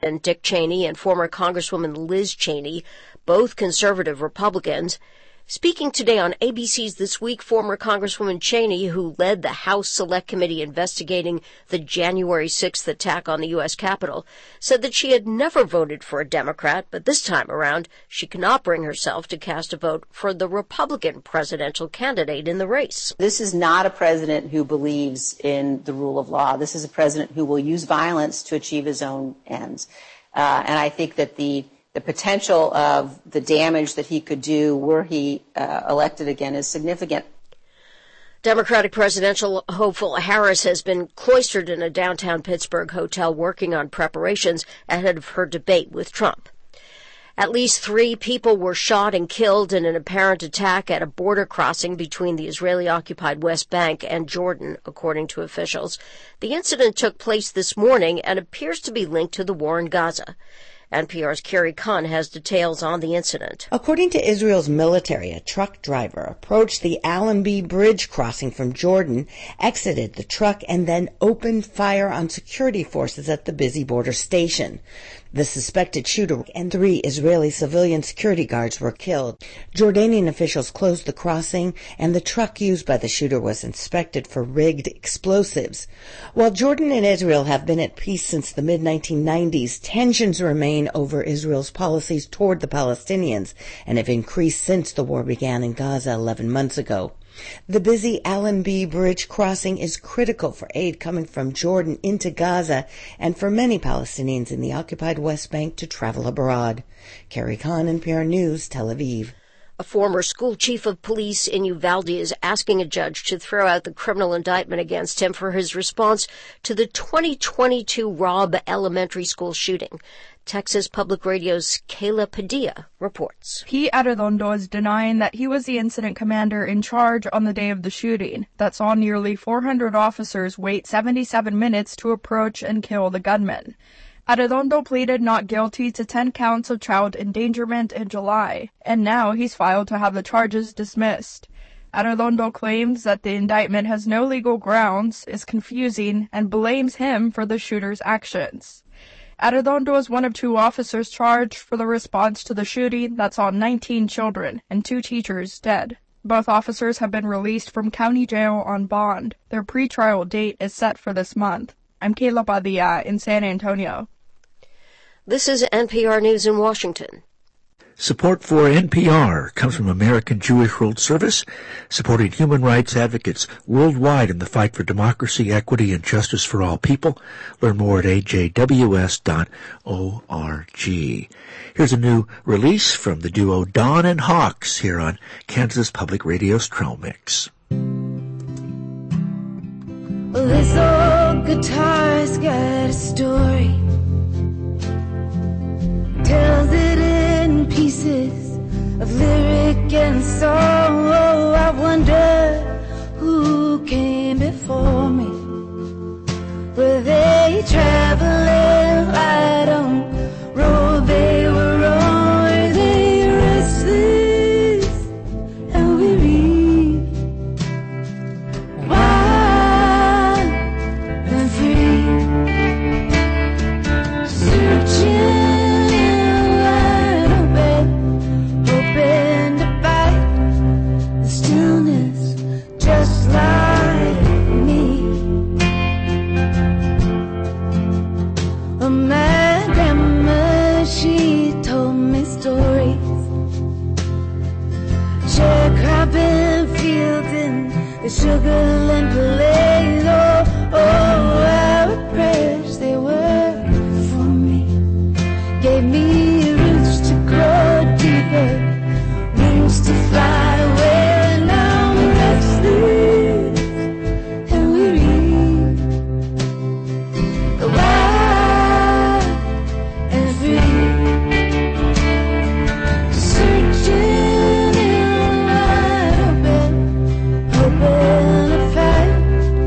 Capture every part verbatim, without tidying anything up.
President Dick Cheney and former Congresswoman Liz Cheney, both conservative Republicans. Speaking today on A B C's This Week, former Congresswoman Cheney, who led the House Select Committee investigating the January sixth attack on the U S Capitol, said that she had never voted for a Democrat, but this time around she cannot bring herself to cast a vote for the Republican presidential candidate in the race. This is not a president who believes in the rule of law. This is a president who will use violence to achieve his own ends. Uh, and I think that the The potential of the damage that he could do were he uh, elected again is significant. Democratic presidential hopeful Harris has been cloistered in a downtown Pittsburgh hotel working on preparations ahead of her debate with Trump. At least three people were shot and killed in an apparent attack at a border crossing between the Israeli-occupied West Bank and Jordan, according to officials. The incident took place this morning and appears to be linked to the war in Gaza. N P R's Carrie Kahn has details on the incident. According to Israel's military, a truck driver approached the Allenby Bridge crossing from Jordan, exited the truck, and then opened fire on security forces at the busy border station. The suspected shooter and three Israeli civilian security guards were killed. Jordanian officials closed the crossing, and the truck used by the shooter was inspected for rigged explosives. While Jordan and Israel have been at peace since the mid nineteen nineties, tensions remain over Israel's policies toward the Palestinians and have increased since the war began in Gaza eleven months ago. The busy Allenby Bridge crossing is critical for aid coming from Jordan into Gaza and for many Palestinians in the occupied West Bank to travel abroad. Carrie Kahn, N P R News, Tel Aviv. A former school chief of police in Uvalde is asking a judge to throw out the criminal indictment against him for his response to the twenty twenty-two Robb Elementary School shooting. Texas Public Radio's Kayla Padilla reports. Pete Arredondo is denying that he was the incident commander in charge on the day of the shooting that saw nearly four hundred officers wait seventy-seven minutes to approach and kill the gunman. Arredondo pleaded not guilty to ten counts of child endangerment in July, and now he's filed to have the charges dismissed. Arredondo claims that the indictment has no legal grounds, is confusing, and blames him for the shooter's actions. Arredondo is one of two officers charged for the response to the shooting that saw nineteen children and two teachers dead. Both officers have been released from county jail on bond. Their pretrial date is set for this month. I'm Kayla Padilla in San Antonio. This is N P R News in Washington. Support for N P R comes from American Jewish World Service, supporting human rights advocates worldwide in the fight for democracy, equity, and justice for all people. Learn more at A J W S dot org. Here's a new release from the duo Dawn and Hawks here on Kansas Public Radio's Trail Mix. Well, this old guitar's got a story, tells it in pieces of lyric and song. Oh, I wonder who came before me. Were they traveling right on road they were on? Were they restless and weary, wild and free, searching like me. Oh, my grandma, she told me stories, sharecropping fields in the sugarland plains. Oh, oh, our prayers, they were for me, gave me roots to grow deeper, wings to fly away. Now I'm restless and weary, wild and free, searching in wide open, hoping to find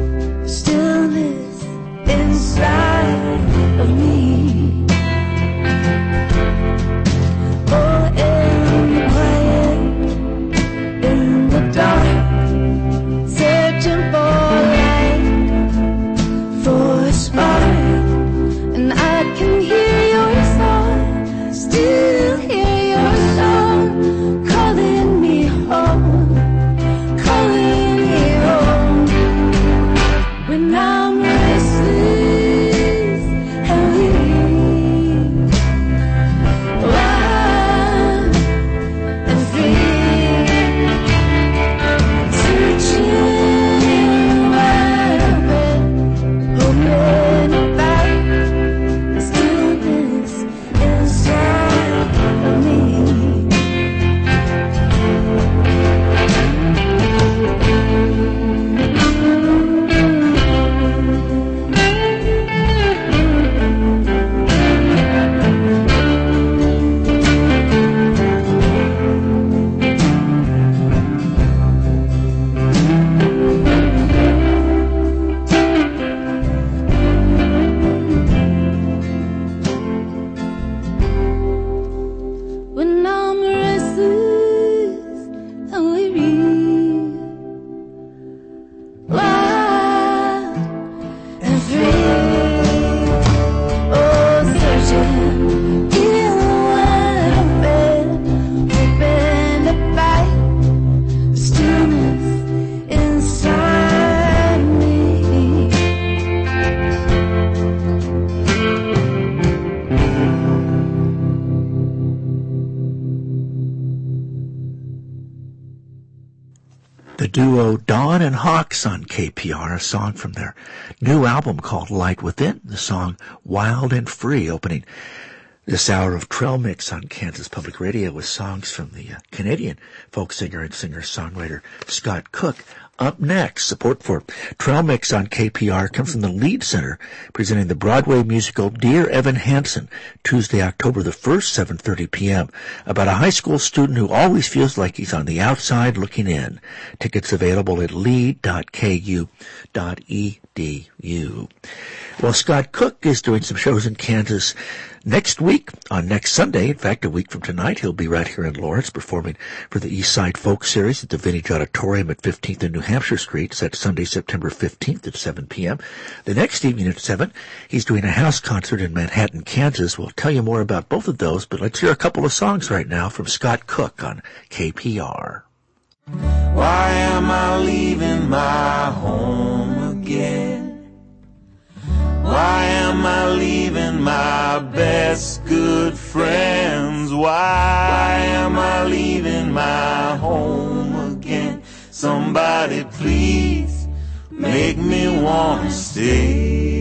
duo Dawn and Hawks on K P R, a song from their new album called Light Within, the song Wild and Free, opening this hour of Trail Mix on Kansas Public Radio with songs from the uh, Canadian folk singer and singer-songwriter Scott Cook. Up next, support for Trail Mix on K P R comes from the Lead Center, presenting the Broadway musical Dear Evan Hansen, Tuesday, October the first, seven thirty p.m., about a high school student who always feels like he's on the outside looking in. Tickets available at lead dot k u dot e d u. Well, Scott Cook is doing some shows in Kansas next week, on next Sunday. In fact, a week from tonight, he'll be right here in Lawrence performing for the East Side Folk Series at the Vintage Auditorium at fifteenth and New Hampshire Street. That's Sunday, September fifteenth at seven p.m. The next evening at seven, he's doing a house concert in Manhattan, Kansas. We'll tell you more about both of those, but let's hear a couple of songs right now from Scott Cook on K P R. Why am I leaving my home again? Why am I leaving my best good friends? Why am I leaving my home again? Somebody please make me wanna stay.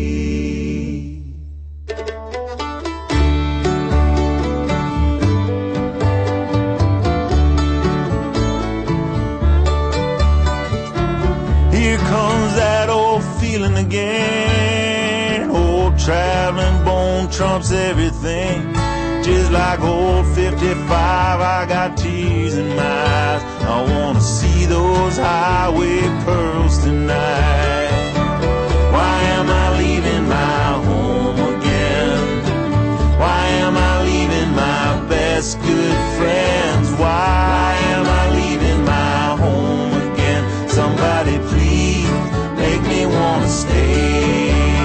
Here comes that old feeling again. Old traveling bone trumps everything. Just like old fifty-five, I got tears in my eyes. I wanna see those highway pearls tonight. Why am I leaving my home again? Why am I leaving my best good friends? Why am I leaving my home again? Somebody please make me wanna stay.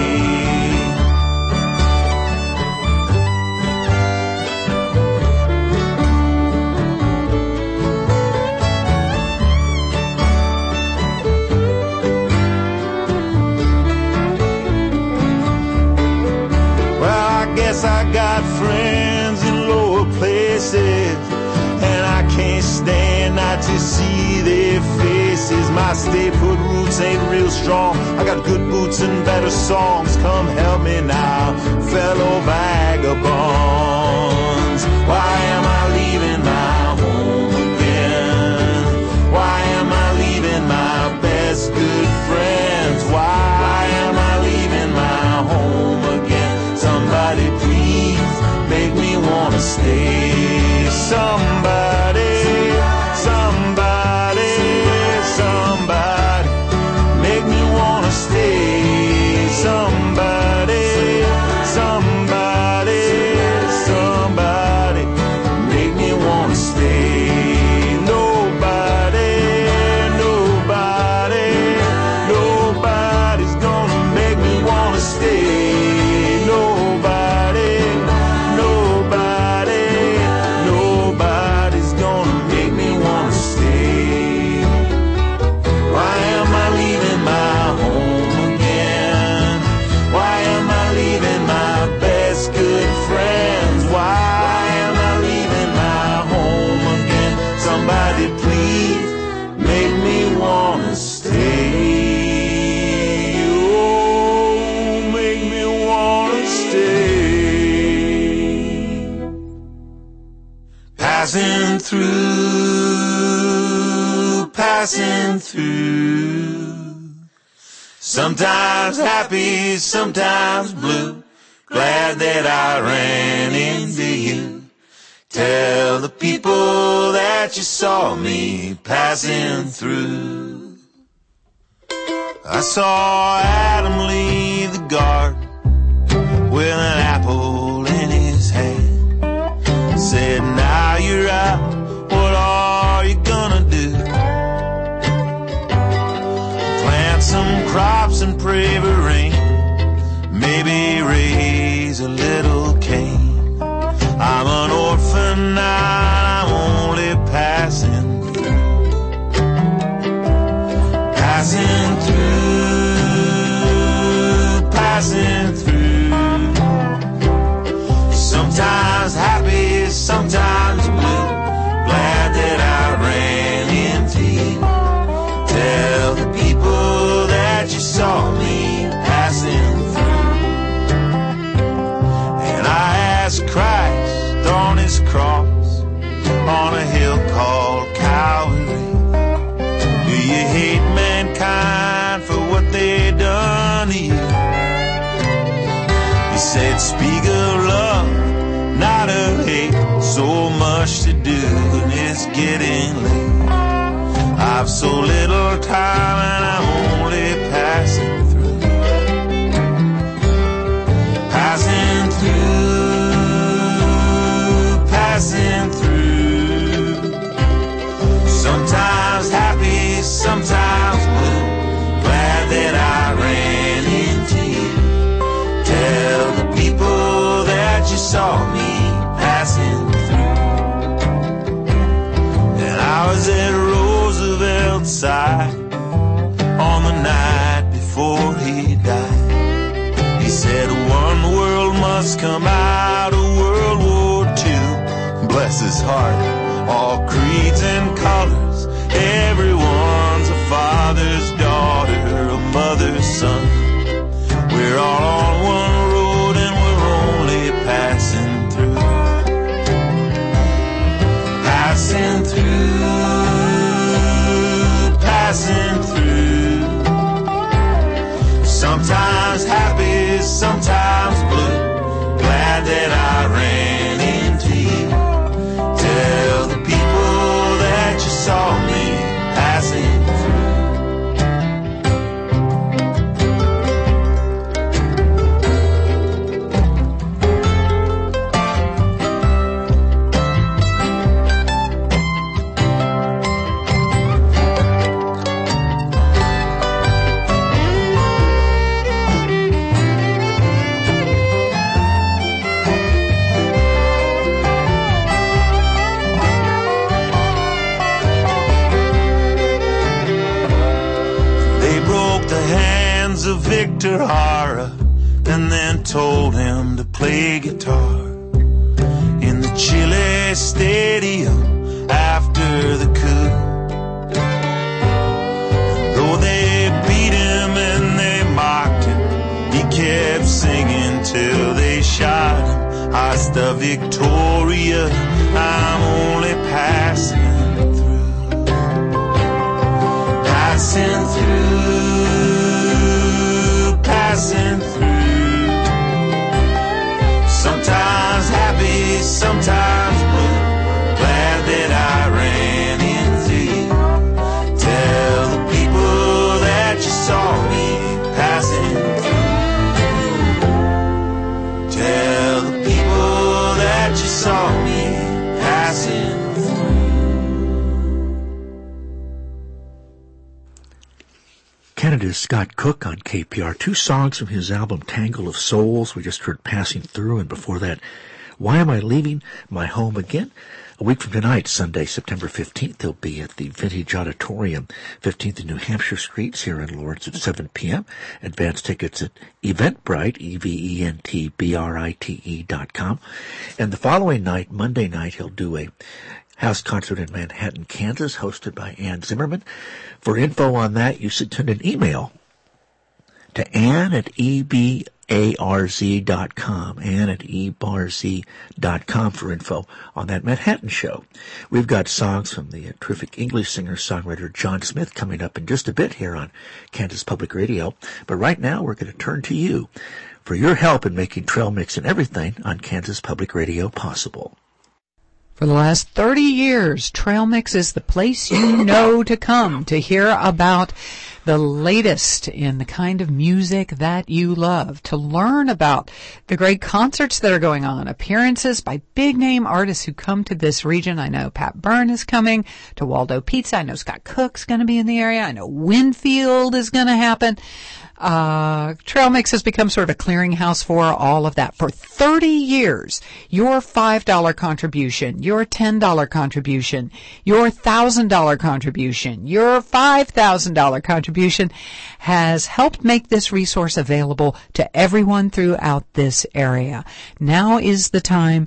I got friends in lower places, and I can't stand not to see their faces. My stay-put roots ain't real strong. I got good boots and better songs. Come help me now, fellow vagabonds. Why am I leaving my home again? Why am I leaving my best good friends? Why am I leaving my home again? Somebody please make me wanna stay. Somebody, somebody, somebody make me wanna stay. Somebody, somebody, somebody make me wanna stay. Nobody, nobody, nobody's gonna make me wanna stay. Passing through, passing through. Sometimes happy, sometimes blue. Glad that I ran into you. Tell the people that you saw me passing through. I saw Adam leave the garden with an apple in his hand. Said, now you're out, what are you gonna do? Plant some crops and pray for rain, maybe raise a little cane. I'm an orphan now, I'm only passing through. Passing through, passing through. Sometimes happy, sometimes blue. Glad that I ran into you. Jesus cross on a hill called Calvary. Do you hate mankind for what they done to you? He said, speak of love, not of hate. So much to do and it's getting late. I've so little time and I'm only passing through. Passing through, passing through. Sometimes happy, sometimes blue. Glad that I ran into you. Tell the people that you saw me passing through. And I was at Roosevelt's side on the night before he died. He said one world must come out of World War Two. Bless his heart, all creeds and colors. Everyone's a father's daughter, a mother's son. We're all on one road and we're only passing through. Passing through, passing through. Sometimes happy, sometimes blue. Glad that I ran into you. Tell the people that you saw me passing through. Of Victor Hara and then told him to play guitar in the Chile Stadium after the coup. Though they beat him and they mocked him, he kept singing till they shot him. Hasta Victoria, I'm only passing through. Passing through, passing through. Sometimes happy, sometimes blue. Glad that I ran into you. Tell the people that you saw me passing through. Tell the people that you saw me passing through. Canada's Scott Cook on K P R. Two songs from his album Tangle of Souls. We just heard Passing Through, and before that, Why Am I Leaving My Home Again? A week from tonight, Sunday, September fifteenth, they'll be at the Vintage Auditorium, fifteenth and New Hampshire Streets here in Lawrence at seven p.m. Advance tickets at Eventbrite, E V E N T B R I T E dot com. And the following night, Monday night, he'll do a house concert in Manhattan, Kansas, hosted by Ann Zimmerman. For info on that, you should send an email to Ann at E B A R Z dot com, Ann at E B A R Z dot com for info on that Manhattan show. We've got songs from the terrific English singer-songwriter John Smith coming up in just a bit here on Kansas Public Radio. But right now, we're going to turn to you for your help in making Trail Mix and everything on Kansas Public Radio possible. For the last thirty years, Trail Mix is the place you know to come to hear about the latest in the kind of music that you love, to learn about the great concerts that are going on, appearances by big-name artists who come to this region. I know Pat Byrne is coming to Waldo Pizza. I know Scott Cook's going to be in the area. I know Winfield is going to happen. Uh, Trail Mix has become sort of a clearinghouse for all of that. For thirty years, your five dollar contribution, your ten dollar contribution, your one thousand dollar contribution, your five thousand dollar contribution has helped make this resource available to everyone throughout this area. Now is the time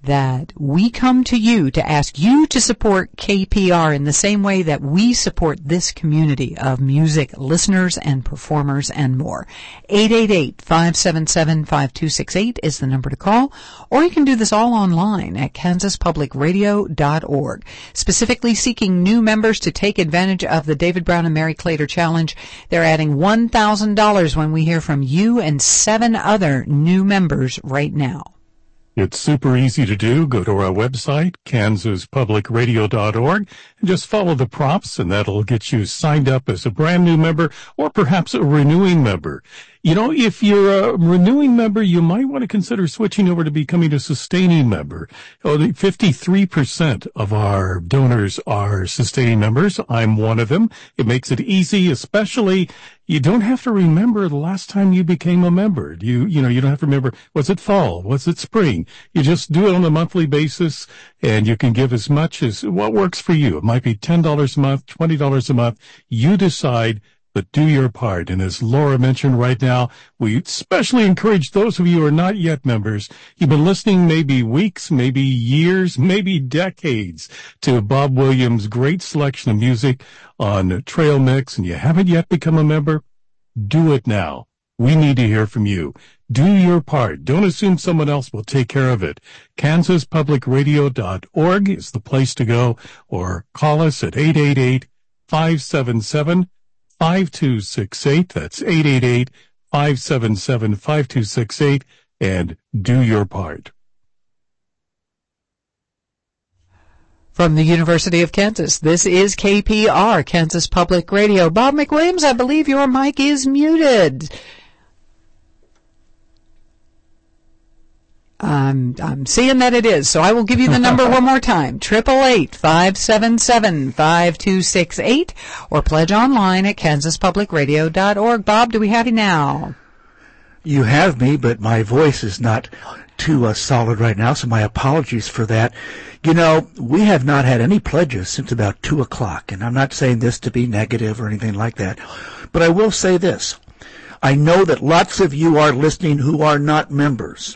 that we come to you to ask you to support K P R in the same way that we support this community of music listeners and performers and more. eight eight eight, five seven seven, five two six eight is the number to call, or you can do this all online at kansas public radio dot org. Specifically seeking new members to take advantage of the David Brown and Mary Claytor Challenge. They're adding one thousand dollars when we hear from you and seven other new members right now. It's super easy to do. Go to our website, kansas public radio dot org, and just follow the prompts, and that'll get you signed up as a brand new member or perhaps a renewing member. You know, if you're a renewing member, you might want to consider switching over to becoming a sustaining member. Oh, fifty-three percent of our donors are sustaining members. I'm one of them. It makes it easy, especially you don't have to remember the last time you became a member. You, you know, you don't have to remember, was it fall? Was it spring? You just do it on a monthly basis, and you can give as much as what works for you. It might be ten dollars a month, twenty dollars a month. You decide. But do your part. And as Laura mentioned right now, we especially encourage those of you who are not yet members. You've been listening maybe weeks, maybe years, maybe decades to Bob Williams' great selection of music on Trail Mix, and you haven't yet become a member. Do it now. We need to hear from you. Do your part. Don't assume someone else will take care of it. kansas public radio dot org is the place to go, or call us at eight eight eight, five seven seven, five two six eight. That's eight eight eight, five seven seven, five two six eight, and do your part. From the University of Kansas, this is K P R, Kansas Public Radio. Bob McWilliams, I believe your mic is muted. I'm, I'm seeing that it is, so I will give you the number one more time, eight eight eight, five seven seven, five two six eight, or pledge online at kansas public radio dot org. Bob, do we have you now? You have me, but my voice is not too uh, solid right now, so my apologies for that. You know, we have not had any pledges since about two o'clock, and I'm not saying this to be negative or anything like that, but I will say this. I know that lots of you are listening who are not members.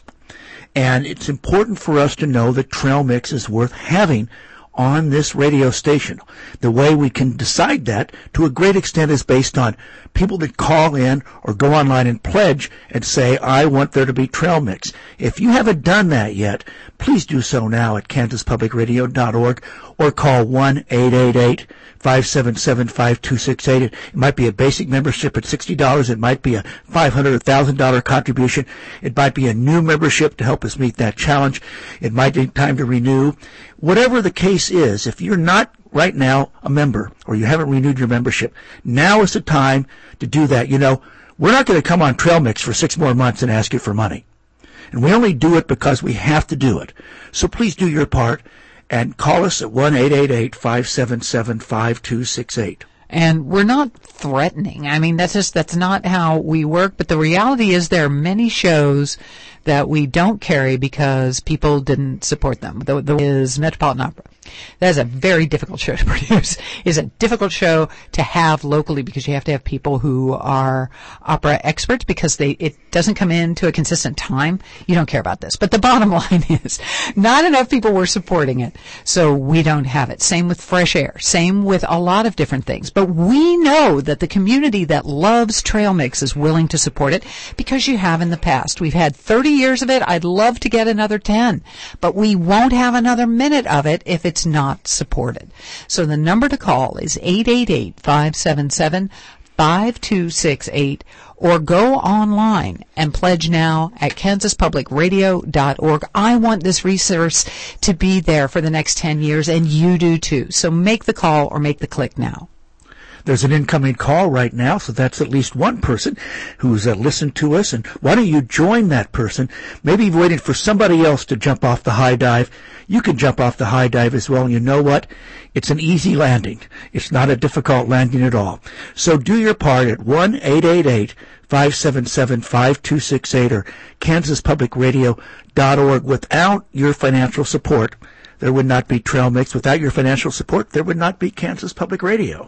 And it's important for us to know that Trail Mix is worth having on this radio station. The way we can decide that, to a great extent, is based on people that call in or go online and pledge and say, I want there to be Trail Mix. If you haven't done that yet, please do so now at kansas public radio dot org or call one eight eight eight, five seven seven, five two six eight. It might be a basic membership at sixty dollars. It might be a five hundred dollars, one thousand dollars contribution. It might be a new membership to help us meet that challenge. It might be time to renew. Whatever the case is, if you're not right now a member or you haven't renewed your membership, now is the time to do that. You know, we're not going to come on Trail Mix for six more months and ask you for money. And we only do it because we have to do it. So please do your part and call us at one eight eight eight, five seven seven, five two six eight. And we're not threatening. I mean, that's just, that's not how we work. But the reality is there are many shows that we don't carry because people didn't support them. The, the is Metropolitan Opera. That is a very difficult show to produce. It's a difficult show to have locally because you have to have people who are opera experts because they, it doesn't come in to a consistent time. You don't care about this. But the bottom line is not enough people were supporting it, so we don't have it. Same with Fresh Air. Same with a lot of different things. But we know that the community that loves Trail Mix is willing to support it because you have in the past. We've had thirty years of it. I'd love to get another ten, but we won't have another minute of it if it's not supported. So the number to call is eight eight eight, five seven seven, five two six eight, or go online and pledge now at kansas public radio dot org. I want this resource to be there for the next ten years, and you do too. So make the call or make the click now. There's an incoming call right now, so that's at least one person who's uh, listened to us. And why don't you join that person? Maybe you've waited for somebody else to jump off the high dive. You can jump off the high dive as well. And you know what? It's an easy landing. It's not a difficult landing at all. So do your part at one eight eight eight, five seven seven, five two six eight or kansas public radio dot org. Without your financial support, there would not be Trail Mix. Without your financial support, there would not be Kansas Public Radio.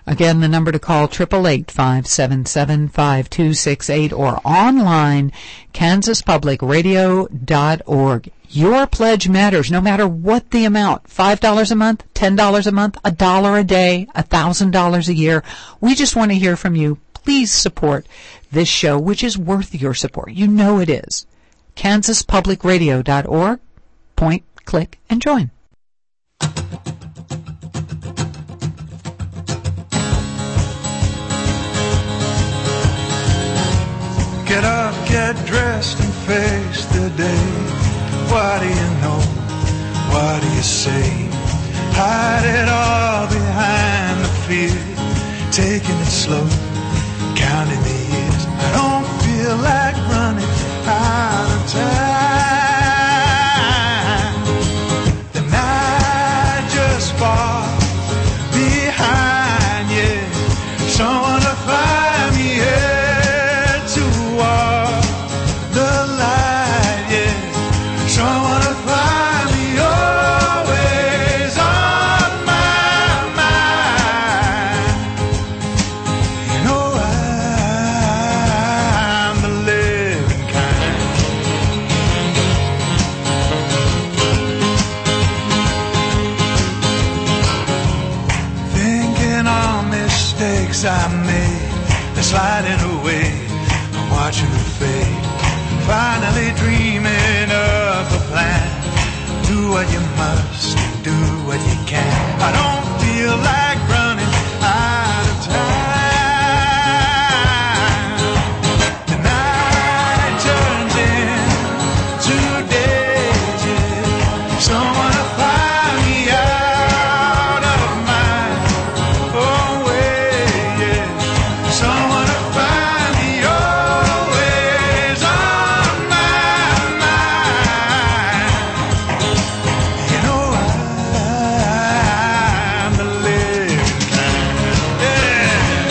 Again, the number to call, eight eight eight, five seven seven, five two six eight, or online, kansas public radio dot org. Your pledge matters, no matter what the amount. five dollars a month, ten dollars a month, a dollar a day, one thousand dollars a year. We just want to hear from you. Please support this show, which is worth your support. You know it is. kansas public radio dot org. Point, click, and join. Get up, get dressed, and face the day. What do you know? What do you say? Hide it all behind the fear. Taking it slow, counting the years. I don't feel like running out of time. The night just falls behind you. Someone to find me here. I made, they're sliding away. I'm watching them fade. Finally dreaming of a plan. Do what you must, do what you can. I don't feel like running out of time. The night turns into days. Someone to find me out of my own way. Someone to find me always on my mind. You know I'm the living kind. Yeah.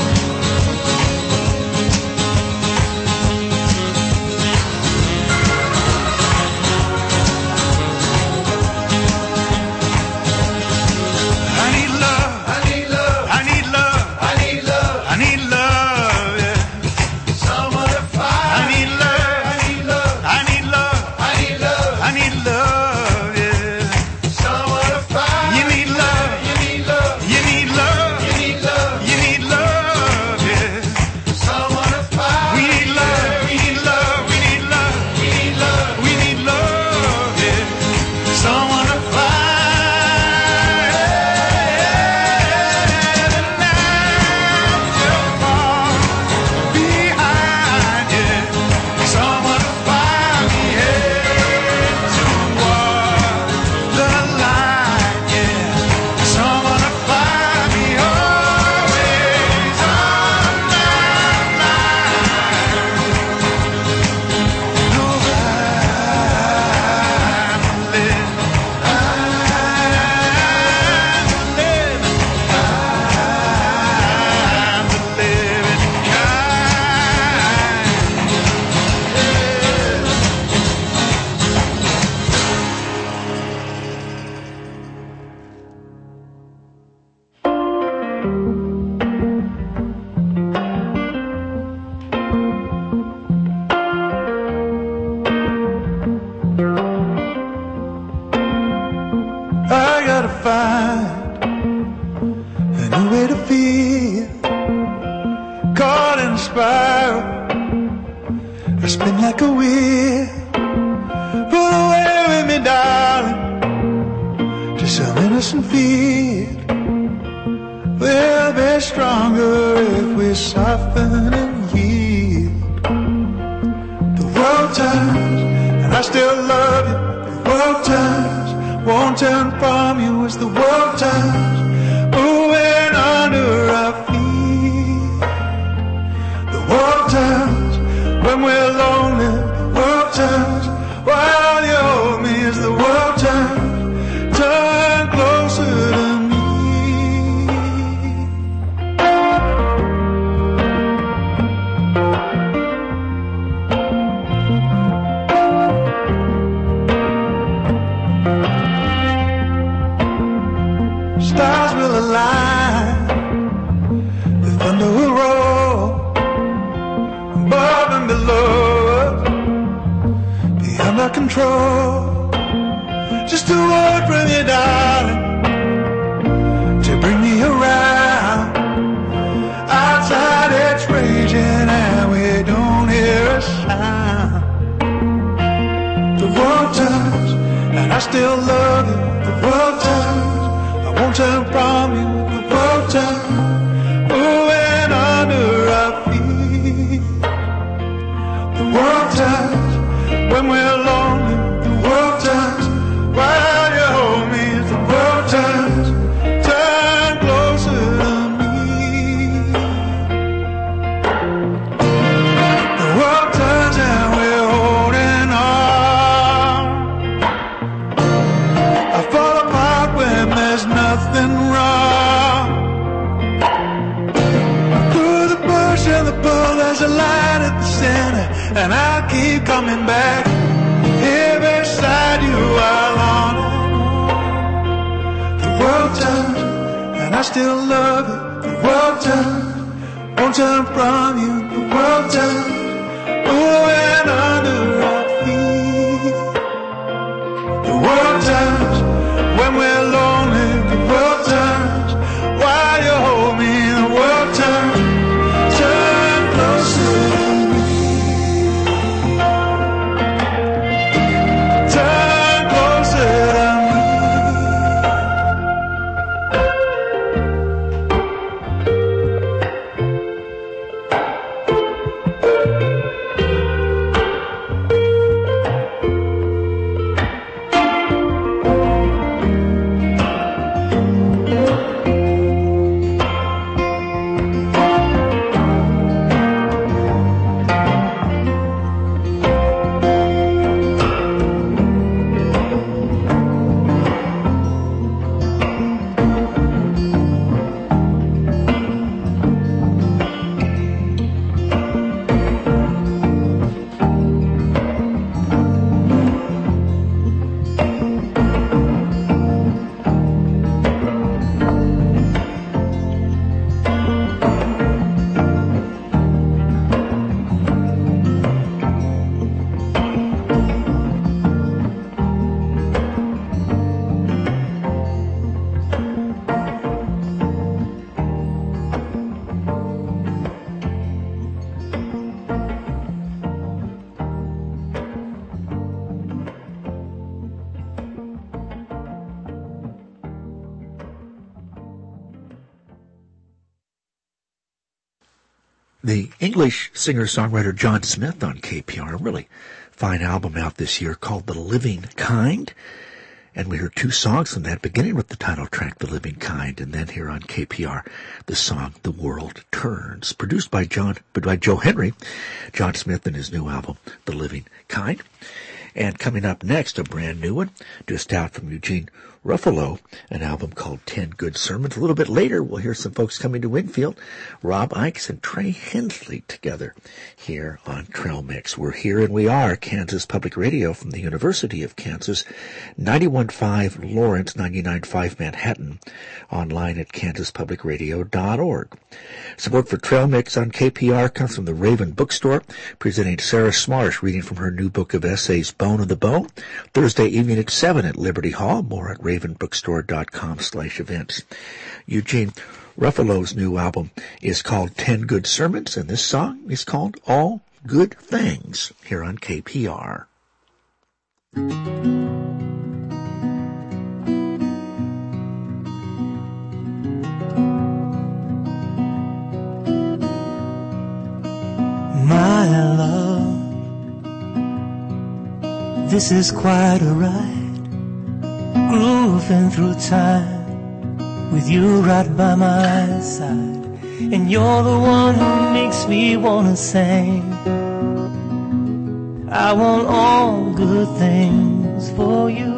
I need love. I need love. I need love. I need love. I need love, yeah. Someone to find. I need love. I need love. I need love. I need love. I need love, yeah. Someone to find. You need love. You need love. You need love. You need love. You need love, yeah. Someone to find. We need love. We need love. We need love. We need love. We need love, yeah. Someone to find. Behind you, someone to find me here toward the light, yeah. Someone to find me always on my mind. No, I'm living, I'm living, I'm the living kind. I gotta find a new way to feel. Caught in a spiral, I spin like a wheel. Pull away with me, darling, to some innocent field. We'll be stronger if we soften and yield. The world turns, and I still love you. The world turns, won't turn from you as the world turns, moving under our feet. The world turns when we're lonely. The world turns while you hold me as the world turns. Turn closer to me. Stop. control. Just a word from you, darling, to bring me around. Outside it's raging and we don't hear a sound. The world turns and I still love you. The world turns, I won't turn from you. The world turns, moving under our feet. The world turns when we're lonely. The world turns while you hold me. The world turns, turn closer to me. The world turns and we're holding on. I fall apart when there's nothing wrong. Through the push and the pull, there's a light at the center, and I keep coming back. Here beside you I'll honor. The world turns and I still love you. The world turns, won't turn from you. The world turns, moving under our feet. The world turns when we're lonely. The world turns while you hold me. The world turns, turn closer to me. Turn closer to me. The English singer-songwriter John Smith on K P R, a really fine album out this year called The Living Kind. And we heard two songs from that, beginning with the title track, The Living Kind, and then here on K P R, the song The World Turns, produced by John, by Joe Henry, John Smith and his new album, The Living Kind. And coming up next, a brand new one, just out from Eugene Ruffalo, an album called Ten Good Sermons. A little bit later, we'll hear some folks coming to Winfield, Rob Ickes and Trey Hensley together here on Trail Mix. We're here and we are Kansas Public Radio from the University of Kansas, ninety-one point five Lawrence, ninety-nine point five Manhattan, online at kansas public radio dot org. Support for Trail Mix on K P R comes from the Raven Bookstore, presenting Sarah Smarsh reading from her new book of essays, Bone of the Bone, Thursday evening at seven at Liberty Hall. More at raven bookstore dot com slash events. Eugene Ruffalo's new album is called Ten Good Sermons, and this song is called All Good Things, here on K P R. My love, this is quite a ride, grooving through time with you right by my side, and you're the one who makes me wanna sing. I want all good things for you.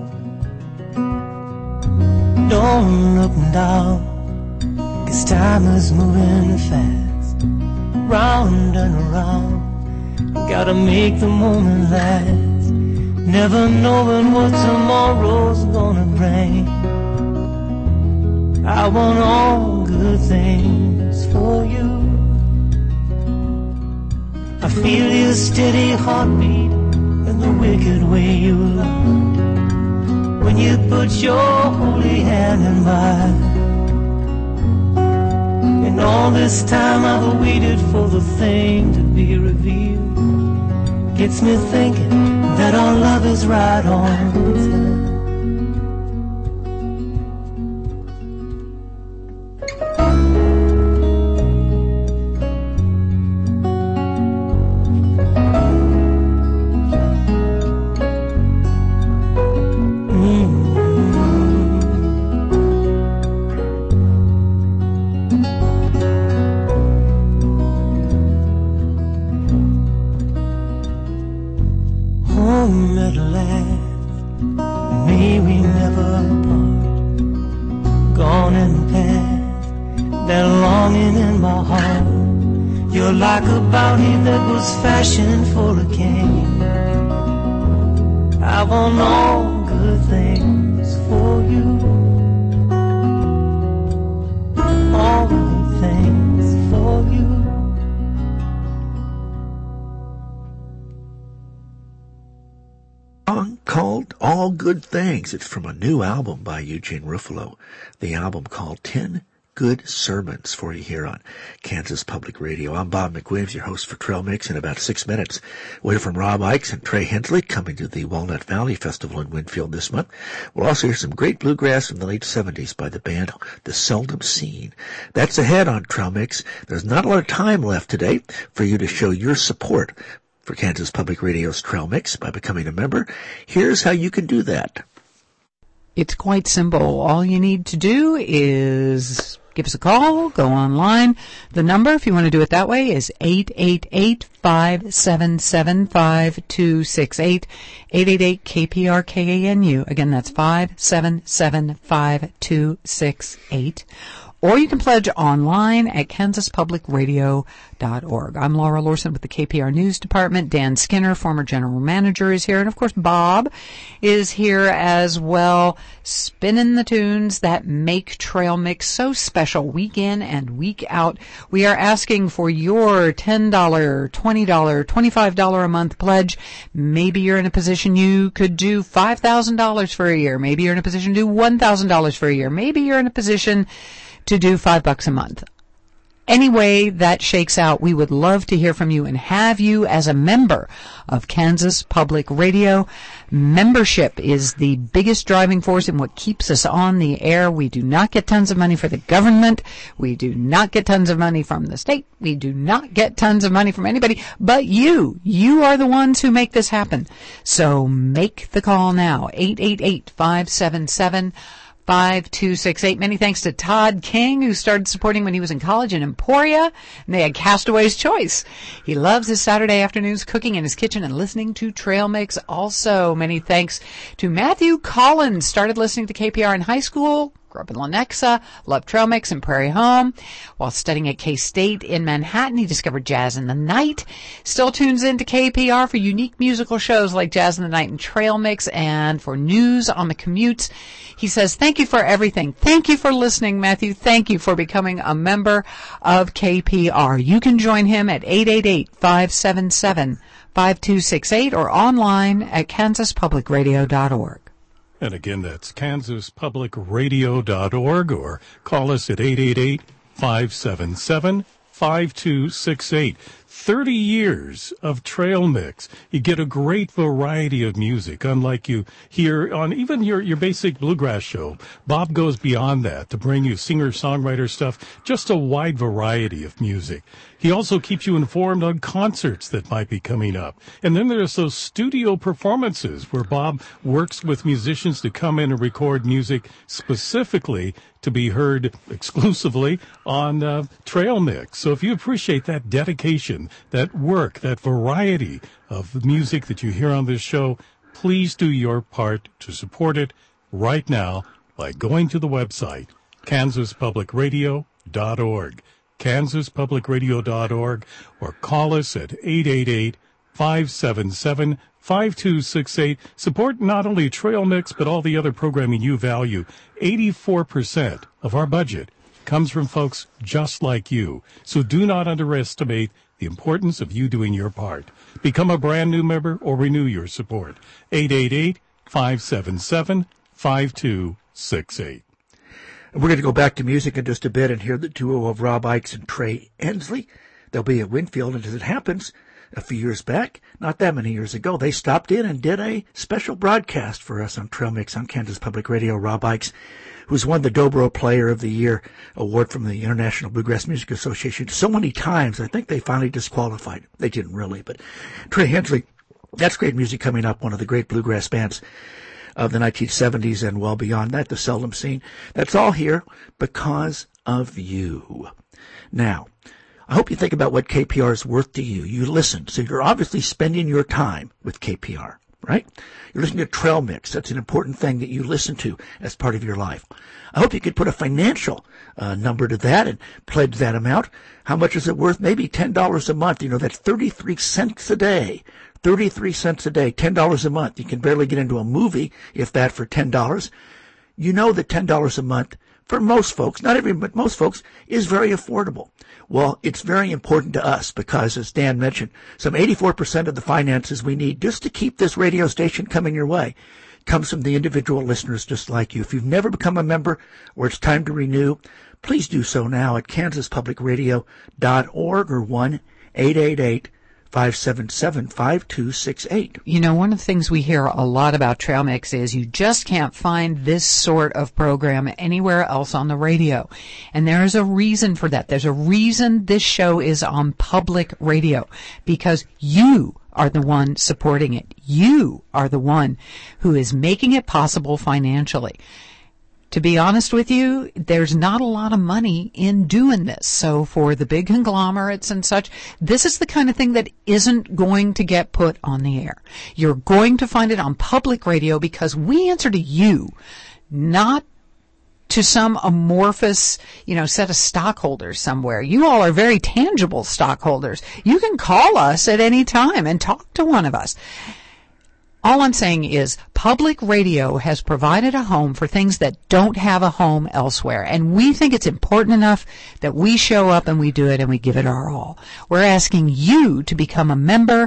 Don't look down, 'cause time is moving fast, round and around. Gotta make the moment last, never knowing what tomorrow's gonna bring. I want all good things for you. I feel your steady heartbeat in the wicked way you loved when you put your holy hand in mine. And all this time I've waited for the thing to be revealed. Gets me thinking that our love is right on time. Like a bounty that was fashioned for a king. I want all good things for you. All good things for you. Song called All Good Things. It's from a new album by Eugene Ruffalo. The album called Ten Good Sermons for you here on Kansas Public Radio. I'm Bob McWilliams, your host for Trail Mix. In about six minutes, we'll hear from Rob Ikes and Trey Hensley coming to the Walnut Valley Festival in Winfield this month. We'll also hear some great bluegrass from the late seventies by the band The Seldom Seen. That's ahead on Trail Mix. There's not a lot of time left today for you to show your support for Kansas Public Radio's Trail Mix by becoming a member. Here's how you can do that. It's quite simple. All you need to do is give us a call, go online. The number, if you want to do it that way, is eight eight eight, five seven seven, five two six eight, eight eight eight K P R K A N U. Again, that's five seven seven, five two six eight. Or you can pledge online at kansas public radio dot org. I'm Laura Lorson with the K P R News Department. Dan Skinner, former general manager, is here. And, of course, Bob is here as well, spinning the tunes that make Trail Mix so special week in and week out. We are asking for your ten dollars, twenty dollars, twenty-five dollars a month pledge. Maybe you're in a position you could do five thousand dollars for a year. Maybe you're in a position to do one thousand dollars for a year. Maybe you're in a position to do five bucks a month. Any way that shakes out, we would love to hear from you and have you as a member of Kansas Public Radio. Membership is the biggest driving force in what keeps us on the air. We do not get tons of money for the government. We do not get tons of money from the state. We do not get tons of money from anybody but you. You are the ones who make this happen. So make the call now. eight eight eight, five seven seven, five two six eight. Many thanks to Todd King, who started supporting when he was in college in Emporia, and they had Castaway's Choice. He loves his Saturday afternoons cooking in his kitchen and listening to Trail Mix. Also, many thanks to Matthew Collins, started listening to K P R in high school, grew up in Lenexa, loved Trail Mix and Prairie Home. While studying at K-State in Manhattan, he discovered Jazz in the Night. Still tunes into K P R for unique musical shows like Jazz in the Night and Trail Mix, and for news on the commutes. He says, thank you for everything. Thank you for listening, Matthew. Thank you for becoming a member of K P R. You can join him at eight eight eight, five seven seven, five two six eight or online at kansas public radio dot org. And again, that's kansas public radio dot org, or call us at eight eight eight, five seven seven, five two six eight. thirty years of Trail Mix. You get a great variety of music, unlike you hear on even your, your basic bluegrass show. Bob goes beyond that to bring you singer-songwriter stuff, just a wide variety of music. He also keeps you informed on concerts that might be coming up. And then there's those studio performances where Bob works with musicians to come in and record music specifically to be heard exclusively on uh, Trail Mix. So if you appreciate that dedication, that work, that variety of music that you hear on this show, please do your part to support it right now by going to the website, kansas public radio dot org. kansas public radio dot org, or call us at eight eight eight, five seven seven, five two six eight. Support not only Trail Mix, but all the other programming you value. eighty-four percent of our budget comes from folks just like you. So do not underestimate the importance of you doing your part. Become a brand new member or renew your support. eight eight eight, five seven seven, five two six eight. We're going to go back to music in just a bit and hear the duo of Rob Ickes and Trey Hensley. They'll be at Winfield, and as it happens, a few years back, not that many years ago, they stopped in and did a special broadcast for us on Trail Mix on Kansas Public Radio. Rob Ickes, who's won the Dobro Player of the Year award from the International Bluegrass Music Association so many times, I think they finally disqualified. They didn't really, but Trey Hensley, that's great music coming up, one of the great bluegrass bands of the nineteen seventies and well beyond that, the Seldom Scene. That's all here because of you. Now, I hope you think about what K P R is worth to you. You listen, so you're obviously spending your time with K P R, right? You're listening to Trail Mix. That's an important thing that you listen to as part of your life. I hope you could put a financial uh, number to that and pledge that amount. How much is it worth? Maybe ten dollars a month. You know, that's thirty-three cents a day. thirty-three cents a day, ten dollars a month. You can barely get into a movie, if that, for ten dollars. You know that ten dollars a month, for most folks, not every, but most folks, is very affordable. Well, it's very important to us because, as Dan mentioned, some eighty-four percent of the finances we need just to keep this radio station coming your way comes from the individual listeners just like you. If you've never become a member or it's time to renew, please do so now at kansas public radio dot org or one eight eight eight, five seven seven, five two six eight. You know, one of the things we hear a lot about Trail Mix is you just can't find this sort of program anywhere else on the radio. And there is a reason for that. There's a reason this show is on public radio, because you are the one supporting it. You are the one who is making it possible financially. To be honest with you, there's not a lot of money in doing this. So for the big conglomerates and such, this is the kind of thing that isn't going to get put on the air. You're going to find it on public radio because we answer to you, not to some amorphous, you know, set of stockholders somewhere. You all are very tangible stockholders. You can call us at any time and talk to one of us. All I'm saying is public radio has provided a home for things that don't have a home elsewhere. And we think it's important enough that we show up and we do it and we give it our all. We're asking you to become a member.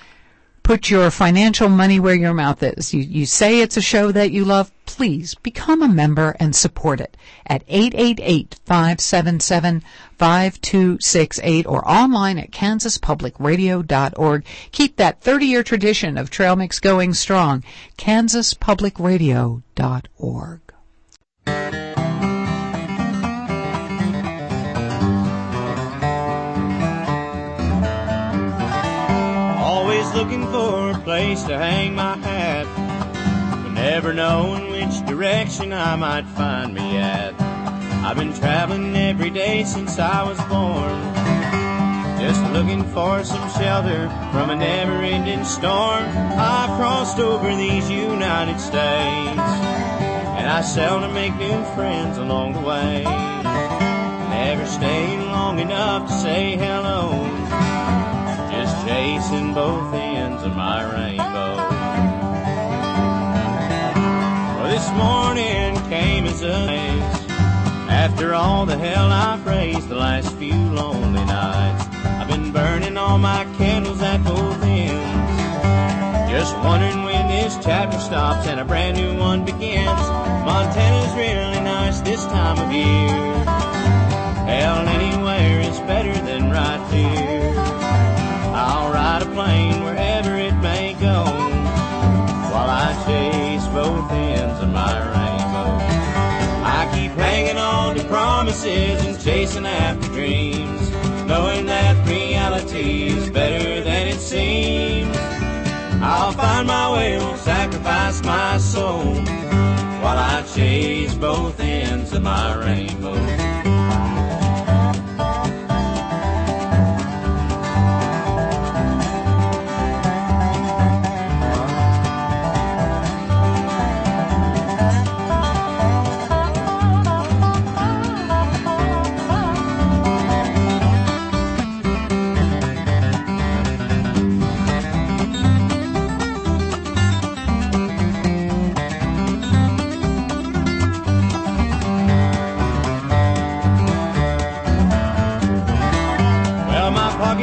Put your financial money where your mouth is. You, you say it's a show that you love. Please become a member and support it at eight eight eight, five seven seven, five two six eight or online at kansas public radio dot org. Keep that thirty-year tradition of Trail Mix going strong. kansas public radio dot org. Looking for a place to hang my hat, but never knowing which direction I might find me at. I've been traveling every day since I was born, just looking for some shelter from a never-ending storm. I've crossed over these United States, and I seldom make new friends along the way. Never stay long enough to say hello, just chasing both ends of my rainbow. Well, this morning came as a maze after all the hell I've raised the last few lonely nights. I've been burning all my candles at both ends, just wondering when this chapter stops and a brand new one begins. Montana's really nice this time of year. Hell, anywhere is better than right here. I'll ride a plane wherever it may go, while I chase both ends of my rainbow. I keep hanging on to promises and chasing after dreams, knowing that reality is better than it seems. I'll find my way, won't sacrifice my soul, while I chase both ends of my rainbow.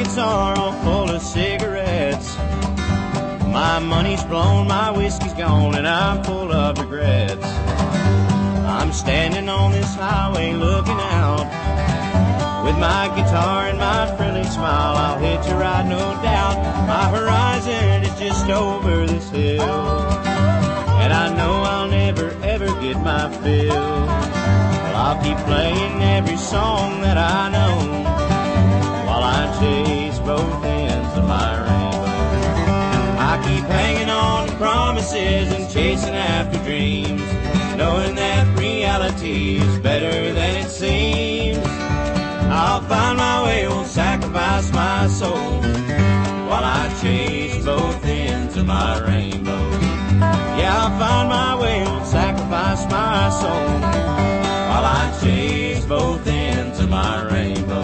guitar all full of cigarettes. My money's blown, my whiskey's gone, and I'm full of regrets. I'm standing on this highway looking out. With my guitar and my friendly smile, I'll hitch a ride, no doubt. My horizon is just over this hill, and I know I'll never, ever get my fill. Well, I'll keep playing every song that I know while I chase both ends of my rainbow. I keep hanging on to promises and chasing after dreams, knowing that reality is better than it seems. I'll find my way, won't sacrifice my soul while I chase both ends of my rainbow. Yeah, I'll find my way, won't sacrifice my soul while I chase both ends of my rainbow.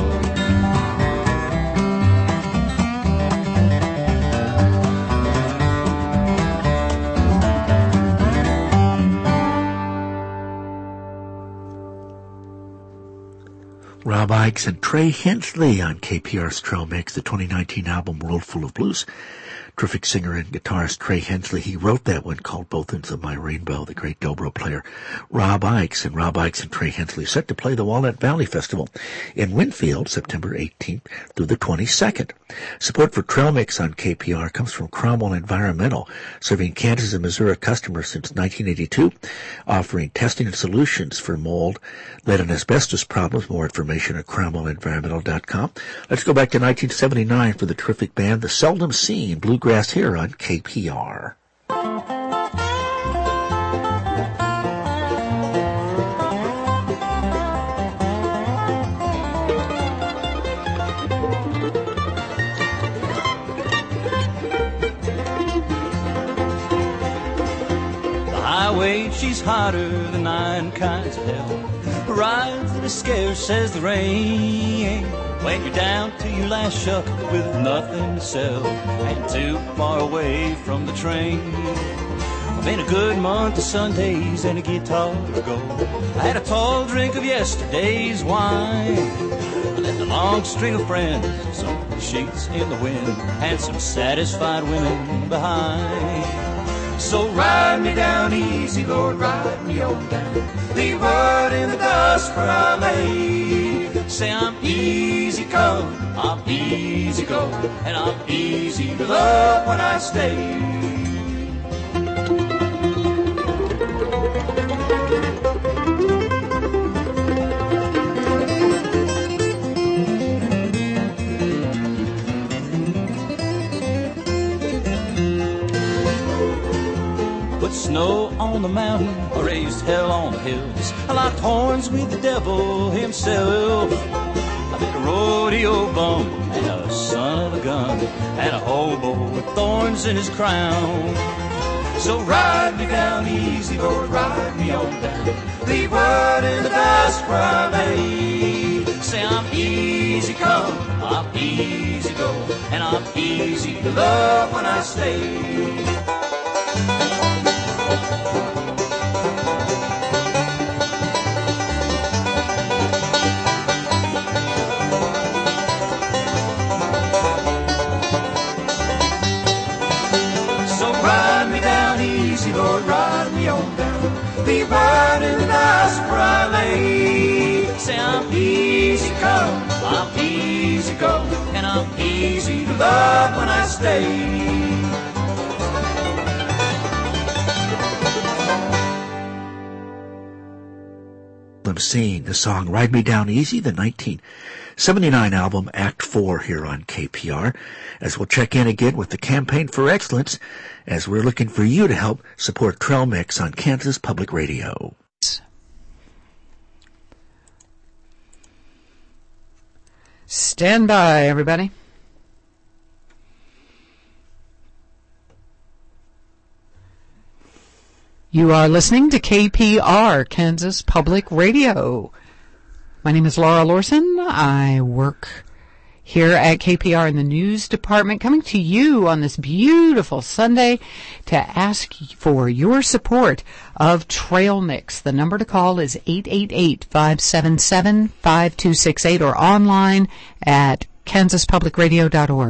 Rob Ickes and Trey Hensley on K P R's Trail Mix, the twenty nineteen album World Full of Blues. Terrific singer and guitarist Trey Hensley. He wrote that one called Both Ends of My Rainbow, the great dobro player Rob Ickes. And Rob Ickes and Trey Hensley set to play the Walnut Valley Festival in Winfield, September eighteenth through the twenty-second. Support for Trail Mix on K P R comes from Cromwell Environmental, serving Kansas and Missouri customers since nineteen eighty-two, offering testing and solutions for mold, lead, and asbestos problems. More information at cromwell environmental dot com. Let's go back to nineteen seventy-nine for the terrific band The Seldom Seen Bluegrass here on K P R. Highway, she's hotter than nine kinds of hell. Rides that are scarce as the rain. When you're down to your last shuck with nothing to sell and too far away from the train. I've been a good month of Sundays and a guitar to go. I had a tall drink of yesterday's wine. I left a long string of friends, some sheets in the wind, and some satisfied women behind. So ride me down easy, Lord, ride me on down. Leave word in the dust where I lay. Say I'm easy come, I'm easy go, and I'm easy to love when I stay. Put snow on the mountain, I raised hell on the hills. I locked horns with the devil himself. I've been a rodeo bum and a son of a gun and a hobo with thorns in his crown. So ride me down easy, Lord, ride me on down. Leave word in the dust where I lay. Say I'm easy come, I'm easy go, and I'm easy to love when I stay. Lord, ride me on down. Leave word in the dust where I lay. Say I'm easy come, I'm easy go, and I'm easy to love when I stay. I'm seeing the song Ride Me Down Easy, the nineteen seventy-nine album Act four here on K P R, as we'll check in again with the Campaign for Excellence as we're looking for you to help support Trail Mix on Kansas Public Radio. Stand by, everybody. You are listening to K P R, Kansas Public Radio. My name is Laura Lorson. I work here at K P R in the news department, coming to you on this beautiful Sunday to ask for your support of Trail Mix. The number to call is eight eight eight, five seven seven, five two six eight or online at kansas public radio dot org.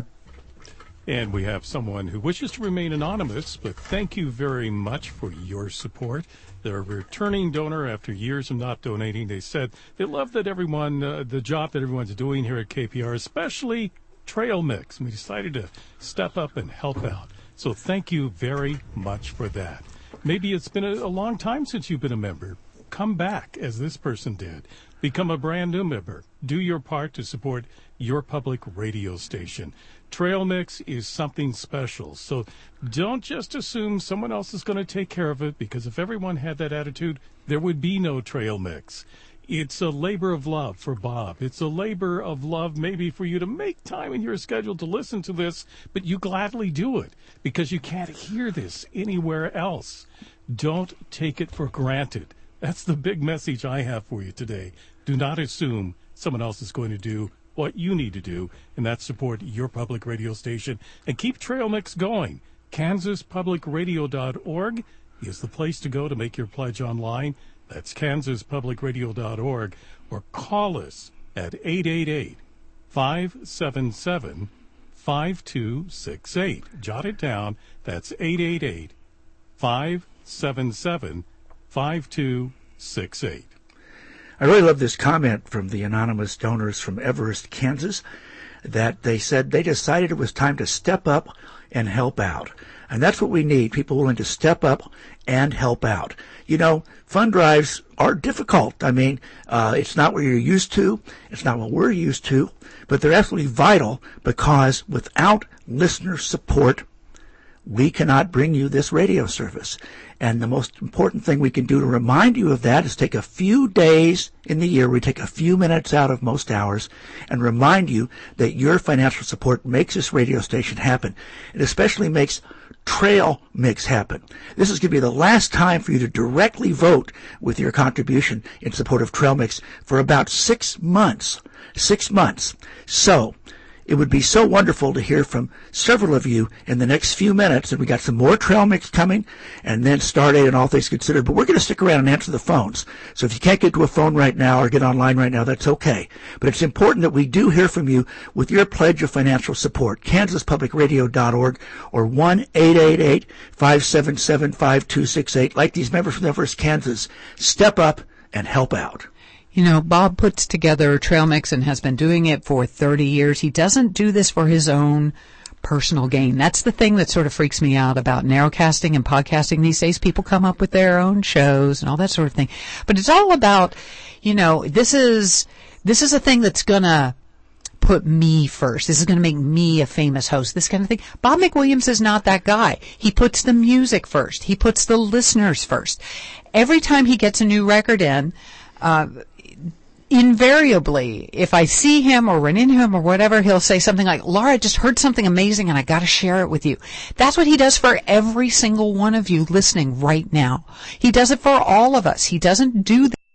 And we have someone who wishes to remain anonymous, but thank you very much for your support. They're a returning donor after years of not donating. They said they love that everyone, uh, the job that everyone's doing here at K P R, especially Trail Mix. And we decided to step up and help out. So thank you very much for that. Maybe it's been a, a long time since you've been a member. Come back, as this person did. Become a brand new member. Do your part to support your public radio station. Trail Mix is something special, so don't just assume someone else is going to take care of it, because if everyone had that attitude, there would be no Trail Mix. It's a labor of love for Bob. It's a labor of love maybe for you to make time in your schedule to listen to this, but you gladly do it because you can't hear this anywhere else. Don't take it for granted. That's the big message I have for you today. Do not assume someone else is going to do what you need to do, and that's support your public radio station and keep Trail Mix going. kansas public radio dot org is the place to go to make your pledge online. That's kansas public radio dot org, or call us at eight eight eight, five seven seven, five two six eight. Jot it down. That's eight eight eight, five seven seven, five two six eight. I really love this comment from the anonymous donors from Everest, Kansas, that they said they decided it was time to step up and help out. And that's what we need, people willing to step up and help out. You know, fund drives are difficult. I mean, uh, it's not what you're used to. It's not what we're used to. But they're absolutely vital, because without listener support, we cannot bring you this radio service. And the most important thing we can do to remind you of that is take a few days in the year, we take a few minutes out of most hours, and remind you that your financial support makes this radio station happen. It especially makes Trail Mix happen. This is going to be the last time for you to directly vote with your contribution in support of Trail Mix for about six months. Six months. So, it would be so wonderful to hear from several of you in the next few minutes. And we got some more Trail Mix coming, and then Stardate and All Things Considered. But we're going to stick around and answer the phones. So if you can't get to a phone right now or get online right now, that's okay. But it's important that we do hear from you with your pledge of financial support. kansas public radio dot org or one eight eight eight, five seven seven, five two six eight. Like these members from Everest, Kansas, step up and help out. You know, Bob puts together Trail Mix and has been doing it for thirty years. He doesn't do this for his own personal gain. That's the thing that sort of freaks me out about narrowcasting and podcasting these days. People come up with their own shows and all that sort of thing. But it's all about, you know, this is, this is a thing that's gonna put me first. This is going to make me a famous host, this kind of thing. Bob McWilliams is not that guy. He puts the music first. He puts the listeners first. Every time he gets a new record in, uh, invariably, if I see him or run into him or whatever, he'll say something like, Laura, I just heard something amazing and I got to share it with you. That's what he does for every single one of you listening right now. He does it for all of us. He doesn't do that.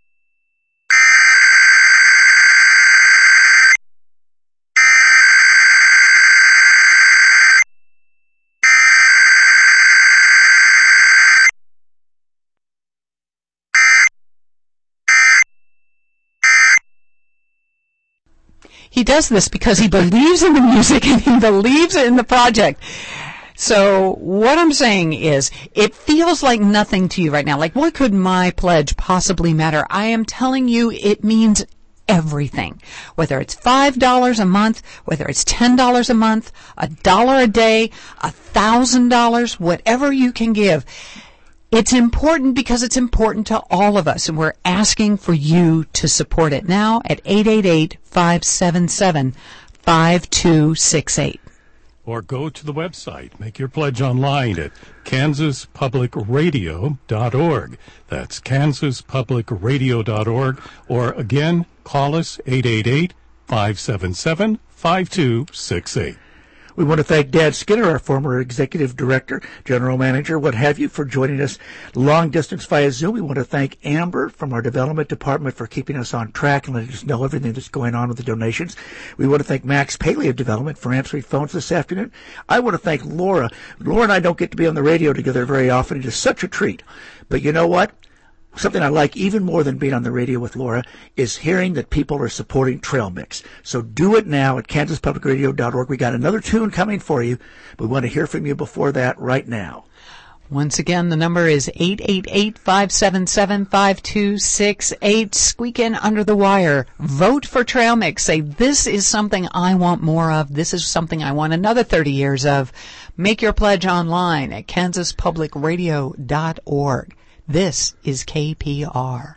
He does this because he believes in the music and he believes in the project. So what I'm saying is, it feels like nothing to you right now. Like, what could my pledge possibly matter? I am telling you, it means everything. Whether it's five dollars a month, whether it's ten dollars a month, a dollar a day, a thousand dollars, whatever you can give. It's important because it's important to all of us, and we're asking for you to support it now at eight eight eight, five seven seven, five two six eight. Or go to the website. Make your pledge online at kansas public radio dot org. That's kansas public radio dot org. Or again, call us eight eight eight, five seven seven, five two six eight. We want to thank Dan Skinner, our former executive director, general manager, what have you, for joining us long distance via Zoom. We want to thank Amber from our development department for keeping us on track and letting us know everything that's going on with the donations. We want to thank Max Paley of development for answering phones this afternoon. I want to thank Laura. Laura and I don't get to be on the radio together very often. It is such a treat. But you know what? something I like even more than being on the radio with Laura is hearing that people are supporting Trail Mix. So do it now at kansas public radio dot org. We got another tune coming for you. We want to hear from you before that right now. Once again, the number is eight eight eight, five seven seven, five two six eight. Squeak in under the wire. Vote for Trail Mix. Say, this is something I want more of. This is something I want another thirty years of. Make your pledge online at kansas public radio dot org. This is K P R.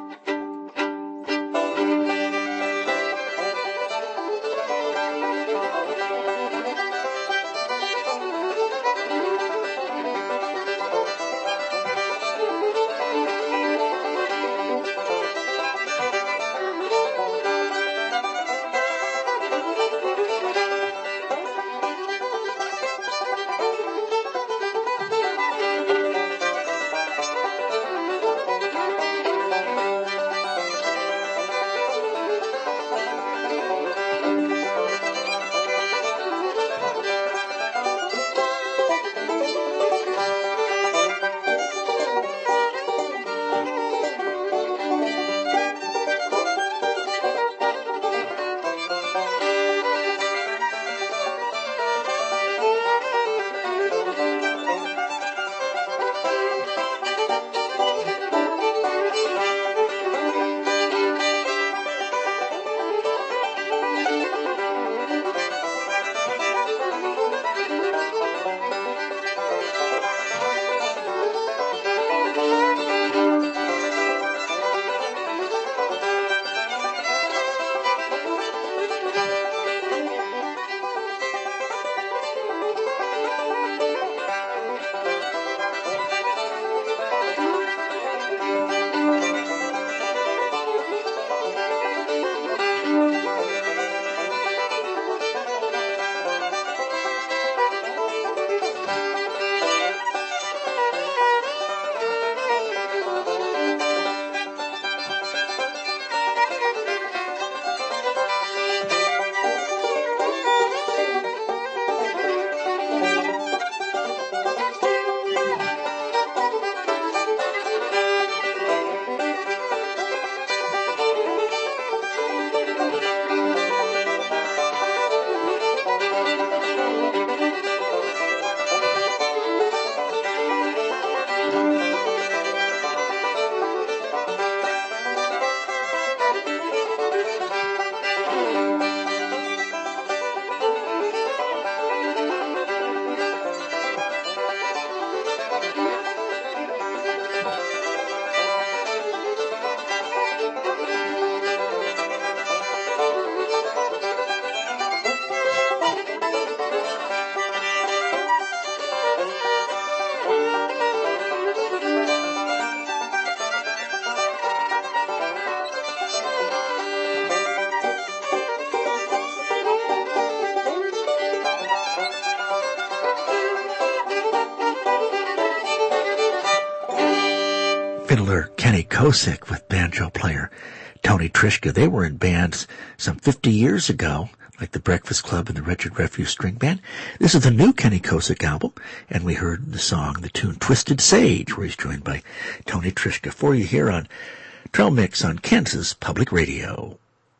Fiddler Kenny Kosick with banjo player Tony Trischka. They were in bands some fifty years ago, like the Breakfast Club and the Wretched Refuge String Band. This is the new Kenny Kosick album, and we heard the song, the tune Twisted Sage, where he's joined by Tony Trischka for you here on Trail Mix on Kansas Public Radio.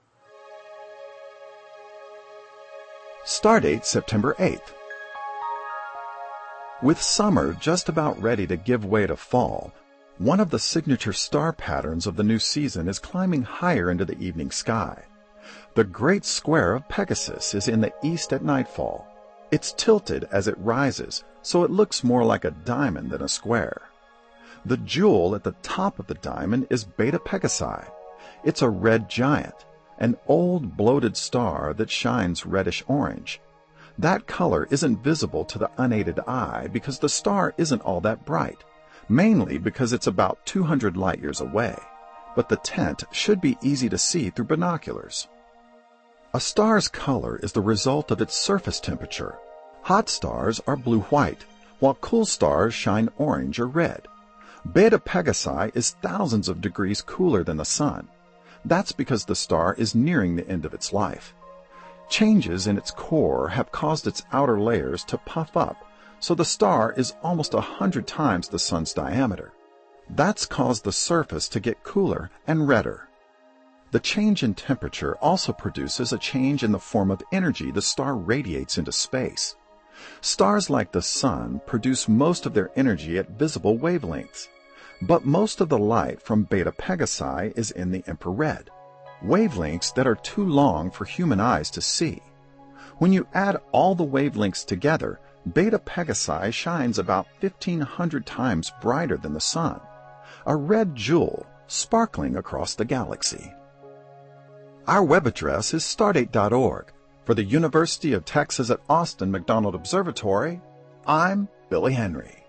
Stardate September eighth. With summer just about ready to give way to fall, one of the signature star patterns of the new season is climbing higher into the evening sky. The Great Square of Pegasus is in the east at nightfall. It's tilted as it rises, so it looks more like a diamond than a square. The jewel at the top of the diamond is Beta Pegasi. It's a red giant, an old bloated star that shines reddish-orange. That color isn't visible to the unaided eye because the star isn't all that bright, mainly because it's about two hundred light-years away, but the tent should be easy to see through binoculars. A star's color is the result of its surface temperature. Hot stars are blue-white, while cool stars shine orange or red. Beta Pegasi is thousands of degrees cooler than the sun. That's because the star is nearing the end of its life. Changes in its core have caused its outer layers to puff up, so the star is almost a hundred times the sun's diameter. That's caused the surface to get cooler and redder. The change in temperature also produces a change in the form of energy the star radiates into space. Stars like the Sun produce most of their energy at visible wavelengths, but most of the light from Beta Pegasi is in the infrared, wavelengths that are too long for human eyes to see. When you add all the wavelengths together, Beta Pegasi shines about fifteen hundred times brighter than the Sun, a red jewel sparkling across the galaxy. Our web address is stardate dot org. For the University of Texas at Austin McDonald Observatory, I'm Billy Henry.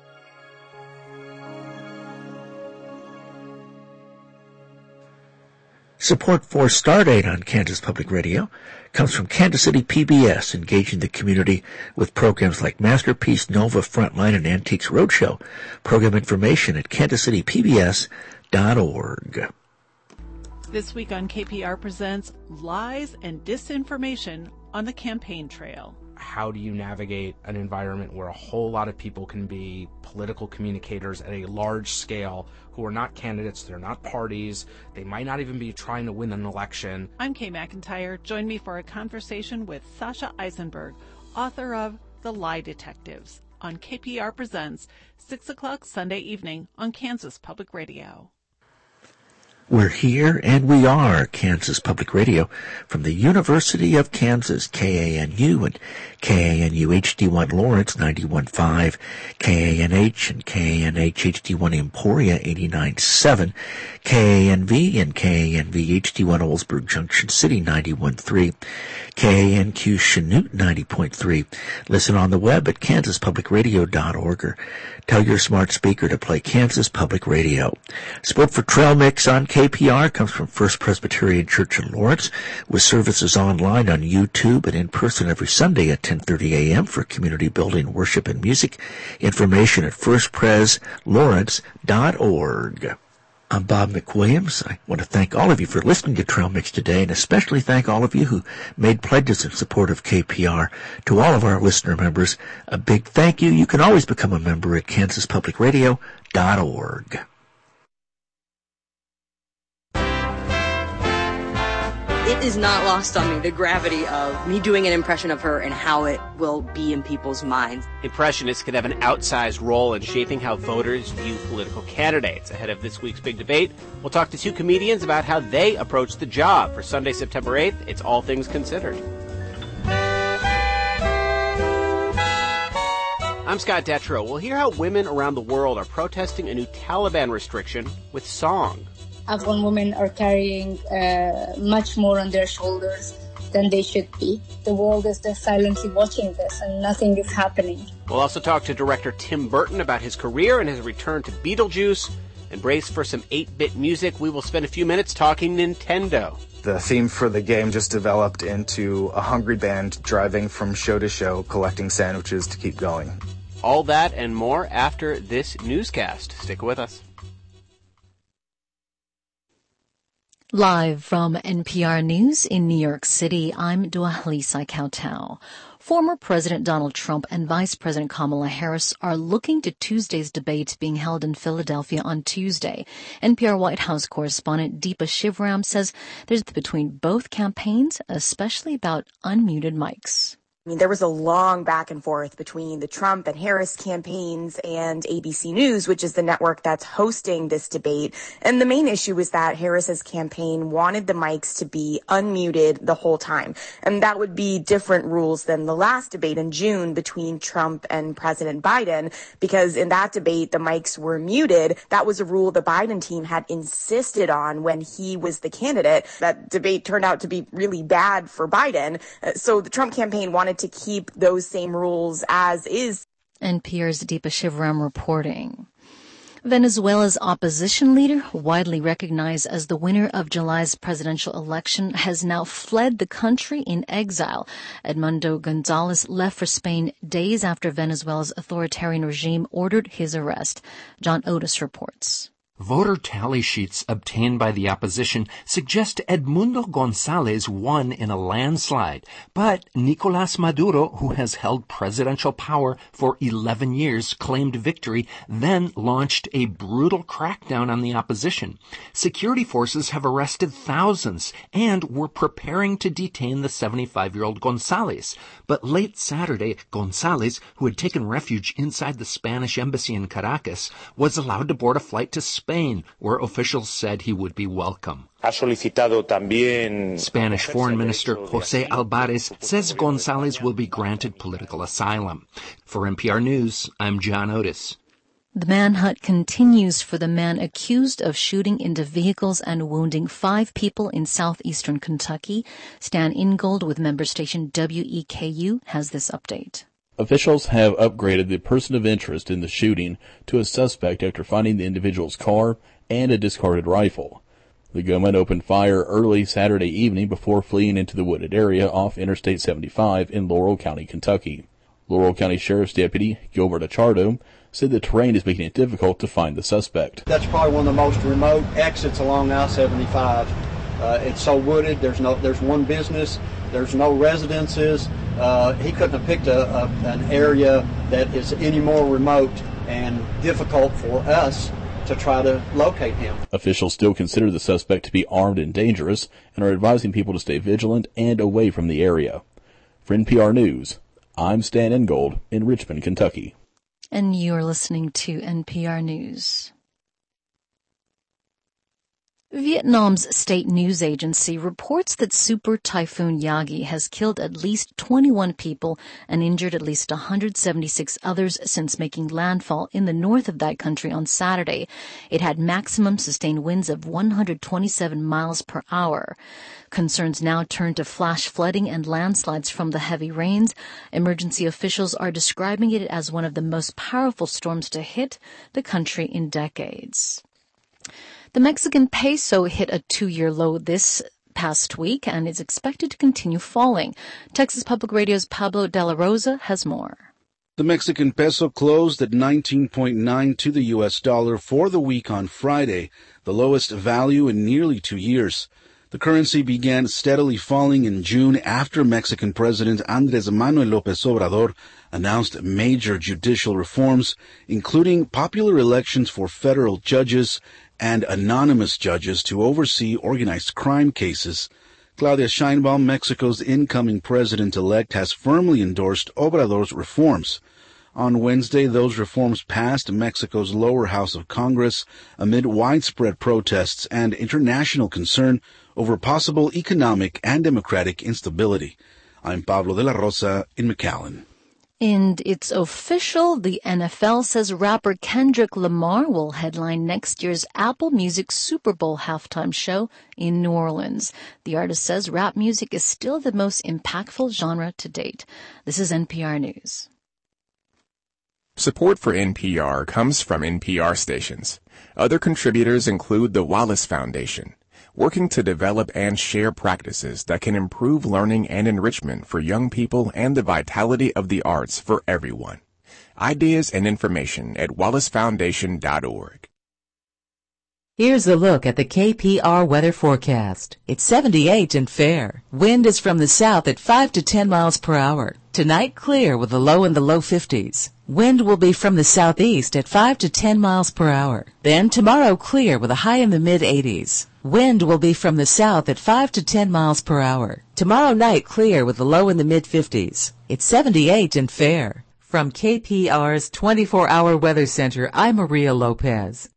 Support for Stardate on Kansas Public Radio comes from Kansas City P B S, engaging the community with programs like Masterpiece, Nova, Frontline, and Antiques Roadshow. Program information at kansas city p b s dot org. This week on K P R Presents Lies and Disinformation on the Campaign Trail. How do you navigate an environment where a whole lot of people can be political communicators at a large scale who are not candidates, they're not parties, they might not even be trying to win an election? I'm Kay McIntyre. Join me for a conversation with Sasha Eisenberg, author of The Lie Detectives, on K P R Presents, six o'clock Sunday evening on Kansas Public Radio. We're here, and we are Kansas Public Radio from the University of Kansas, K A N U and K A N U H D one Lawrence ninety-one point five, K A N H and K A N H H D one Emporia eighty-nine point seven, K A N V and K A N V H D one Oldsburg Junction City ninety-one point three, K A N Q Chanute ninety point three. Listen on the web at kansas public radio dot org or tell your smart speaker to play Kansas Public Radio. Support for Trail Mix on K P R comes from First Presbyterian Church in Lawrence, with services online on YouTube and in person every Sunday at ten thirty a.m. for community building, worship, and music. Information at first pres lawrence dot org. I'm Bob McWilliams. I want to thank all of you for listening to Trail Mix today, and especially thank all of you who made pledges in support of K P R. To all of our listener members, a big thank you. You can always become a member at kansas public radio dot org. It is not lost on me, the gravity of me doing an impression of her and how it will be in people's minds. Impressionists could have an outsized role in shaping how voters view political candidates. Ahead of this week's big debate, we'll talk to two comedians about how they approach the job. For Sunday, September eighth, it's All Things Considered. I'm Scott Detrow. We'll hear how women around the world are protesting a new Taliban restriction with song. Afghan women are carrying uh, much more on their shoulders than they should be. The world is just silently watching this and nothing is happening. We'll also talk to director Tim Burton about his career and his return to Beetlejuice. And brace for some eight-bit music. We will spend a few minutes talking Nintendo. The theme for the game just developed into a hungry band driving from show to show, collecting sandwiches to keep going. All that and more after this newscast. Stick with us. Live from N P R News in New York City, I'm Dua Lisa Kautal. Former President Donald Trump and Vice President Kamala Harris are looking to Tuesday's debate being held in Philadelphia on Tuesday. N P R White House correspondent Deepa Shivram says there's between both campaigns, especially about unmuted mics. I mean, there was a long back and forth between the Trump and Harris campaigns and A B C News, which is the network that's hosting this debate. And the main issue was that Harris's campaign wanted the mics to be unmuted the whole time. And that would be different rules than the last debate in June between Trump and President Biden, because in that debate, the mics were muted. That was a rule the Biden team had insisted on when he was the candidate. That debate turned out to be really bad for Biden. So the Trump campaign wanted to keep those same rules as is. N P R's Deepa Shivram reporting. Venezuela's opposition leader, widely recognized as the winner of July's presidential election, has now fled the country in exile. Edmundo Gonzalez left for Spain days after Venezuela's authoritarian regime ordered his arrest. John Otis reports. Voter tally sheets obtained by the opposition suggest Edmundo Gonzalez won in a landslide, but Nicolás Maduro, who has held presidential power for eleven years, claimed victory, then launched a brutal crackdown on the opposition. Security forces have arrested thousands and were preparing to detain the seventy-five-year-old Gonzalez. But late Saturday, Gonzalez, who had taken refuge inside the Spanish embassy in Caracas, was allowed to board a flight to Spain, where officials said he would be welcome. Spanish Foreign Minister José Álvarez says Gonzalez will be granted political asylum. For N P R News, I'm John Otis. The manhunt continues for the man accused of shooting into vehicles and wounding five people in southeastern Kentucky. Stan Ingold with member station W E K U has this update. Officials have upgraded the person of interest in the shooting to a suspect after finding the individual's car and a discarded rifle. The gunman opened fire early Saturday evening before fleeing into the wooded area off Interstate seventy-five in Laurel County, Kentucky. Laurel County Sheriff's Deputy Gilbert Achardo said the terrain is making it difficult to find the suspect. That's probably one of the most remote exits along I seventy-five. Uh, it's so wooded. There's no, there's one business. There's no residences. Uh, he couldn't have picked a, a, an area that is any more remote and difficult for us to try to locate him. Officials still consider the suspect to be armed and dangerous and are advising people to stay vigilant and away from the area. For N P R News, I'm Stan Ingold in Richmond, Kentucky. And you're listening to N P R News. Vietnam's state news agency reports that Super Typhoon Yagi has killed at least twenty-one people and injured at least one hundred seventy-six others since making landfall in the north of that country on Saturday. It had maximum sustained winds of one hundred twenty-seven miles per hour. Concerns now turn to flash flooding and landslides from the heavy rains. Emergency officials are describing it as one of the most powerful storms to hit the country in decades. The Mexican peso hit a two-year low this past week and is expected to continue falling. Texas Public Radio's Pablo De La Rosa has more. The Mexican peso closed at nineteen point nine to the U S dollar for the week on Friday, the lowest value in nearly two years. The currency began steadily falling in June after Mexican President Andrés Manuel López Obrador announced major judicial reforms, including popular elections for federal judges and anonymous judges to oversee organized crime cases. Claudia Sheinbaum, Mexico's incoming president-elect, has firmly endorsed Obrador's reforms. On Wednesday, those reforms passed Mexico's lower house of Congress amid widespread protests and international concern over possible economic and democratic instability. I'm Pablo De La Rosa in McAllen. And it's official. The N F L says rapper Kendrick Lamar will headline next year's Apple Music Super Bowl halftime show in New Orleans. The artist says rap music is still the most impactful genre to date. This is N P R News. Support for N P R comes from N P R stations. Other contributors include the Wallace Foundation, working to develop and share practices that can improve learning and enrichment for young people and the vitality of the arts for everyone. Ideas and information at wallace foundation dot org. Here's a look at the K P R weather forecast. It's seventy-eight and fair. Wind is from the south at five to ten miles per hour. Tonight clear with a low in the low fifties. Wind will be from the southeast at five to ten miles per hour. Then tomorrow clear with a high in the mid eighties. Wind will be from the south at five to ten miles per hour. Tomorrow night clear with a low in the mid fifties. It's seventy-eight and fair. From K P R's twenty-four hour Weather Center, I'm Maria Lopez.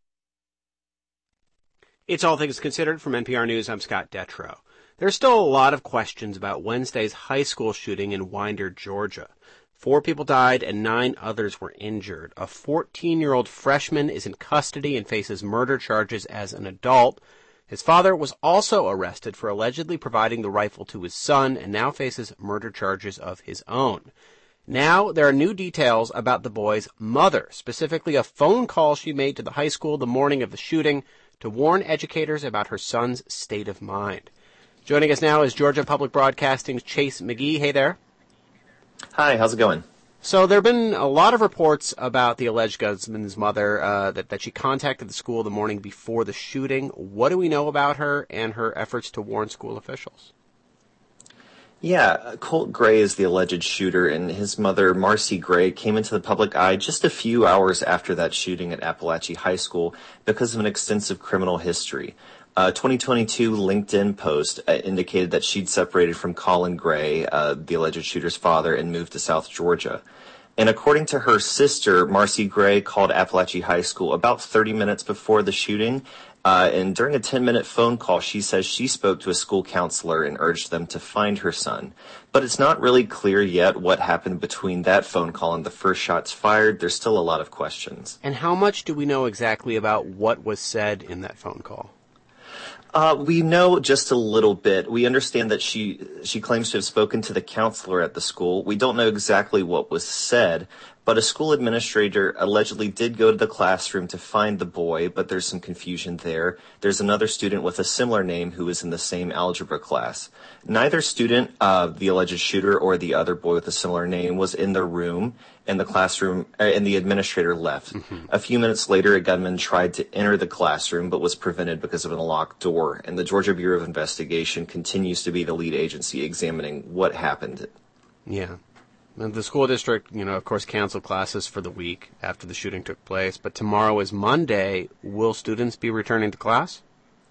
It's All Things Considered from N P R News. I'm Scott Detrow. There's still a lot of questions about Wednesday's high school shooting in Winder, Georgia. Four people died and nine others were injured. A fourteen-year-old freshman is in custody and faces murder charges as an adult. His father was also arrested for allegedly providing the rifle to his son and now faces murder charges of his own. Now there are new details about the boy's mother, specifically a phone call she made to the high school the morning of the shooting to warn educators about her son's state of mind. Joining us now is Georgia Public Broadcasting's Chase McGee. Hey there. Hi, how's it going? So there have been a lot of reports about the alleged gunman's mother, uh, that, that she contacted the school the morning before the shooting. What do we know about her and her efforts to warn school officials? Yeah, Colt Gray is the alleged shooter, and his mother, Marcy Gray, came into the public eye just a few hours after that shooting at Appalachia High School because of an extensive criminal history. A twenty twenty-two LinkedIn post uh, indicated that she'd separated from Colin Gray, uh, the alleged shooter's father, and moved to South Georgia. And according to her sister, Marcy Gray called Appalachia High School about thirty minutes before the shooting. Uh, and during a ten-minute phone call, she says she spoke to a school counselor and urged them to find her son. But it's not really clear yet what happened between that phone call and the first shots fired. There's still a lot of questions. And how much do we know exactly about what was said in that phone call? Uh, we know just a little bit. We understand that she she claims to have spoken to the counselor at the school. We don't know exactly what was said, but a school administrator allegedly did go to the classroom to find the boy, but there's some confusion there. There's another student with a similar name who was in the same algebra class. Neither student, uh, the alleged shooter or the other boy with a similar name, was in the room, and the classroom, uh, and the administrator left. Mm-hmm. A few minutes later, a gunman tried to enter the classroom, but was prevented because of an unlocked door. And the Georgia Bureau of Investigation continues to be the lead agency examining what happened. Yeah. And the school district, you know, of course, canceled classes for the week after the shooting took place. But tomorrow is Monday. Will students be returning to class?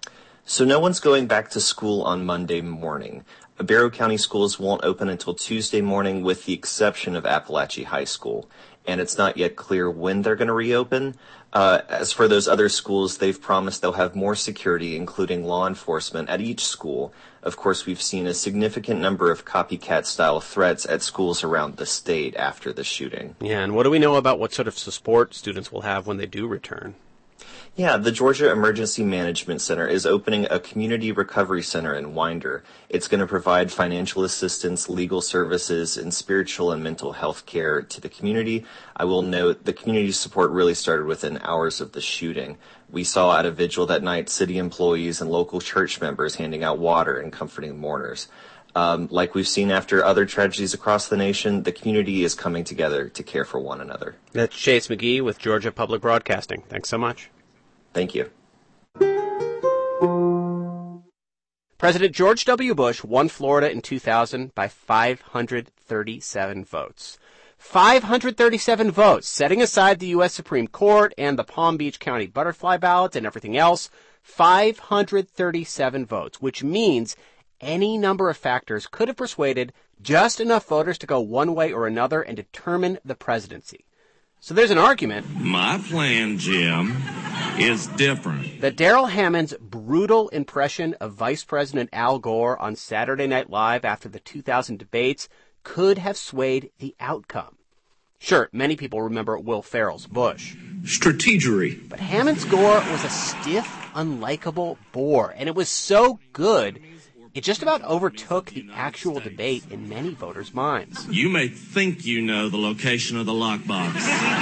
So no one's going back to school on Monday morning. Barrow County schools won't open until Tuesday morning, with the exception of Appalachia High School. And it's not yet clear when they're going to reopen. Uh, as for those other schools, they've promised they'll have more security, including law enforcement, at each school. Of course, we've seen a significant number of copycat-style threats at schools around the state after the shooting. Yeah, and what do we know about what sort of support students will have when they do return? Yeah, the Georgia Emergency Management Center is opening a community recovery center in Winder. It's going to provide financial assistance, legal services, and spiritual and mental health care to the community. I will note the community support really started within hours of the shooting. We saw at a vigil that night city employees and local church members handing out water and comforting mourners. Um, like we've seen after other tragedies across the nation, the community is coming together to care for one another. That's Chase McGee with Georgia Public Broadcasting. Thanks so much. Thank you. President George W. Bush won Florida in two thousand by five hundred thirty-seven votes. five hundred thirty-seven votes, setting aside the U S Supreme Court and the Palm Beach County butterfly ballots and everything else. five hundred thirty-seven votes, which means any number of factors could have persuaded just enough voters to go one way or another and determine the presidency. So there's an argument. My plan, Jim, is different. That Darrell Hammond's brutal impression of Vice President Al Gore on Saturday Night Live after the two thousand debates could have swayed the outcome. Sure, many people remember Will Ferrell's Bush. Strategery. But Hammond's Gore was a stiff, unlikable bore, and it was so good, it just about overtook the actual debate in many voters' minds. You may think you know the location of the lockbox.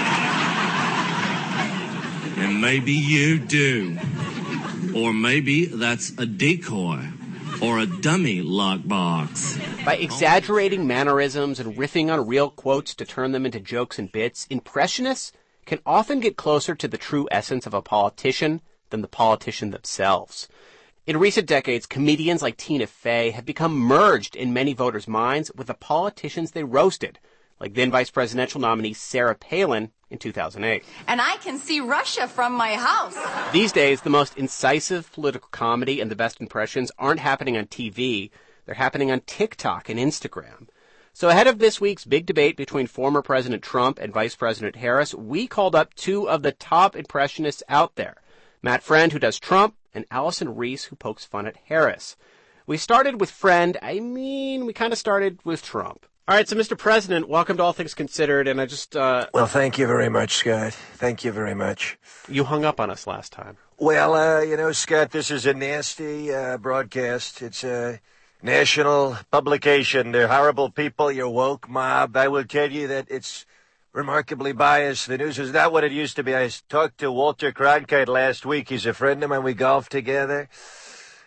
And maybe you do. Or maybe that's a decoy or a dummy lockbox. By exaggerating mannerisms and riffing on real quotes to turn them into jokes and bits, impressionists can often get closer to the true essence of a politician than the politician themselves. In recent decades, comedians like Tina Fey have become merged in many voters' minds with the politicians they roasted, like then vice presidential nominee Sarah Palin in two thousand eight. And I can see Russia from my house. These days, the most incisive political comedy and the best impressions aren't happening on T V. They're happening on TikTok and Instagram. So ahead of this week's big debate between former President Trump and Vice President Harris, we called up two of the top impressionists out there. Matt Friend, who does Trump, and Allison Reese, who pokes fun at Harris. We started with Friend. I mean, we kind of started with Trump. All right, so Mister President, welcome to All Things Considered, and I just... Uh, well, thank you very much, Scott. Thank you very much. You hung up on us last time. Well, uh, you know, Scott, this is a nasty uh, broadcast. It's a national publication. They're horrible people, your woke mob. I will tell you that it's remarkably biased. The news is not what it used to be. I talked to Walter Cronkite last week. He's a friend of mine. We golfed together.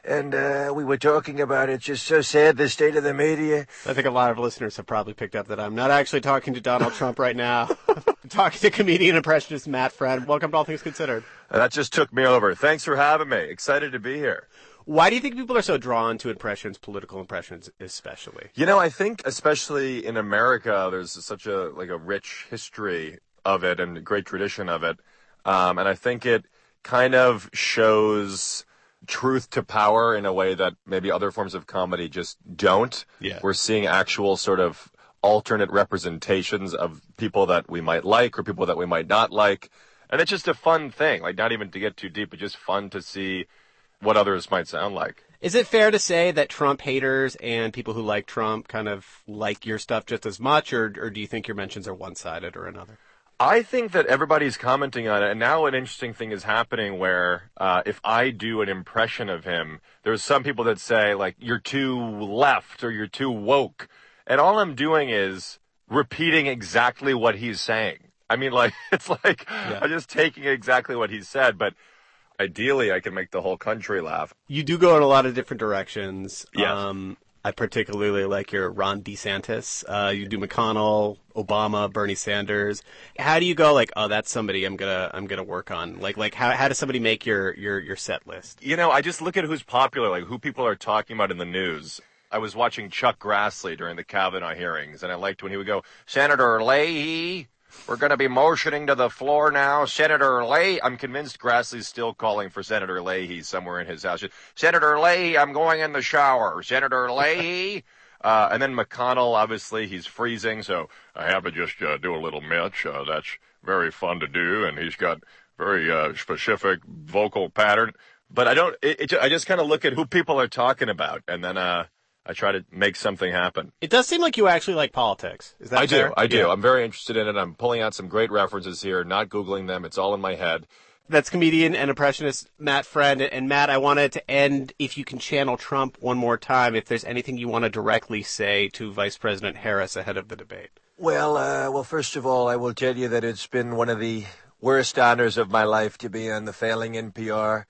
and uh, we were talking about it. It's just so sad, the state of the media. I think a lot of listeners have probably picked up that I'm not actually talking to Donald Trump right now. I'm talking to comedian impressionist Matt Friend. Welcome to All Things Considered. Uh, that just took me over. Thanks for having me. Excited to be here. Why do you think people are so drawn to impressions, political impressions especially? You know, I think especially in America, there's such a like a rich history of it and a great tradition of it. Um, and I think it kind of shows truth to power in a way that maybe other forms of comedy just don't. Yeah. We're seeing actual sort of alternate representations of people that we might like or people that we might not like. And it's just a fun thing, like not even to get too deep, but just fun to see what others might sound like. Is it fair to say that Trump haters and people who like Trump kind of like your stuff just as much, or, or do you think your mentions are one-sided or another? I think that everybody's commenting on it, and now an interesting thing is happening where uh, if I do an impression of him, there's some people that say, like, you're too left or you're too woke. And all I'm doing is repeating exactly what he's saying. I mean, like, it's like yeah. I'm just taking exactly what he said, but ideally, I can make the whole country laugh. You do go in a lot of different directions. Yes. Um, I particularly like your Ron DeSantis. Uh, you do McConnell, Obama, Bernie Sanders. How do you go like, oh, that's somebody I'm gonna I'm gonna work on? Like like how how does somebody make your your your set list? You know, I just look at who's popular, like who people are talking about in the news. I was watching Chuck Grassley during the Kavanaugh hearings, and I liked when he would go, Senator Leahy. We're going to be motioning to the floor now. Senator Leahy. I'm convinced Grassley's still calling for Senator Leahy somewhere in his house. Senator Leahy, I'm going in the shower. Senator Leahy. Uh, and then McConnell, obviously, he's freezing, so I have to just uh, do a little Mitch. Uh, that's very fun to do, and he's got very uh, specific vocal pattern. But I don't, it, it, I just kind of look at who people are talking about, and then uh, I try to make something happen. It does seem like you actually like politics. Is that I fair? do. I do. Yeah. I'm very interested in it. I'm pulling out some great references here, not Googling them. It's all in my head. That's comedian and impressionist Matt Friend. And Matt, I wanted to end, if you can channel Trump one more time, if there's anything you want to directly say to Vice President Harris ahead of the debate. Well, uh, well, first of all, I will tell you that it's been one of the worst honors of my life to be on the failing N P R.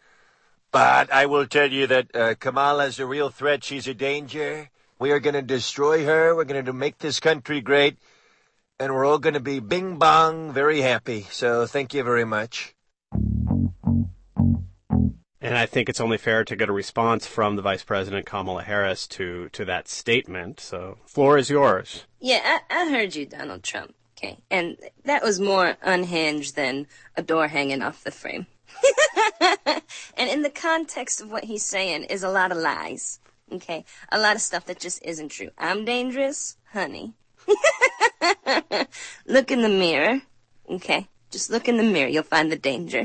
But I will tell you that uh, Kamala's a real threat. She's a danger. We are going to destroy her. We're going to make this country great. And we're all going to be bing bong, very happy. So thank you very much. And I think it's only fair to get a response from the Vice President Kamala Harris to, to that statement. So, floor is yours. Yeah, I, I heard you, Donald Trump. Okay, and that was more unhinged than a door hanging off the frame. And in the context of what he's saying is a lot of lies. Okay, a lot of stuff that just isn't true. I'm dangerous, honey. Look in the mirror. Okay, just look in the mirror. You'll find the danger.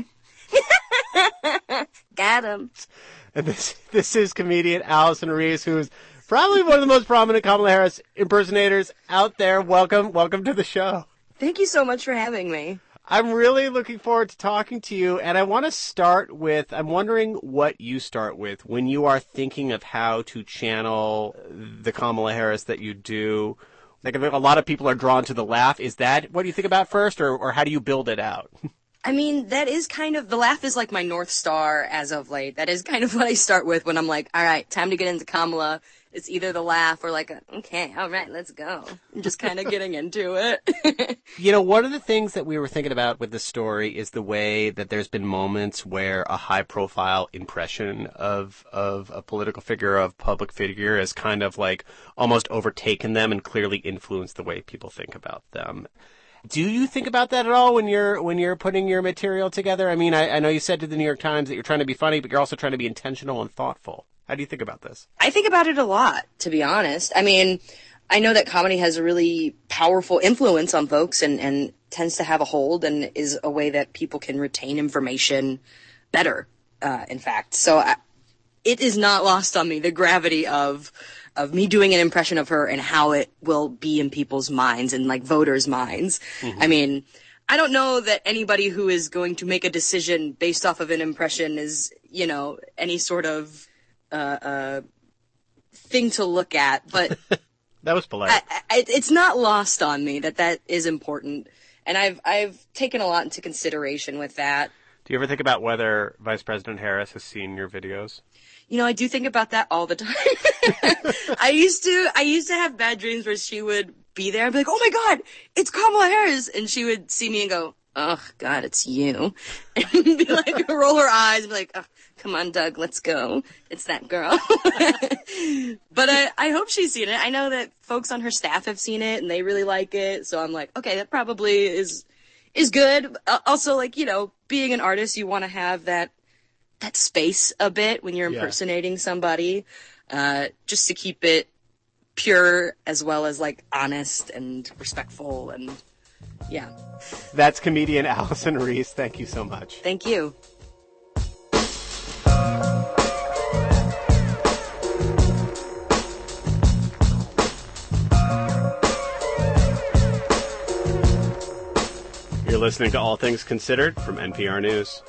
Got him. And this this is comedian Allison Reese, who's probably one of the most prominent Kamala Harris impersonators out there. Welcome, welcome to the show. Thank you so much for having me. I'm really looking forward to talking to you, and I want to start with, I'm wondering what you start with when you are thinking of how to channel the Kamala Harris that you do. Like, a lot of people are drawn to the laugh. Is that what you think about first, or, or how do you build it out? I mean, that is kind of, the laugh is like my North Star as of late. That is kind of what I start with when I'm like, all right, time to get into Kamala. It's either the laugh or like, a, okay, all right, let's go. I'm just kind of getting into it. You know, one of the things that we were thinking about with the story is the way that there's been moments where a high-profile impression of of a political figure, of public figure, has kind of like almost overtaken them and clearly influenced the way people think about them. Do you think about that at all when you're when you're putting your material together? I mean, I, I know you said to the New York Times that you're trying to be funny, but you're also trying to be intentional and thoughtful. How do you think about this? I think about it a lot, to be honest. I mean, I know that comedy has a really powerful influence on folks and, and tends to have a hold and is a way that people can retain information better, uh, in fact. So I, it is not lost on me, the gravity of of me doing an impression of her and how it will be in people's minds and, like, voters' minds. Mm-hmm. I mean, I don't know that anybody who is going to make a decision based off of an impression is, you know, any sort of Uh, uh, thing to look at, but that was polite. I, I, it's not lost on me that that is important, and I've I've taken a lot into consideration with that. Do you ever think about whether Vice President Harris has seen your videos? You know, I do think about that all the time. I used to, I used to have bad dreams where she would be there and be like, oh my God, it's Kamala Harris. And she would see me and go, oh God, it's you. And be like, roll her eyes and be like, oh, come on, Doug, let's go. It's that girl. But I, I hope she's seen it. I know that folks on her staff have seen it and they really like it. So I'm like, okay, that probably is, is good. Also, like, you know, being an artist, you want to have that, that space a bit when you're impersonating yeah. somebody, uh, just to keep it pure as well as like honest and respectful and yeah. That's comedian Allison Reese. Thank you so much. Thank you. You're listening to All Things Considered from N P R News.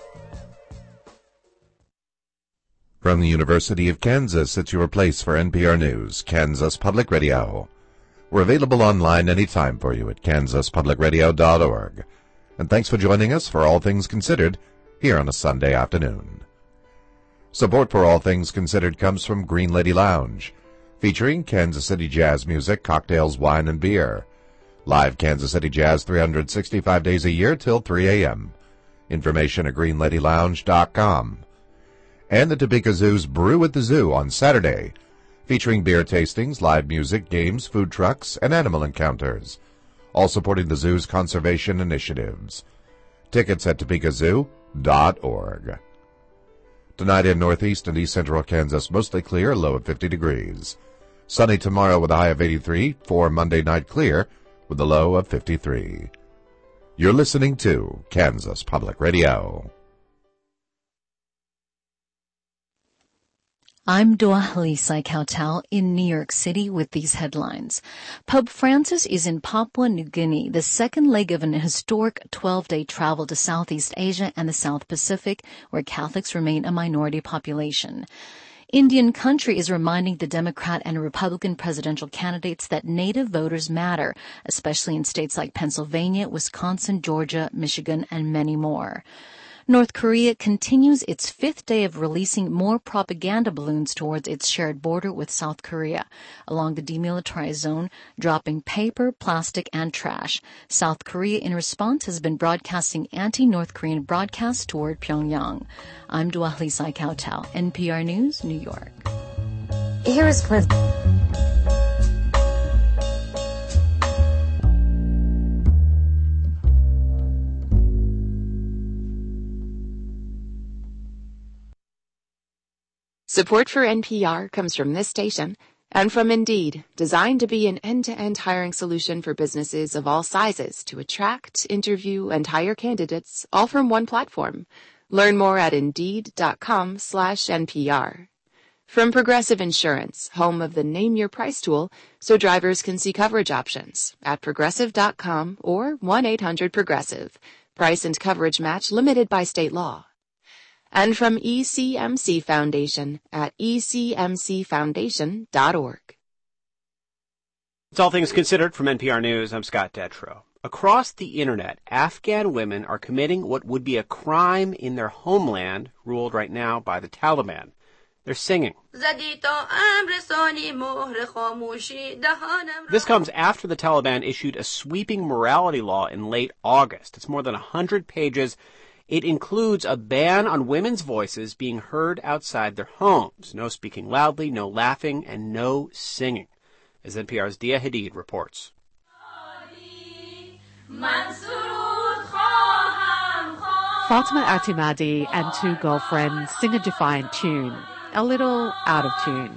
From the University of Kansas, it's your place for N P R News, Kansas Public Radio. We're available online anytime for you at kansas public radio dot org. And thanks for joining us for All Things Considered here on a Sunday afternoon. Support for All Things Considered comes from Green Lady Lounge, featuring Kansas City jazz music, cocktails, wine, and beer. Live Kansas City jazz three hundred sixty-five days a year till three a.m. Information at green lady lounge dot com. And the Topeka Zoo's Brew at the Zoo on Saturday, featuring beer tastings, live music, games, food trucks, and animal encounters, all supporting the zoo's conservation initiatives. Tickets at topeka zoo dot org. Tonight in northeast and east central Kansas, mostly clear, low of fifty degrees. Sunny tomorrow with a high of eighty-three, for Monday night clear with a low of fifty-three. You're listening to Kansas Public Radio. I'm Dua Halisa Kautal in New York City with these headlines. Pope Francis is in Papua New Guinea, the second leg of an historic twelve-day travel to Southeast Asia and the South Pacific, where Catholics remain a minority population. Indian Country is reminding the Democrat and Republican presidential candidates that Native voters matter, especially in states like Pennsylvania, Wisconsin, Georgia, Michigan, and many more. North Korea continues its fifth day of releasing more propaganda balloons towards its shared border with South Korea, along the demilitarized zone, dropping paper, plastic, and trash. South Korea, in response, has been broadcasting anti-North Korean broadcasts toward Pyongyang. I'm Dua Halisa Kautal, N P R News, New York. Here is Clint. Support for N P R comes from this station and from Indeed, designed to be an end-to-end hiring solution for businesses of all sizes to attract, interview, and hire candidates all from one platform. Learn more at Indeed.com slash NPR. From Progressive Insurance, home of the Name Your Price tool, so drivers can see coverage options at progressive dot com or one eight hundred progressive. Price and coverage match limited by state law. And from E C M C Foundation at e c m c foundation dot org. It's All Things Considered from N P R News. I'm Scott Detrow. Across the internet, Afghan women are committing what would be a crime in their homeland, ruled right now by the Taliban. They're singing. This comes after the Taliban issued a sweeping morality law in late August. It's more than one hundred pages. It includes a ban on women's voices being heard outside their homes. No speaking loudly, no laughing, and no singing. As N P R's Dia Hadid reports. Fatima Atimadi and two girlfriends sing a defiant tune, a little out of tune.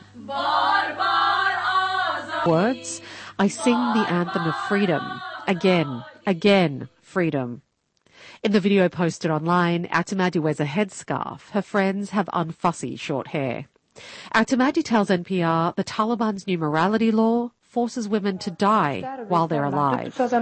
Words, I sing the anthem of freedom. Again, again, freedom. In the video posted online, Atimadi wears a headscarf. Her friends have unfussy short hair. Atimadi tells N P R the Taliban's new morality law forces women to die while they're alive. A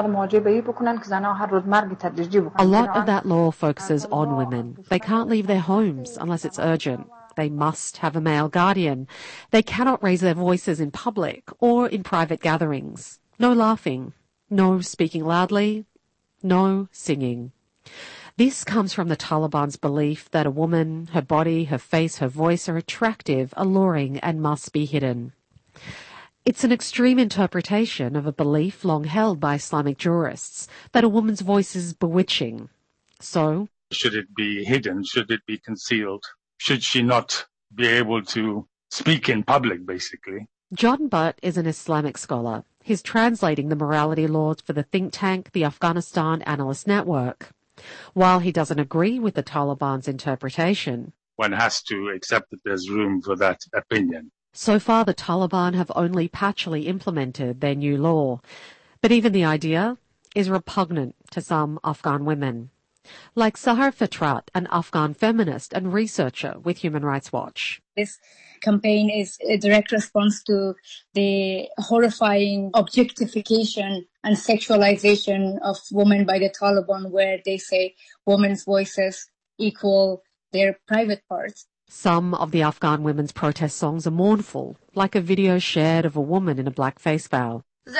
lot of that law focuses on women. They can't leave their homes unless it's urgent. They must have a male guardian. They cannot raise their voices in public or in private gatherings. No laughing. No speaking loudly. No singing. This comes from the Taliban's belief that a woman, her body, her face, her voice are attractive, alluring, and must be hidden. It's an extreme interpretation of a belief long held by Islamic jurists that a woman's voice is bewitching. So, should it be hidden? Should it be concealed? Should she not be able to speak in public, basically? John Butt is an Islamic scholar. He's translating the morality laws for the think tank, the Afghanistan Analyst Network. While he doesn't agree with the Taliban's interpretation, one has to accept that there's room for that opinion. So far, the Taliban have only patchily implemented their new law. But even the idea is repugnant to some Afghan women. Like Sahar Fitrat, an Afghan feminist and researcher with Human Rights Watch. This campaign is a direct response to the horrifying objectification and sexualization of women by the Taliban, where they say women's voices equal their private parts. Some of the Afghan women's protest songs are mournful, like a video shared of a woman in a black face veil.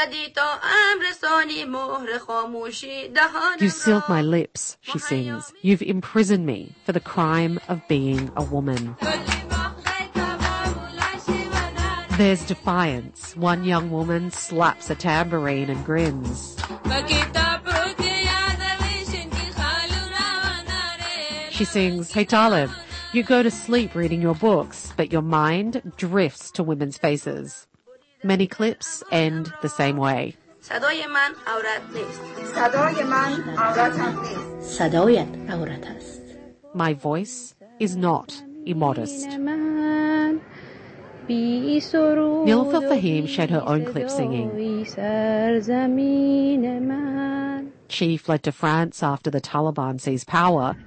You sealed my lips, she sings. You've imprisoned me for the crime of being a woman. There's defiance. One young woman slaps a tambourine and grins. She sings, "Hey Talib, you go to sleep reading your books, but your mind drifts to women's faces." Many clips end the same way. My voice is not immodest. Niloufar Fahim shared her own clip singing. She fled to France after the Taliban seized power.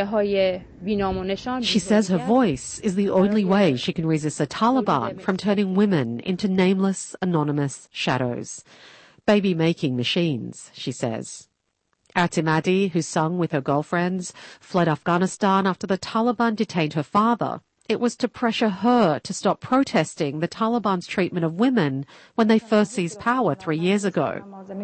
She says her voice is the only way she can resist the Taliban from turning women into nameless, anonymous shadows. Baby-making machines, she says. Atimadi, who sung with her girlfriends, fled Afghanistan after the Taliban detained her father. It was to pressure her to stop protesting the Taliban's treatment of women when they first seized power three years ago.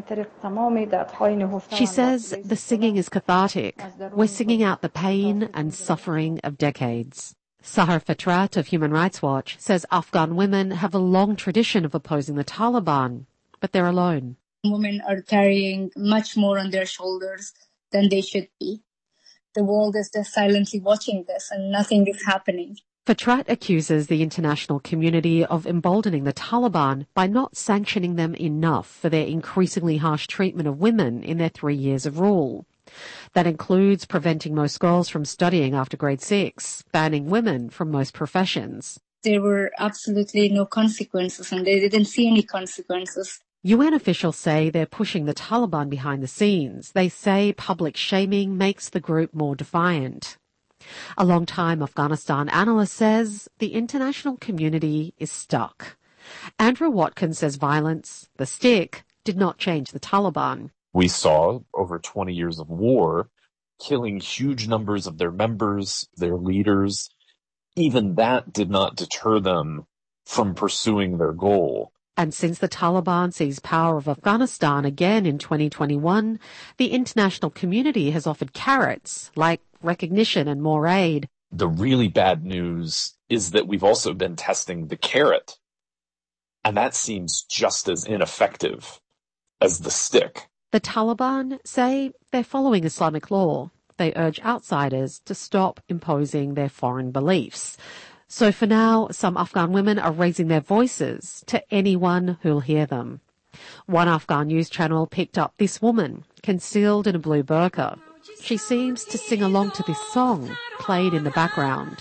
She says the singing is cathartic. We're singing out the pain and suffering of decades. Sahar Fitrat of Human Rights Watch says Afghan women have a long tradition of opposing the Taliban, but they're alone. Women are carrying much more on their shoulders than they should be. The world is just silently watching this and nothing is happening. Fitrat accuses the international community of emboldening the Taliban by not sanctioning them enough for their increasingly harsh treatment of women in their three years of rule. That includes preventing most girls from studying after grade six, banning women from most professions. There were absolutely no consequences, and they didn't see any consequences. U N officials say they're pushing the Taliban behind the scenes. They say public shaming makes the group more defiant. A long-time Afghanistan analyst says the international community is stuck. Andrew Watkins says violence, the stick, did not change the Taliban. We saw over twenty years of war killing huge numbers of their members, their leaders. Even that did not deter them from pursuing their goal. And since the Taliban seized power of Afghanistan again in twenty twenty-one, the international community has offered carrots, like recognition and more aid. The really bad news is that we've also been testing the carrot, and that seems just as ineffective as the stick. The Taliban say they're following Islamic law. They urge outsiders to stop imposing their foreign beliefs. So for now, some Afghan women are raising their voices to anyone who'll hear them. One Afghan news channel picked up this woman, concealed in a blue burqa. She seems to sing along to this song, played in the background.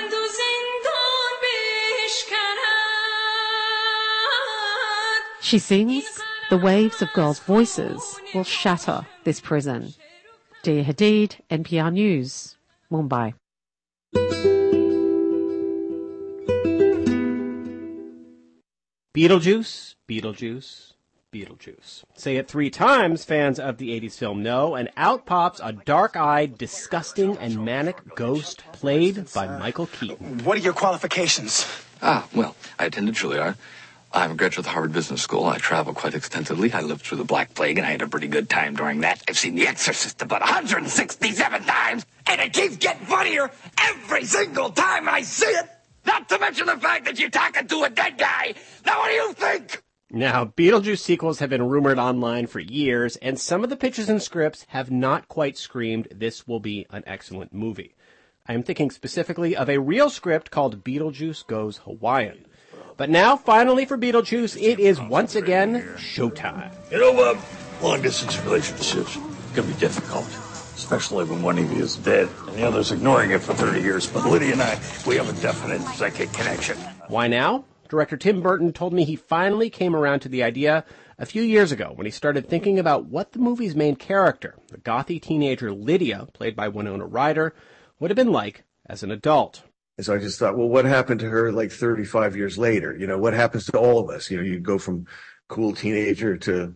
She sings, "The waves of girls' voices will shatter this prison." Dia Hadid, N P R News, Mumbai. Beetlejuice, Beetlejuice, Beetlejuice. Say it three times, fans of the eighties film know, and out pops a dark-eyed, disgusting, and manic ghost played by Michael Keaton. What are your qualifications? Ah, well, I attended Juilliard, I'm a graduate of the Harvard Business School. I travel quite extensively. I lived through the Black Plague, and I had a pretty good time during that. I've seen The Exorcist about one hundred sixty-seven times, and it keeps getting funnier every single time I see it. Not to mention the fact that you're talking to a dead guy. Now, what do you think? Now, Beetlejuice sequels have been rumored online for years, and some of the pitches and scripts have not quite screamed, this will be an excellent movie. I am thinking specifically of a real script called Beetlejuice Goes Hawaiian. But now, finally for Beetlejuice, it is once again showtime. You know, Bob, long-distance relationships can be difficult, especially when one of you is dead and the other's ignoring it for thirty years. But Lydia and I, we have a definite psychic connection. Why now? Director Tim Burton told me he finally came around to the idea a few years ago when he started thinking about what the movie's main character, the gothy teenager Lydia, played by Winona Ryder, would have been like as an adult. And so I just thought, well, what happened to her like thirty-five years later? You know, what happens to all of us? You know, you go from cool teenager to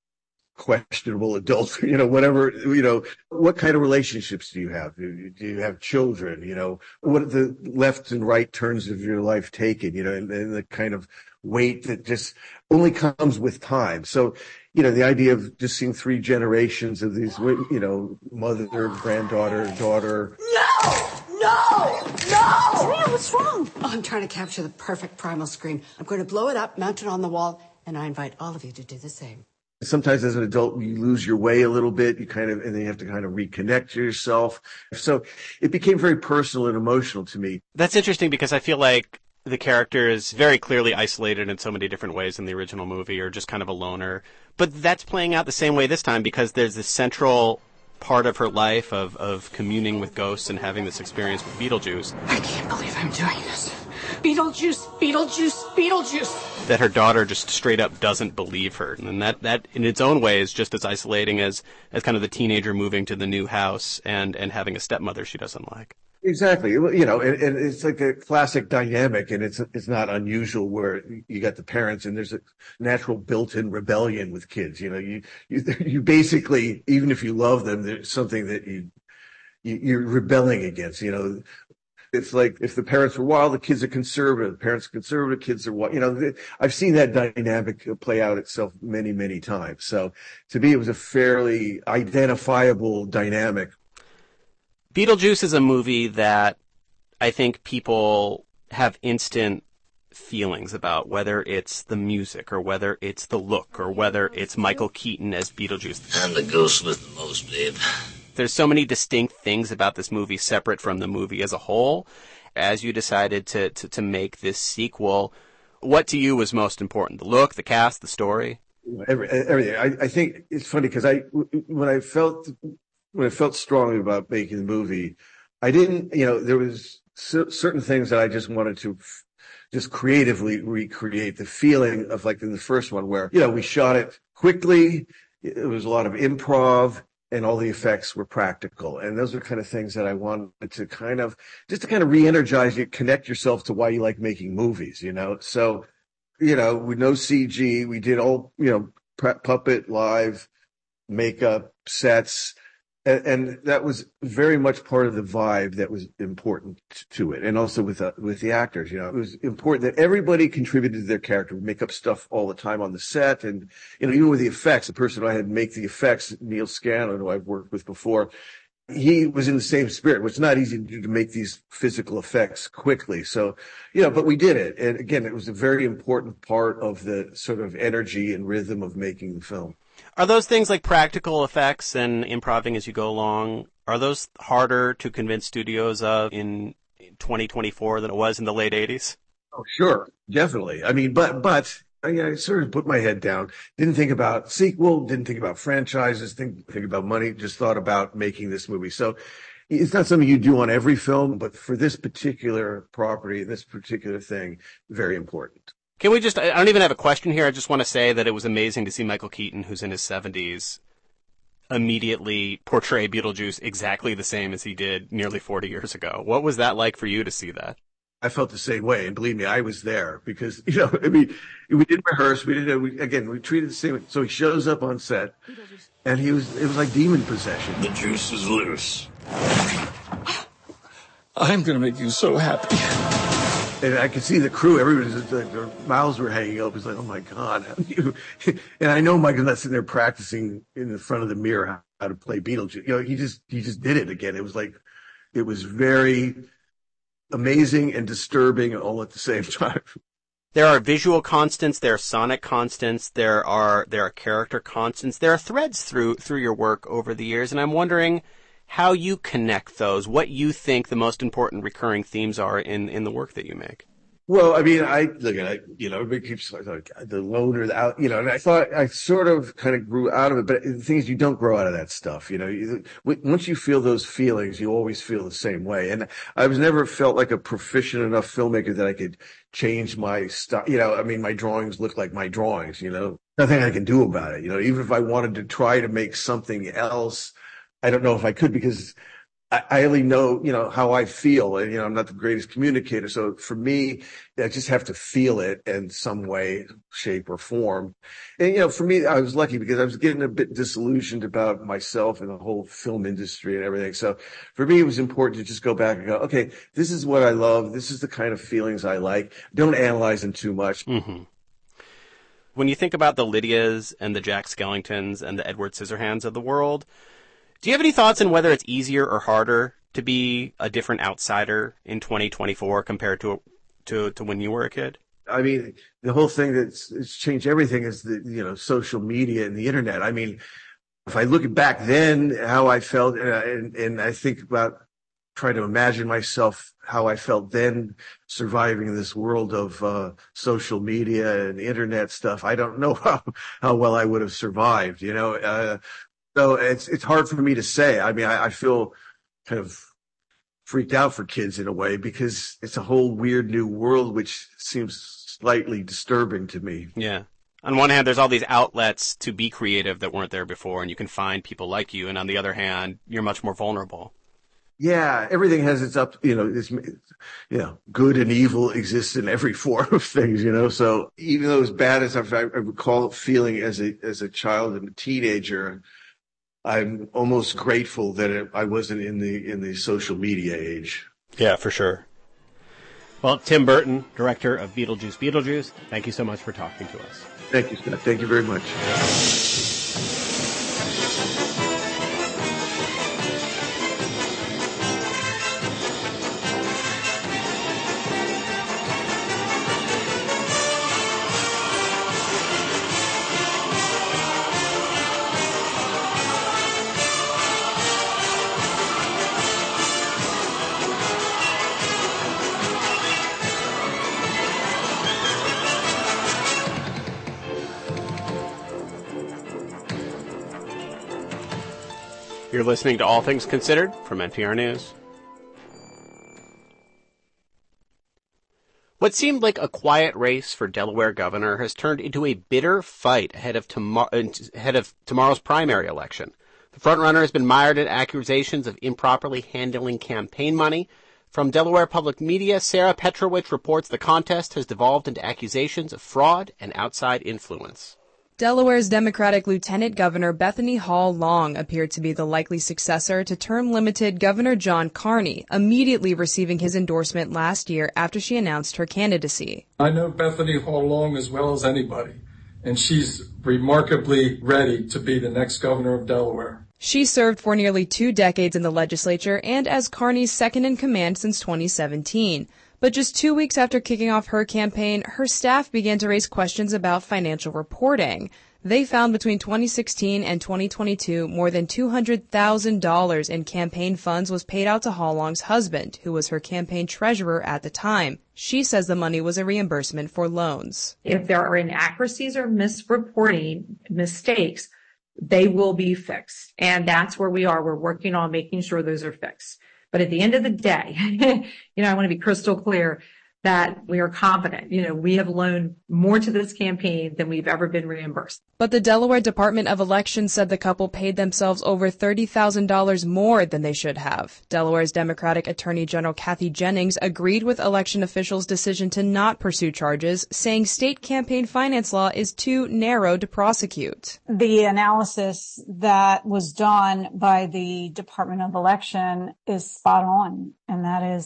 questionable adult, you know, whatever, you know, what kind of relationships do you have? Do, do you have children? You know, what are the left and right turns of your life taken, you know, and, and the kind of weight that just only comes with time. So, you know, the idea of just seeing three generations of these, you know, mother, granddaughter, daughter. No! No! No! Serena, what's wrong? Oh, I'm trying to capture the perfect primal scream. I'm going to blow it up, mount it on the wall, and I invite all of you to do the same. Sometimes as an adult, you lose your way a little bit. You kind of, and then you have to kind of reconnect to yourself. So it became very personal and emotional to me. That's interesting because I feel like the character is very clearly isolated in so many different ways in the original movie, or just kind of a loner. But that's playing out the same way this time because there's this central part of her life of, of communing with ghosts and having this experience with Beetlejuice. I can't believe I'm doing this. Beetlejuice, Beetlejuice, Beetlejuice. That her daughter just straight up doesn't believe her. And that, that in its own way is just as isolating as, as kind of the teenager moving to the new house and, and having a stepmother she doesn't like. Exactly. You know, and, and it's like a classic dynamic, and it's it's not unusual where you got the parents and there's a natural built-in rebellion with kids. You know, you you, you basically, even if you love them, there's something that you, you you're rebelling against. You know, it's like if the parents were wild, the kids are conservative. The parents are conservative, kids are wild. You know, I've seen that dynamic play out itself many, many times. So to me, it was a fairly identifiable dynamic. Beetlejuice is a movie that I think people have instant feelings about, whether it's the music or whether it's the look or whether it's Michael Keaton as Beetlejuice. I'm the ghost with the most, babe. There's so many distinct things about this movie separate from the movie as a whole. As you decided to, to, to make this sequel, what to you was most important? The look, the cast, the story? Every, everything. I, I think it's funny because I, when I felt... When I felt strongly about making the movie, I didn't, you know, there was c- certain things that I just wanted to f- just creatively recreate the feeling of like in the first one where, you know, we shot it quickly. It was a lot of improv and all the effects were practical. And those are kind of things that I wanted to kind of, just to kind of re-energize you, connect yourself to why you like making movies, you know? So, you know, with no C G, we did all, you know, pre- puppet, live, makeup, sets. And, and that was very much part of the vibe that was important to it. And also with, uh, with the actors, you know, it was important that everybody contributed to their character. We make up stuff all the time on the set. And, you know, even with the effects, the person I had make the effects, Neil Scanlon, who I've worked with before, he was in the same spirit, which is not easy to do, to make these physical effects quickly. So, you know, but we did it. And again, it was a very important part of the sort of energy and rhythm of making the film. Are those things like practical effects and improvising as you go along, are those harder to convince studios of in twenty twenty-four than it was in the late eighties? Oh, sure. Definitely. I mean, but, but I, I sort of put my head down, didn't think about sequel, didn't think about franchises, didn't think about money, just thought about making this movie. So it's not something you do on every film, but for this particular property, this particular thing, very important. Can we just, I don't even have a question here. I just want to say that it was amazing to see Michael Keaton, who's in his seventies, immediately portray Beetlejuice exactly the same as he did nearly forty years ago. What was that like for you to see that? I felt the same way. And believe me, I was there because, you know, I mean, we didn't rehearse. We didn't, we, again, we treated the same. So he shows up on set and he was, it was like demon possession. The juice is loose. I'm going to make you so happy. And I could see the crew, everybody was just like, their mouths were hanging open. It's like, oh my God, how do you? And I know Michael's not sitting there practicing in the front of the mirror how, how to play Beetlejuice. You know, he just, he just did it again. It was like, it was very amazing and disturbing all at the same time. There are visual constants, there are sonic constants, there are, there are character constants, there are threads through, through your work over the years. And I'm wondering how you connect those, what you think the most important recurring themes are in, in the work that you make. Well, I mean, I look at it, you know, everybody keeps like the loner, the out, you know, and I thought I sort of kind of grew out of it, but the thing is, you don't grow out of that stuff, you know. You, once you feel those feelings, you always feel the same way. And I was never felt like a proficient enough filmmaker that I could change my style. You know, I mean, my drawings look like my drawings, you know, nothing I can do about it. You know, even if I wanted to try to make something else, I don't know if I could, because I, I only know, you know, how I feel. And, you know, I'm not the greatest communicator. So for me, I just have to feel it in some way, shape, or form. And, you know, for me, I was lucky because I was getting a bit disillusioned about myself and the whole film industry and everything. So for me, it was important to just go back and go, okay, this is what I love. This is the kind of feelings I like. Don't analyze them too much. Mm-hmm. When you think about the Lydias and the Jack Skellingtons and the Edward Scissorhands of the world, do you have any thoughts on whether it's easier or harder to be a different outsider in twenty twenty-four compared to to to when you were a kid? I mean, the whole thing that's it's changed everything is the, you know, social media and the internet. I mean, if I look back then, how I felt, uh, and, and I think about trying to imagine myself how I felt then surviving in this world of uh, social media and internet stuff, I don't know how, how well I would have survived, you know. Uh, So it's it's hard for me to say. I mean, I, I feel kind of freaked out for kids in a way because it's a whole weird new world, which seems slightly disturbing to me. Yeah. On one hand, there's all these outlets to be creative that weren't there before, and you can find people like you. And on the other hand, you're much more vulnerable. Yeah, everything has its up, you know, it's, you know, good and evil exists in every form of things, you know. So even though as bad as I, I recall feeling as a as a child and a teenager, I'm almost grateful that it, I wasn't in the in the social media age. Yeah, for sure. Well, Tim Burton, director of Beetlejuice Beetlejuice, thank you so much for talking to us. Thank you, Scott. Thank you very much. You're listening to All Things Considered from N P R News. What seemed like a quiet race for Delaware governor has turned into a bitter fight ahead of, tomor- ahead of tomorrow's primary election. The frontrunner has been mired in accusations of improperly handling campaign money. From Delaware Public Media, Sarah Petrovich reports the contest has devolved into accusations of fraud and outside influence. Delaware's Democratic Lieutenant Governor Bethany Hall Long appeared to be the likely successor to term-limited Governor John Carney, immediately receiving his endorsement last year after she announced her candidacy. I know Bethany Hall Long as well as anybody, and she's remarkably ready to be the next governor of Delaware. She served for nearly two decades in the legislature and as Carney's second-in-command since twenty seventeen. But just two weeks after kicking off her campaign, her staff began to raise questions about financial reporting. They found between twenty sixteen and twenty twenty-two more than two hundred thousand dollars in campaign funds was paid out to Hall Long's husband, who was her campaign treasurer at the time. She says the money was a reimbursement for loans. If there are inaccuracies or misreporting mistakes, they will be fixed. And that's where we are. We're working on making sure those are fixed. But at the end of the day, you know, I want to be crystal clear that we are confident. You know, we have loaned more to this campaign than we've ever been reimbursed. But the Delaware Department of Elections said the couple paid themselves over thirty thousand dollars more than they should have. Delaware's Democratic Attorney General Kathy Jennings agreed with election officials' decision to not pursue charges, saying state campaign finance law is too narrow to prosecute. The analysis that was done by the Department of Election is spot on, and that is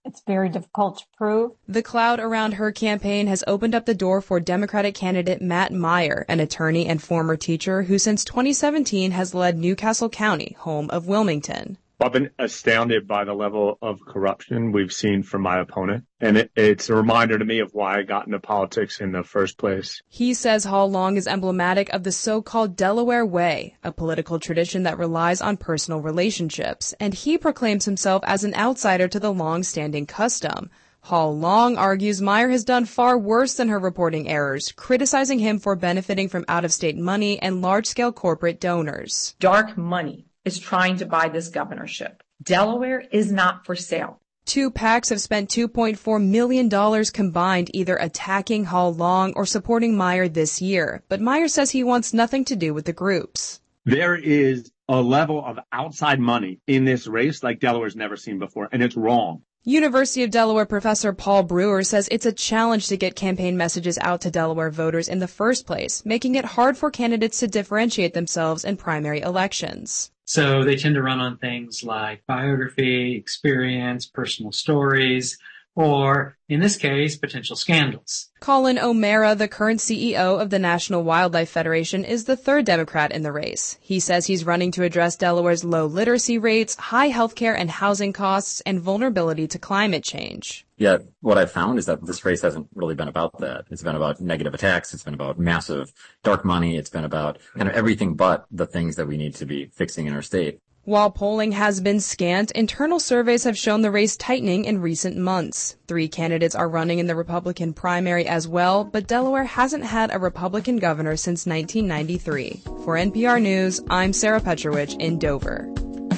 It's very difficult to prove. The cloud around her campaign has opened up the door for Democratic candidate Matt Meyer, an attorney and former teacher who since twenty seventeen has led Newcastle County, home of Wilmington. I've been astounded by the level of corruption we've seen from my opponent, and it, it's a reminder to me of why I got into politics in the first place. He says Hall Long is emblematic of the so-called Delaware Way, a political tradition that relies on personal relationships, and he proclaims himself as an outsider to the long-standing custom. Hall Long argues Meyer has done far worse than her reporting errors, criticizing him for benefiting from out-of-state money and large-scale corporate donors. Dark money is trying to buy this governorship. Delaware is not for sale. Two PACs have spent two point four million dollars combined either attacking Hall Long or supporting Meyer this year, but Meyer says he wants nothing to do with the groups. There is a level of outside money in this race like Delaware's never seen before, and it's wrong. University of Delaware professor Paul Brewer says it's a challenge to get campaign messages out to Delaware voters in the first place, making it hard for candidates to differentiate themselves in primary elections. So they tend to run on things like biography, experience, personal stories, or, in this case, potential scandals. Colin O'Mara, the current C E O of the National Wildlife Federation, is the third Democrat in the race. He says he's running to address Delaware's low literacy rates, high healthcare and housing costs, and vulnerability to climate change. Yet what I've found is that this race hasn't really been about that. It's been about negative attacks. It's been about massive dark money. It's been about kind of everything but the things that we need to be fixing in our state. While polling has been scant, internal surveys have shown the race tightening in recent months. Three candidates are running in the Republican primary as well, but Delaware hasn't had a Republican governor since nineteen ninety-three. For N P R News, I'm Sarah Petrovich in Dover.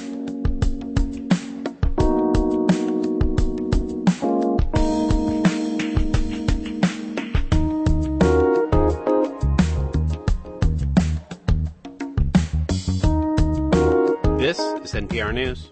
This is N P R News.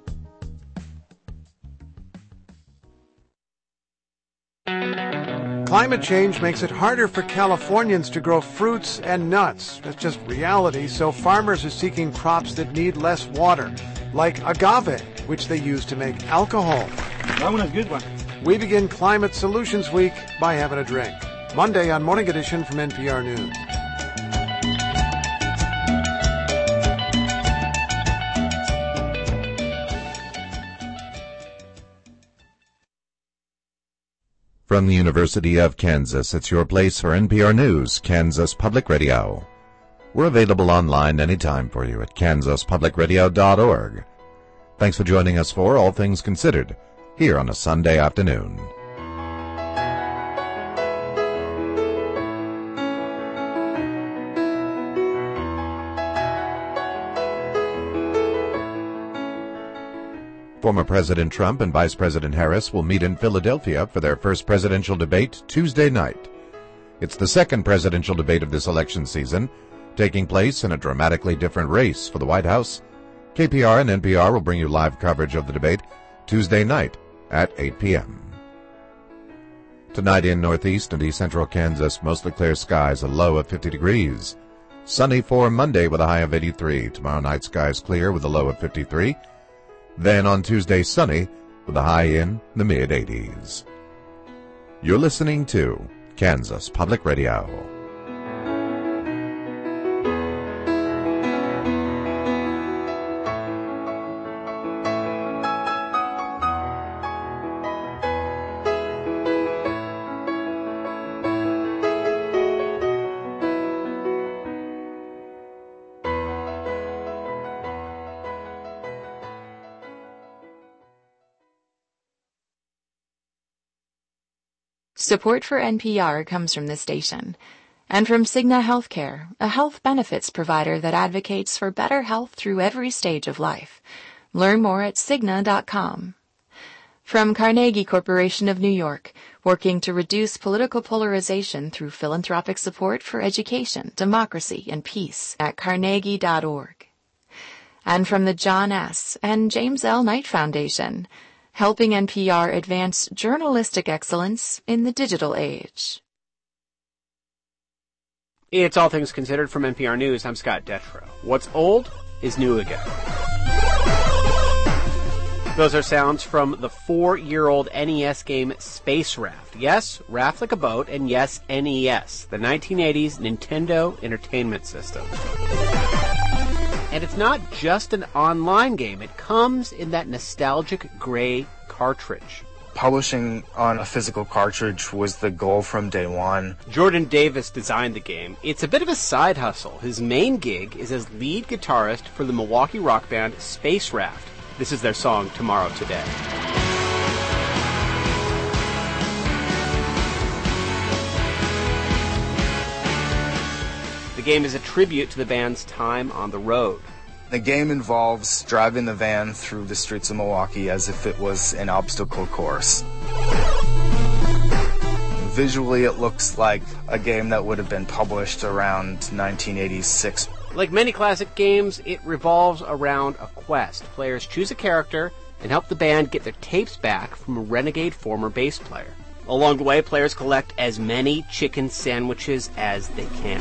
Climate change makes it harder for Californians to grow fruits and nuts. That's just reality, so farmers are seeking crops that need less water, like agave, which they use to make alcohol. That one is a good one. We begin Climate Solutions Week by having a drink. Monday on Morning Edition from N P R News. From the University of Kansas, it's your place for N P R News, Kansas Public Radio. We're available online anytime for you at kansas public radio dot org. Thanks for joining us for All Things Considered, here on a Sunday afternoon. Former President Trump and Vice President Harris will meet in Philadelphia for their first presidential debate Tuesday night. It's the second presidential debate of this election season, taking place in a dramatically different race for the White House. K P R and N P R will bring you live coverage of the debate Tuesday night at eight p.m. Tonight in northeast and east central Kansas, mostly clear skies, a low of fifty degrees. Sunny for Monday with a high of eighty-three. Tomorrow night skies clear with a low of fifty-three. Then on Tuesday, sunny, with a high in the mid-eighties. You're listening to Kansas Public Radio. Support for N P R comes from this station and from Cigna Healthcare, a health benefits provider that advocates for better health through every stage of life. Learn more at Cigna dot com. From Carnegie Corporation of New York, working to reduce political polarization through philanthropic support for education, democracy, and peace at carnegie dot org. And from the John S. and James L. Knight Foundation, helping N P R advance journalistic excellence in the digital age. It's All Things Considered from N P R News. I'm Scott Detrow. What's old is new again. Those are sounds from the four-year-old N E S game Space Raft. Yes, Raft like a boat, and yes, N E S, the nineteen eighties Nintendo Entertainment System. And it's not just an online game. It comes in that nostalgic gray cartridge. Publishing on a physical cartridge was the goal from day one. Jordan Davis designed the game. It's a bit of a side hustle. His main gig is as lead guitarist for the Milwaukee rock band Space Raft. This is their song, Tomorrow Today. The game is a tribute to the band's time on the road. The game involves driving the van through the streets of Milwaukee as if it was an obstacle course. Visually, it looks like a game that would have been published around nineteen eighty-six. Like many classic games, it revolves around a quest. Players choose a character and help the band get their tapes back from a renegade former bass player. Along the way, players collect as many chicken sandwiches as they can.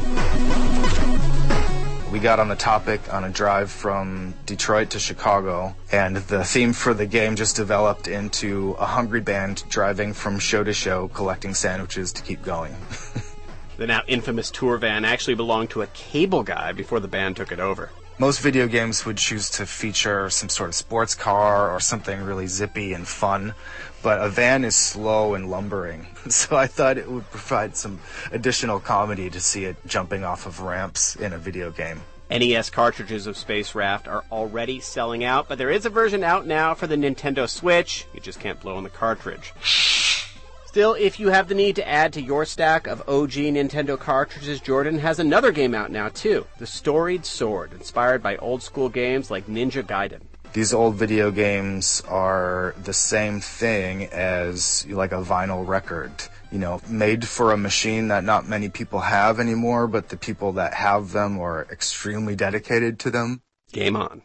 We got on the topic on a drive from Detroit to Chicago, and the theme for the game just developed into a hungry band driving from show to show, collecting sandwiches to keep going. The now infamous tour van actually belonged to a cable guy before the band took it over. Most video games would choose to feature some sort of sports car or something really zippy and fun, but a van is slow and lumbering, so I thought it would provide some additional comedy to see it jumping off of ramps in a video game. N E S cartridges of Space Raft are already selling out, but there is a version out now for the Nintendo Switch. You just can't blow in the cartridge. Still, if you have the need to add to your stack of O G Nintendo cartridges, Jordan has another game out now, too. The Storied Sword, inspired by old-school games like Ninja Gaiden. These old video games are the same thing as like a vinyl record, you know, made for a machine that not many people have anymore, but the people that have them are extremely dedicated to them. Game on.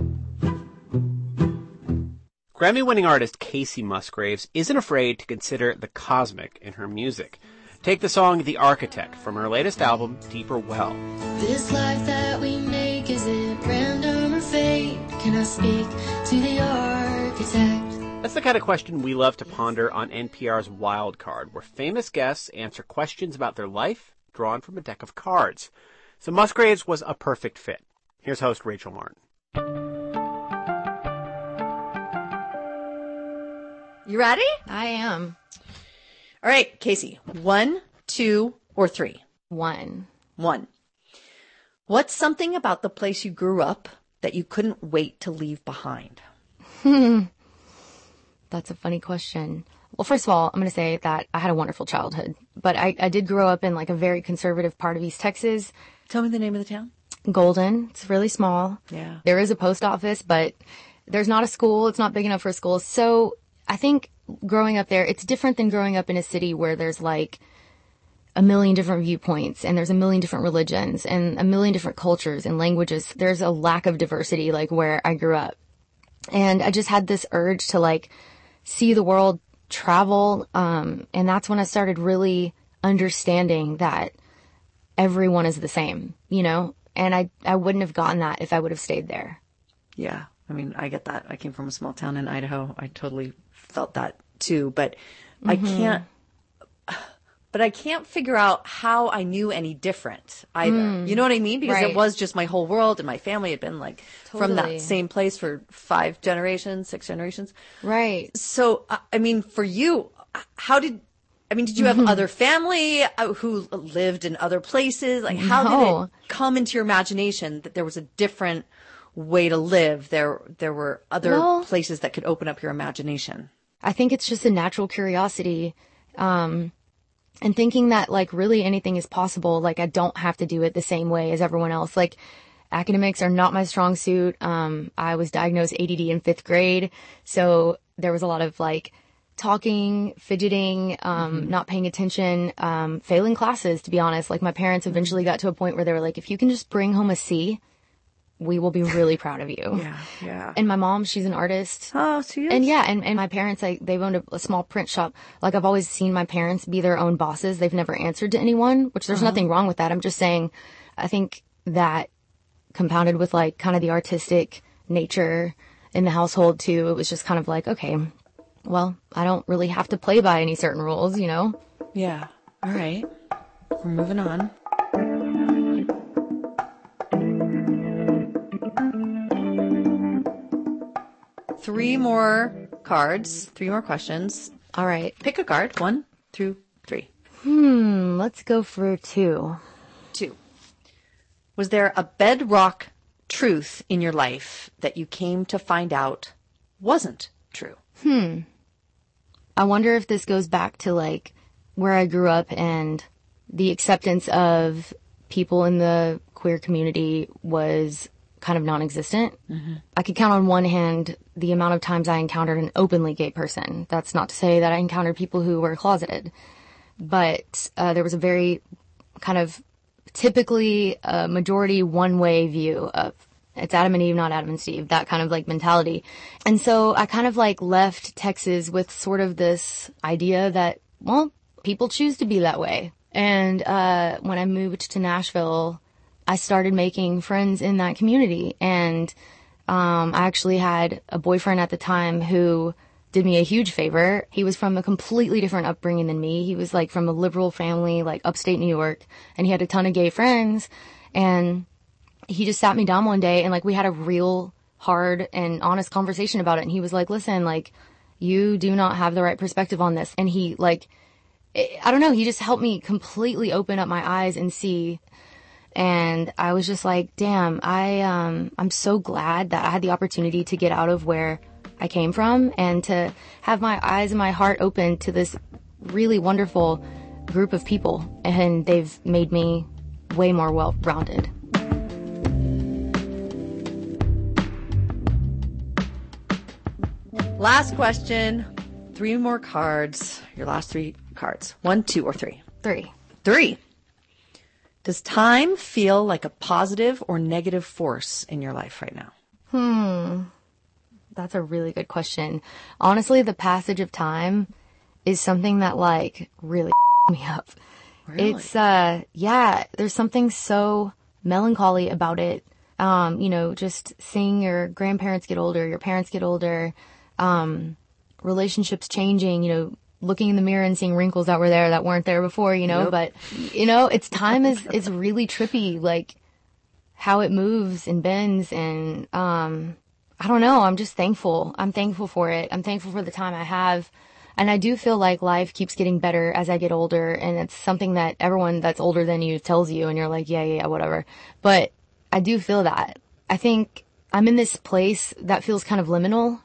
Grammy-winning artist Kacey Musgraves isn't afraid to consider the cosmic in her music. Take the song The Architect from her latest album, Deeper Well. This life that we make, is it random or fate? Can I speak to the architect? That's the kind of question we love to ponder on N P R's Wild Card, where famous guests answer questions about their life drawn from a deck of cards. So Musgraves was a perfect fit. Here's host Rachel Martin. You ready? I am. All right, Kacey. One, two, or three? One. One. What's something about the place you grew up that you couldn't wait to leave behind? Hmm. That's a funny question. Well, first of all, I'm going to say that I had a wonderful childhood, but I, I did grow up in like a very conservative part of East Texas. Tell me the name of the town. Golden. It's really small. Yeah. There is a post office, but there's not a school. It's not big enough for a school. So I think growing up there, it's different than growing up in a city where there's like a million different viewpoints and there's a million different religions and a million different cultures and languages. There's a lack of diversity like where I grew up. And I just had this urge to like see the world, travel. Um, and that's when I started really understanding that everyone is the same, you know, and I, I wouldn't have gotten that if I would have stayed there. Yeah. I mean, I get that. I came from a small town in Idaho. I totally felt that too, but mm-hmm. I can't, but I can't figure out how I knew any different either. Mm. You know what I mean? Because right. it was just my whole world and my family had been like totally. From that same place for five generations, six generations. Right. So, I mean, for you, how did, I mean, did you have mm-hmm. other family who lived in other places? Like, how no. did it come into your imagination that there was a different way to live? There, there were other well, places that could open up your imagination. I think it's just a natural curiosity, um, and thinking that like really anything is possible. Like I don't have to do it the same way as everyone else. Like academics are not my strong suit. Um, I was diagnosed A D D in fifth grade, so there was a lot of like talking, fidgeting, um, mm-hmm. not paying attention, um, failing classes. To be honest, like my parents eventually got to a point where they were like, if you can just bring home a C, we will be really proud of you. Yeah, yeah. And my mom, she's an artist. Oh, she is? And yeah, and, and my parents, like, they've owned a, a small print shop. Like, I've always seen my parents be their own bosses. They've never answered to anyone, which there's uh-huh. nothing wrong with that. I'm just saying, I think that compounded with, like, kind of the artistic nature in the household too, it was just kind of like, okay, well, I don't really have to play by any certain rules, you know? Yeah. All right. We're moving on. Three more cards, three more questions. All right. Pick a card, one through three. Hmm, let's go for two. Two. Was there a bedrock truth in your life that you came to find out wasn't true? Hmm. I wonder if this goes back to like where I grew up and the acceptance of people in the queer community was kind of non-existent. Mm-hmm. I could count on one hand the amount of times I encountered an openly gay person. That's not to say that I encountered people who were closeted, but uh, there was a very kind of typically a majority one-way view of it's Adam and Eve, not Adam and Steve, that kind of like mentality. And so I kind of like left Texas with sort of this idea that, well, people choose to be that way. And uh, when I moved to Nashville, I started making friends in that community. And um, I actually had a boyfriend at the time who did me a huge favor. He was from a completely different upbringing than me. He was like from a liberal family, like upstate New York, and he had a ton of gay friends. And he just sat me down one day and like we had a real hard and honest conversation about it. And he was like, listen, like you do not have the right perspective on this. And he like, I don't know, he just helped me completely open up my eyes and see. And I was just like, damn, I, um, I'm so glad that I had the opportunity to get out of where I came from and to have my eyes and my heart open to this really wonderful group of people. And they've made me way more well-rounded. Last question. Three more cards. Your last three cards. One, two, or three? Three. Three. Does time feel like a positive or negative force in your life right now? Hmm. That's a really good question. Honestly, the passage of time is something that like really me up. Really? It's, uh, yeah, there's something so melancholy about it. Um, you know, just seeing your grandparents get older, your parents get older, um, relationships changing, you know, looking in the mirror and seeing wrinkles that were there that weren't there before, you know, Nope. but you know, it's time is, it's really trippy, like how it moves and bends. And, um, I don't know. I'm just thankful. I'm thankful for it. I'm thankful for the time I have. And I do feel like life keeps getting better as I get older. And it's something that everyone that's older than you tells you. And you're like, yeah, yeah, whatever. But I do feel that. I think I'm in this place that feels kind of liminal.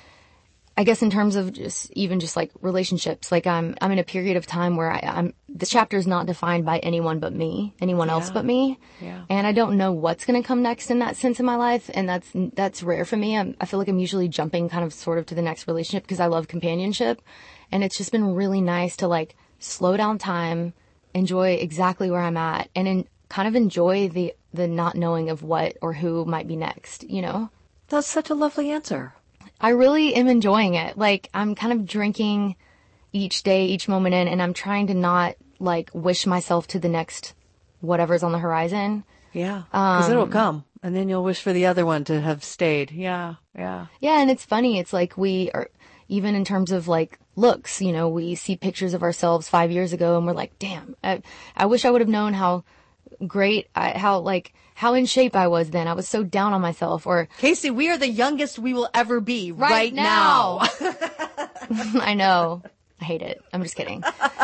I guess in terms of just even just like relationships, like I'm, I'm in a period of time where I, I'm, the chapter is not defined by anyone but me, anyone else Yeah. but me. Yeah. And I don't know what's going to come next in that sense in my life. And that's, that's rare for me. I'm, I feel like I'm usually jumping kind of sort of to the next relationship because I love companionship. And it's just been really nice to like slow down time, enjoy exactly where I'm at, and in, kind of enjoy the, the not knowing of what or who might be next, you know? That's such a lovely answer. I really am enjoying it. Like, I'm kind of drinking each day, each moment in, and I'm trying to not, like, wish myself to the next whatever's on the horizon. Yeah. Because Um, it'll come. And then you'll wish for the other one to have stayed. Yeah. Yeah. Yeah, and it's funny. It's like we are, even in terms of, like, looks, you know, we see pictures of ourselves five years ago, and we're like, damn, I, I wish I would have known how great, I, how, like, how in shape I was then. I was so down on myself. Or Casey, we are the youngest we will ever be right, right, now. now. I know. I hate it. I'm just kidding.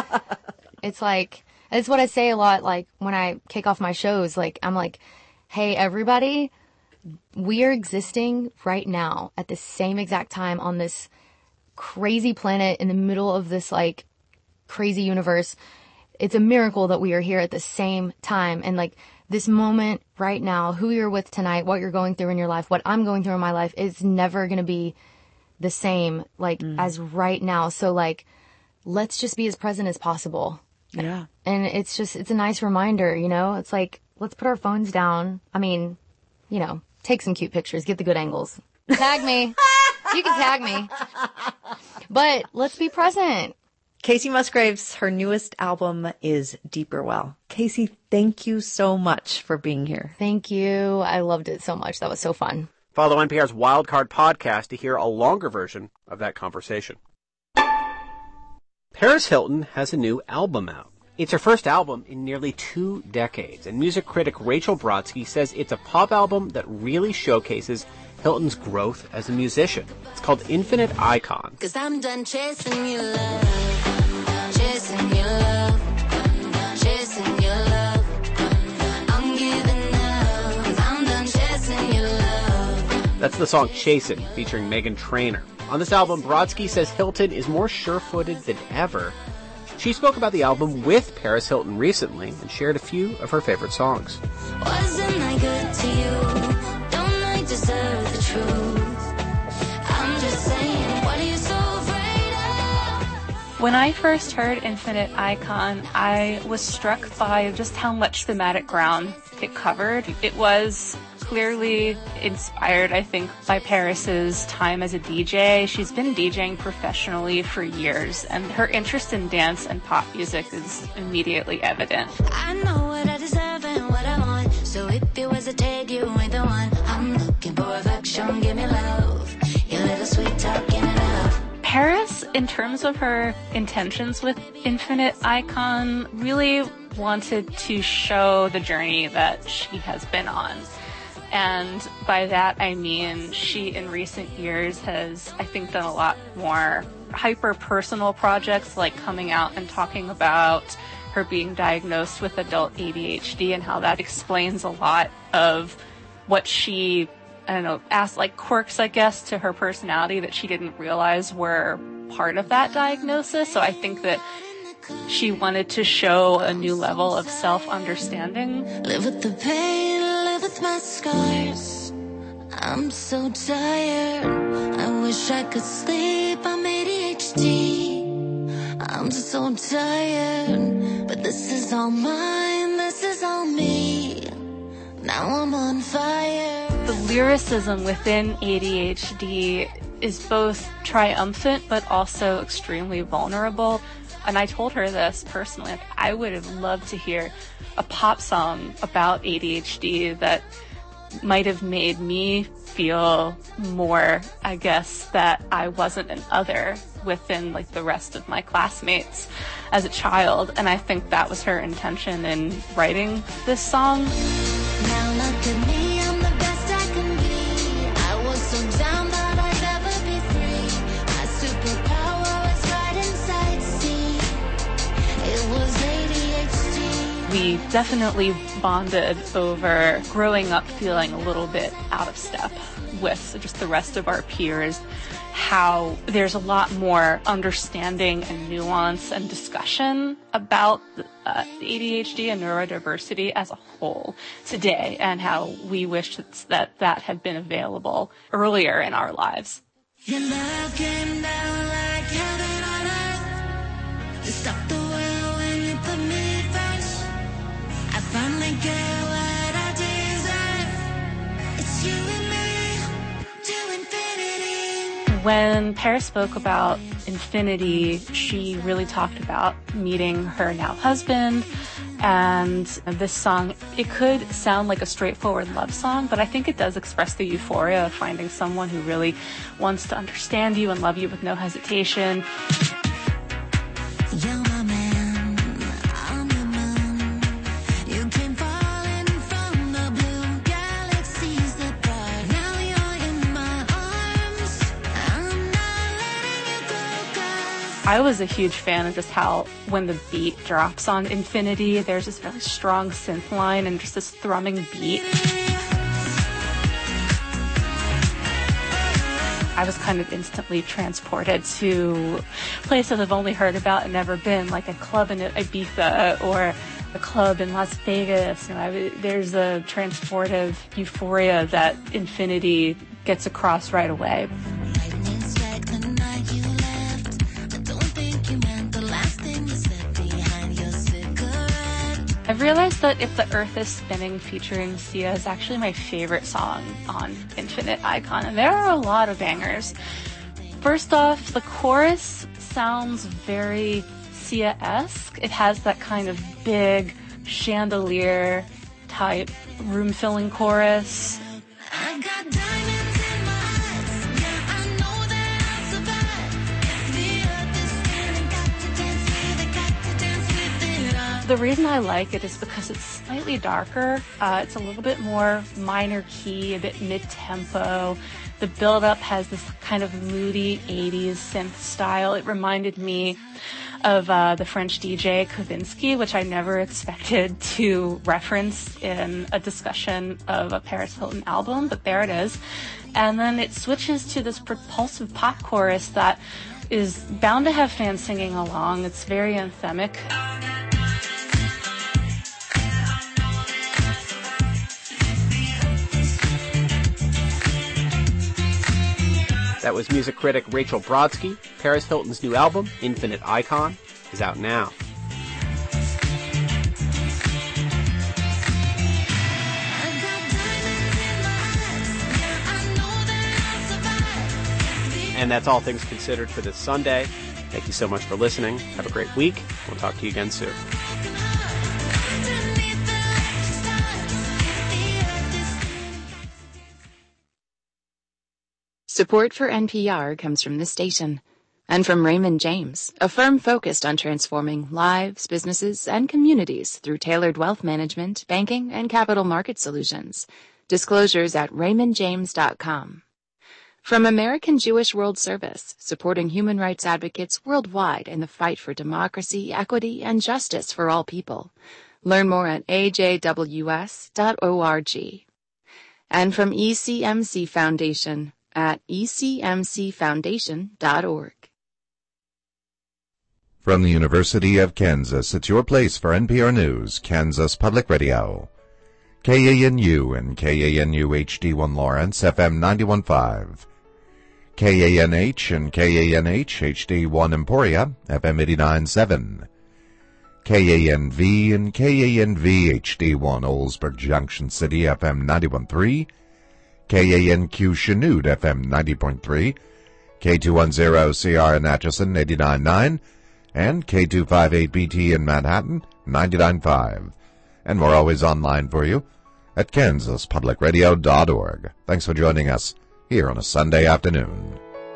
It's like, it's what I say a lot, like, when I kick off my shows. Like, I'm like, hey, everybody, we are existing right now at the same exact time on this crazy planet in the middle of this, like, crazy universe. It's a miracle that we are here at the same time. And, like, this moment right now, who you're with tonight, what you're going through in your life, what I'm going through in my life is never going to be the same, like, mm. as right now. So, like, let's just be as present as possible. Yeah. And it's just, it's a nice reminder, you know? It's like, let's put our phones down. I mean, you know, take some cute pictures, get the good angles. Tag me. You can tag me. But let's be present. Casey Musgraves, her newest album is Deeper Well. Casey, thank you so much for being here. Thank you. I loved it so much. That was so fun. Follow N P R's Wildcard podcast to hear a longer version of that conversation. Paris Hilton has a new album out. It's her first album in nearly two decades, and music critic Rachel Brodsky says it's a pop album that really showcases Hilton's growth as a musician. It's called Infinite Icon. Cause I'm done chasing your love, chasing your love, chasing your love. I'm giving up, cause I'm done chasing your love. That's the song Chasin', featuring Meghan Trainor. On this album, Brodsky says Hilton is more sure-footed than ever. She spoke about the album with Paris Hilton recently and shared a few of her favorite songs. Wasn't I good to you? Don't I deserve the truth? I'm just saying, what are you so afraid of? When I first heard Infinite Icon, I was struck by just how much thematic ground it covered. It was clearly inspired, I think, by Paris's time as a D J. She's been DJing professionally for years, and her interest in dance and pop music is immediately evident. I know what I deserve and what I want, so if it was a take, you ain't the one. I'm looking for affection, give me love. Your little sweet talking enough. Paris, in terms of her intentions with Infinite Icon, really wanted to show the journey that she has been on. And by that, I mean she, in recent years, has, I think, done a lot more hyper-personal projects, like coming out and talking about her being diagnosed with adult A D H D and how that explains a lot of what she, I don't know, asked like quirks, I guess, to her personality that she didn't realize were part of that diagnosis. So I think that she wanted to show a new level of self-understanding. Live with the pain, live with my scars. I'm so tired, I wish I could sleep. I'm A D H D, I'm so tired, but this is all mine, this is all me. Now I'm on fire. The lyricism within A D H D is both triumphant but also extremely vulnerable. And I told her this personally. Like, I would have loved to hear a pop song about A D H D that might have made me feel more, I guess, that I wasn't an other within like the rest of my classmates as a child. And I think that was her intention in writing this song. Now look at me, I'm the best I can be. I was so down that I'd never be free. My superpower is right inside, see. It was A D H D. We definitely bonded over growing up feeling a little bit out of step with just the rest of our peers, how there's a lot more understanding and nuance and discussion about uh, A D H D and neurodiversity as a whole today, and how we wish that that had been available earlier in our lives. Your love came down like heaven on earth. You stopped the world when you put me first. I finally get what I deserve. It's you and me to infinity. When Paris spoke about Infinity, she really talked about meeting her now husband. And this song, it could sound like a straightforward love song, but I think it does express the euphoria of finding someone who really wants to understand you and love you with no hesitation. You're my man, I'm your moon. You came falling from the blue galaxies apart. Now you're in my arms. I'm not letting you go, 'cause I was a huge fan of just how when the beat drops on Infinity, there's this really strong synth line and just this thrumming beat. I was kind of instantly transported to places I've only heard about and never been, like a club in Ibiza or a club in Las Vegas. You know, I, there's a transportive euphoria that Infinity gets across right away. I've realized that If the Earth is Spinning featuring Sia is actually my favorite song on Infinite Icon, and there are a lot of bangers. First off, the chorus sounds very Sia-esque. It has that kind of big chandelier type room-filling chorus. I got diamonds The reason I like it is because it's slightly darker. Uh, it's a little bit more minor key, a bit mid-tempo. The build-up has this kind of moody eighties synth style. It reminded me of uh, the French D J Kavinsky, which I never expected to reference in a discussion of a Paris Hilton album, but there it is. And then it switches to this propulsive pop chorus that is bound to have fans singing along. It's very anthemic. That was music critic Rachel Brodsky. Paris Hilton's new album, Infinite Icon, is out now. And that's all things considered for this Sunday. Thank you so much for listening. Have a great week. We'll talk to you again soon. Support for N P R comes from this station and from Raymond James, a firm focused on transforming lives, businesses, and communities through tailored wealth management, banking, and capital market solutions. Disclosures at raymond james dot com. From American Jewish World Service, supporting human rights advocates worldwide in the fight for democracy, equity, and justice for all people. Learn more at a j w s dot org. And from E C M C Foundation at e c m c foundation dot org. From the University of Kansas, it's your place for N P R News, Kansas Public Radio. K A N U and K A N U H D one Lawrence, F M ninety-one point five. K A N H and K A N H H D one Emporia, F M eighty-nine point seven. K A N V and K A N V H D one Oldsburg Junction City, F M ninety-one point three. K A N Q Chanute, F M ninety point three. K two ten C R in Atchison, eighty-nine point nine. And K two fifty-eight B T in Manhattan, ninety-nine point five. And we're always online for you at kansas public radio dot org. Thanks for joining us here on a Sunday afternoon.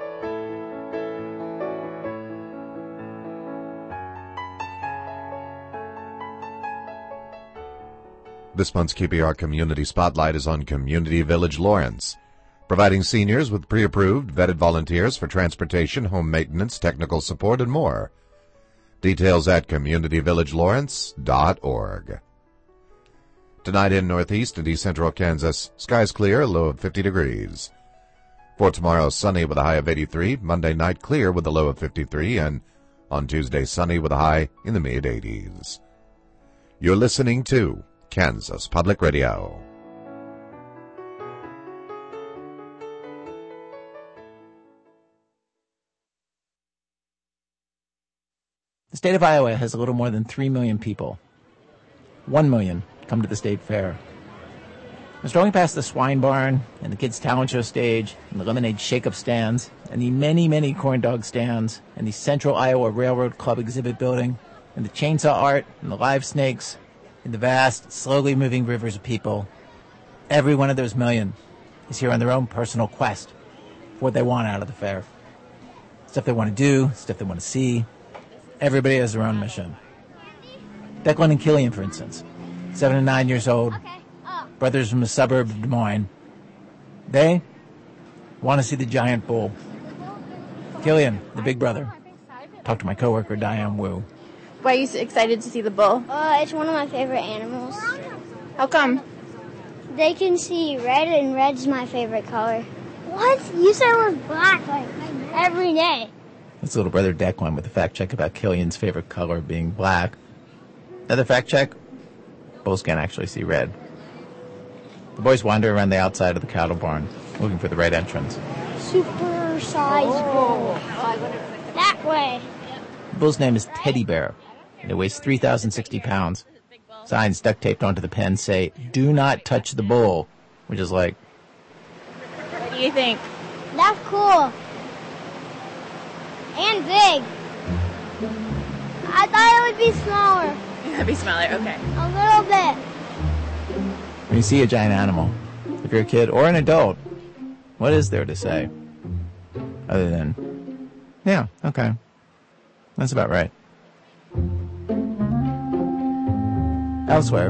This month's K P R Community Spotlight is on Community Village Lawrence, providing seniors with pre-approved, vetted volunteers for transportation, home maintenance, technical support, and more. Details at community village lawrence dot org. Tonight in northeast and east central Kansas, skies clear, low of fifty degrees. For tomorrow, sunny with a high of eighty-three, Monday night clear with a low of fifty-three, and on Tuesday sunny with a high in the mid-eighties. You're listening to Kansas Public Radio. The state of Iowa has a little more than three million people. One million come to the state fair. We're strolling past the swine barn and the kids' talent show stage and the lemonade shake-up stands and the many, many corn dog stands and the Central Iowa Railroad Club exhibit building and the chainsaw art and the live snakes and the vast, slowly moving rivers of people. Every one of those million is here on their own personal quest for what they want out of the fair. Stuff they want to do, stuff they want to see. Everybody has their own mission. Declan and Killian, for instance, seven and nine years old, brothers from the suburb of Des Moines. They want to see the giant bull. Killian, the big brother, talked to my coworker Diane Wu. Why are you so excited to see the bull? Uh, it's one of my favorite animals. How come? They can see red, and red's my favorite color. What? You said it was black, like, every day. That's little brother Declan with the fact check about Killian's favorite color being black. Another fact check, bulls can't actually see red. The boys wander around the outside of the cattle barn, looking for the right entrance. Super size bull. That way. The bull's name is Teddy Bear, and it weighs three thousand sixty pounds. Signs duct taped onto the pen say, "Do not touch the bull," which is like... What do you think? That's cool. And big. I thought it would be smaller. It'd be smaller, okay. A little bit. When you see a giant animal, if you're a kid or an adult, what is there to say? Other than, yeah, okay. That's about right. Elsewhere,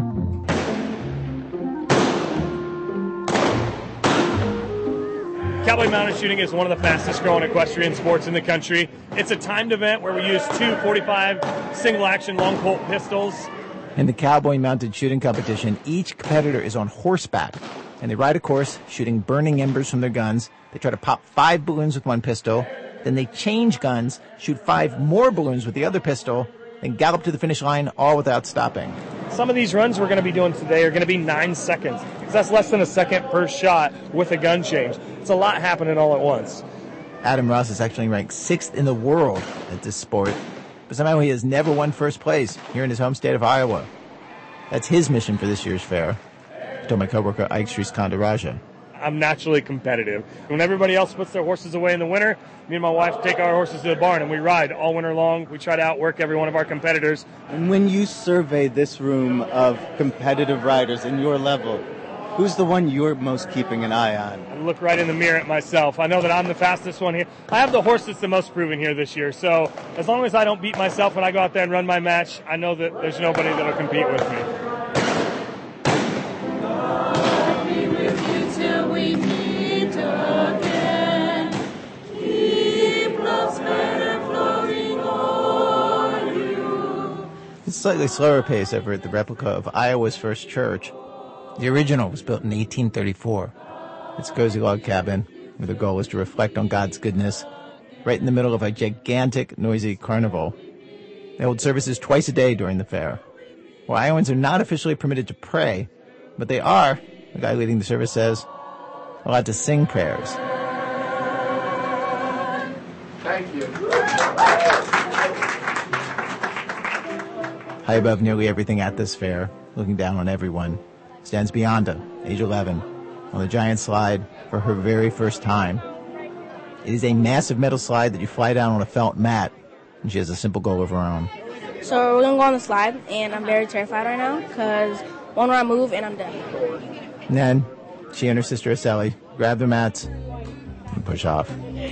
Cowboy mounted shooting is one of the fastest growing equestrian sports in the country. It's a timed event where we use two forty-five single action long Colt pistols. in the cowboy mounted shooting competition, each competitor is on horseback, and they ride a course shooting burning embers from their guns. They try to pop five balloons with one pistol, then they change guns, shoot five more balloons with the other pistol, then gallop to the finish line, all without stopping. Some of these runs we're going to be doing today are going to be nine seconds, because that's less than a second per shot with a gun change. It's a lot happening all at once. Adam Ross is actually ranked sixth in the world at this sport, but somehow he has never won first place here in his home state of Iowa. That's his mission for this year's fair. I told my coworker Ike Sriskandarajah. I'm naturally competitive. When everybody else puts their horses away in the winter, me and my wife take our horses to the barn and we ride all winter long. We try to outwork every one of our competitors. And when you survey this room of competitive riders in your level, who's the one you're most keeping an eye on? I look right in the mirror at myself. I know that I'm the fastest one here. I have the horse that's the most proven here this year. So as long as I don't beat myself when I go out there and run my match, I know that there's nobody that'll compete with me. It's a slightly slower pace over at the replica of Iowa's first church. The original was built in eighteen thirty-four. It's a cozy log cabin where the goal is to reflect on God's goodness right in the middle of a gigantic, noisy carnival. They hold services twice a day during the fair. Well, Iowans are not officially permitted to pray, but they are, the guy leading the service says, allowed to sing prayers. Thank you. High above nearly everything at this fair, looking down on everyone, stands Beyonda, age eleven, on the giant slide for her very first time. It is a massive metal slide that you fly down on a felt mat, and she has a simple goal of her own. So we're going to go on the slide, and I'm very terrified right now, because one more I move, and I'm done. And then, she and her sister Aseli grab their mats and push off.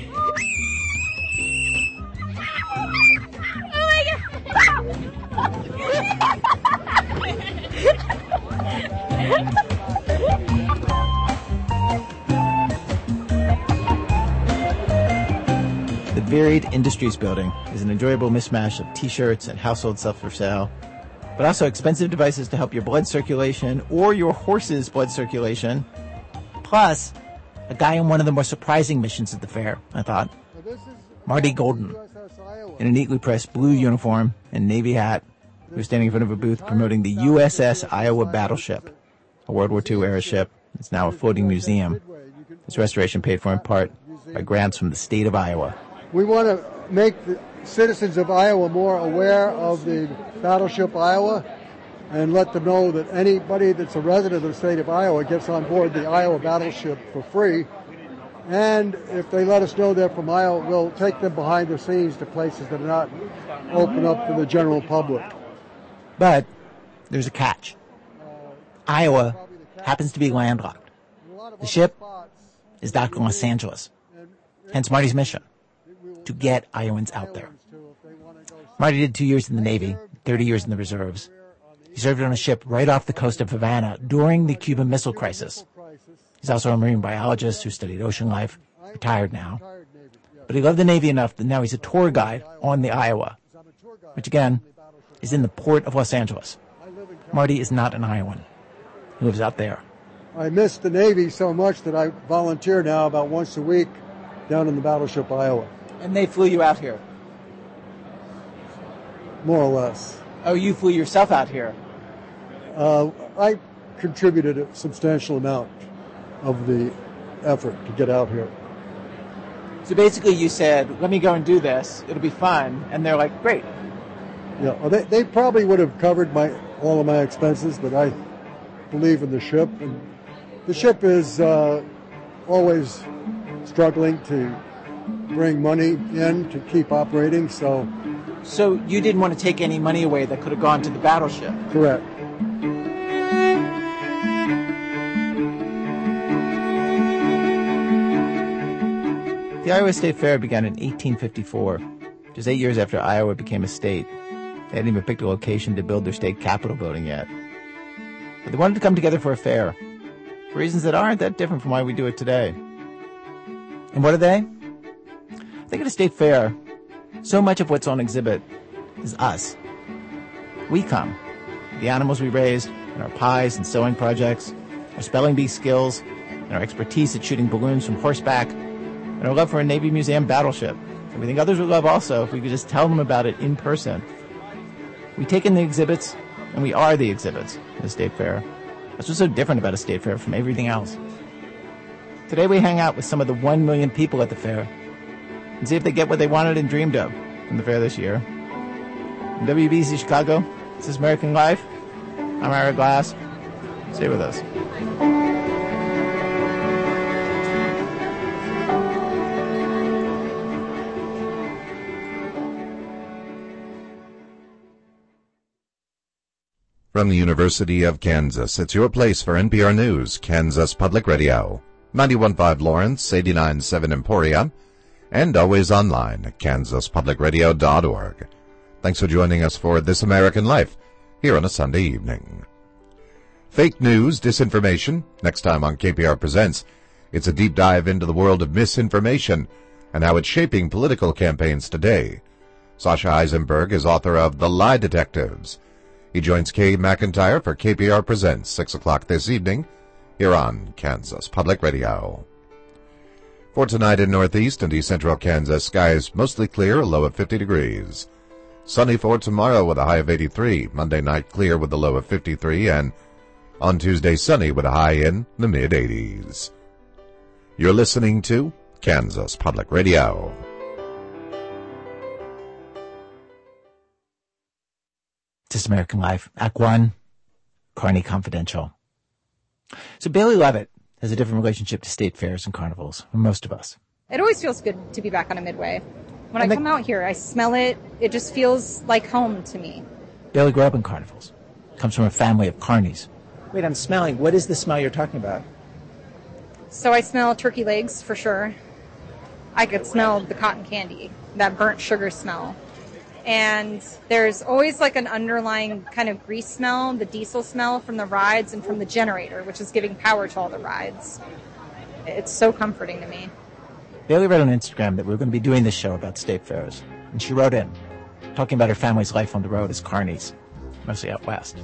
The Varied Industries Building is an enjoyable mismatch of t-shirts and household stuff for sale, but also expensive devices to help your blood circulation or your horse's blood circulation, plus a guy on one of the more surprising missions at the fair, I thought. Marty Golden, in a neatly pressed blue uniform and navy hat, who was standing in front of a booth promoting the U S S Iowa Battleship, a World War Two era ship. It's now a floating museum. Its restoration paid for in part by grants from the state of Iowa. We want to make the citizens of Iowa more aware of the Battleship Iowa and let them know that anybody that's a resident of the state of Iowa gets on board the Iowa Battleship for free. And if they let us know they're from Iowa, we'll take them behind the scenes to places that are not open up to the general public. But there's a catch. Iowa happens to be landlocked. The ship is docked in Los Angeles. Hence Marty's mission, to get Iowans out there. Marty did two years in the Navy, thirty years in the reserves. He served on a ship right off the coast of Havana during the Cuban Missile Crisis. He's also a marine biologist who studied ocean life, retired now. But he loved the Navy enough that now he's a tour guide on the Iowa, which again is in the port of Los Angeles. Marty is not an Iowan. He lives out there. I miss the Navy so much that I volunteer now about once a week down in the Battleship Iowa. And they flew you out here? More or less. Oh, you flew yourself out here? Uh, I contributed a substantial amount of the effort to get out here. So basically you said, let me go and do this, it'll be fun, and they're like, great. Yeah, well, they, they probably would have covered my all of my expenses, but I believe in the ship. And the ship is uh, always struggling to bring money in to keep operating, so... So you didn't want to take any money away that could have gone to the battleship? Correct. The Iowa State Fair began in eighteen fifty-four, which is eight years after Iowa became a state. They hadn't even picked a location to build their state capitol building yet. But they wanted to come together for a fair, for reasons that aren't that different from why we do it today. And what are they? I think at a state fair, so much of what's on exhibit is us. We come. The animals we raised, and our pies and sewing projects, our spelling bee skills, and our expertise at shooting balloons from horseback, and our love for a Navy Museum battleship. And we think others would love also if we could just tell them about it in person. We take in the exhibits, and we are the exhibits at the state fair. That's what's so different about a state fair from everything else. Today we hang out with some of the one million people at the fair and see if they get what they wanted and dreamed of from the fair this year. In W B C Chicago, this is American Life. I'm Ira Glass. Stay with us. From the University of Kansas, it's your place for N P R News, Kansas Public Radio. ninety-one point five Lawrence, eighty-nine point seven Emporia, and always online at kansas public radio dot org. Thanks for joining us for This American Life, here on a Sunday evening. Fake news, disinformation. Next time on K P R Presents, it's a deep dive into the world of misinformation and how it's shaping political campaigns today. Sasha Eisenberg is author of The Lie Detectives. He joins Kay McIntyre for K P R Presents, six o'clock this evening, here on Kansas Public Radio. For tonight in northeast and east central Kansas, skies mostly clear, a low of fifty degrees. Sunny for tomorrow with a high of eighty-three. Monday night clear with a low of fifty-three, and on Tuesday sunny with a high in the mid-eighties. You're listening to Kansas Public Radio. This American Life, Act One, Carney Confidential. So Bailey Levitt has a different relationship to state fairs and carnivals from most of us. It always feels good to be back on a midway. When And I the- come out here, I smell it. It just feels like home to me. Bailey grew up in carnivals. Comes from a family of carnies. Wait, I'm smelling. What is the smell you're talking about? So I smell turkey legs for sure. I could smell the cotton candy, that burnt sugar smell. And there's always like an underlying kind of grease smell, the diesel smell from the rides and from the generator, which is giving power to all the rides. It's so comforting to me. Bailey wrote on Instagram that we were going to be doing this show about state fairs. And she wrote in, talking about her family's life on the road as carnies, mostly out west.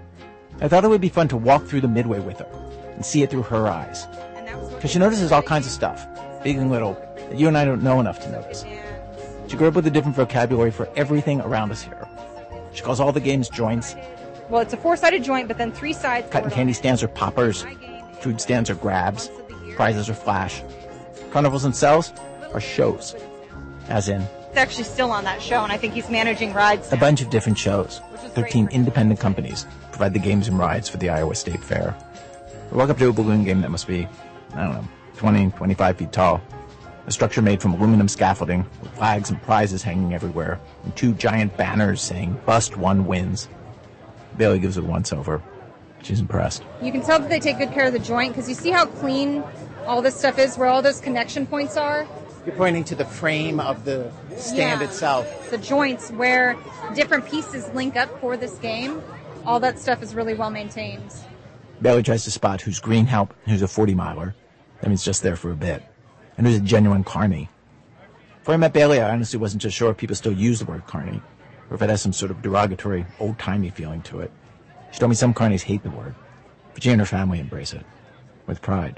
I thought it would be fun to walk through the midway with her and see it through her eyes. Because she notices all kinds of stuff, big and little, that you and I don't know enough to notice. She grew up with a different vocabulary for everything around us here. She calls all the games joints. Well, it's a four-sided joint, but then three sides. Cotton candy stands are poppers. Food stands are grabs. Prizes are flash. Carnivals themselves are shows. As in, It's actually still on that show, and I think he's managing rides a now. bunch of different shows. thirteen independent companies provide the games and rides for the Iowa State Fair. We walk up to a balloon game that must be, I don't know, twenty, twenty-five feet tall. A structure made from aluminum scaffolding with flags and prizes hanging everywhere, and two giant banners saying, "Bust One Wins." Bailey gives it a once-over. She's impressed. You can tell that they take good care of the joint, because you see how clean all this stuff is, where all those connection points are? You're pointing to the frame of the stand Yeah. itself. The joints where different pieces link up for this game. All that stuff is really well maintained. Bailey tries to spot who's green help and who's a forty-miler. That means just there for a bit. And who's a genuine carny. Before I met Bailey, I honestly wasn't just sure if people still use the word carny, or if it has some sort of derogatory, old-timey feeling to it. She told me some carnies hate the word, but she and her family embrace it, with pride.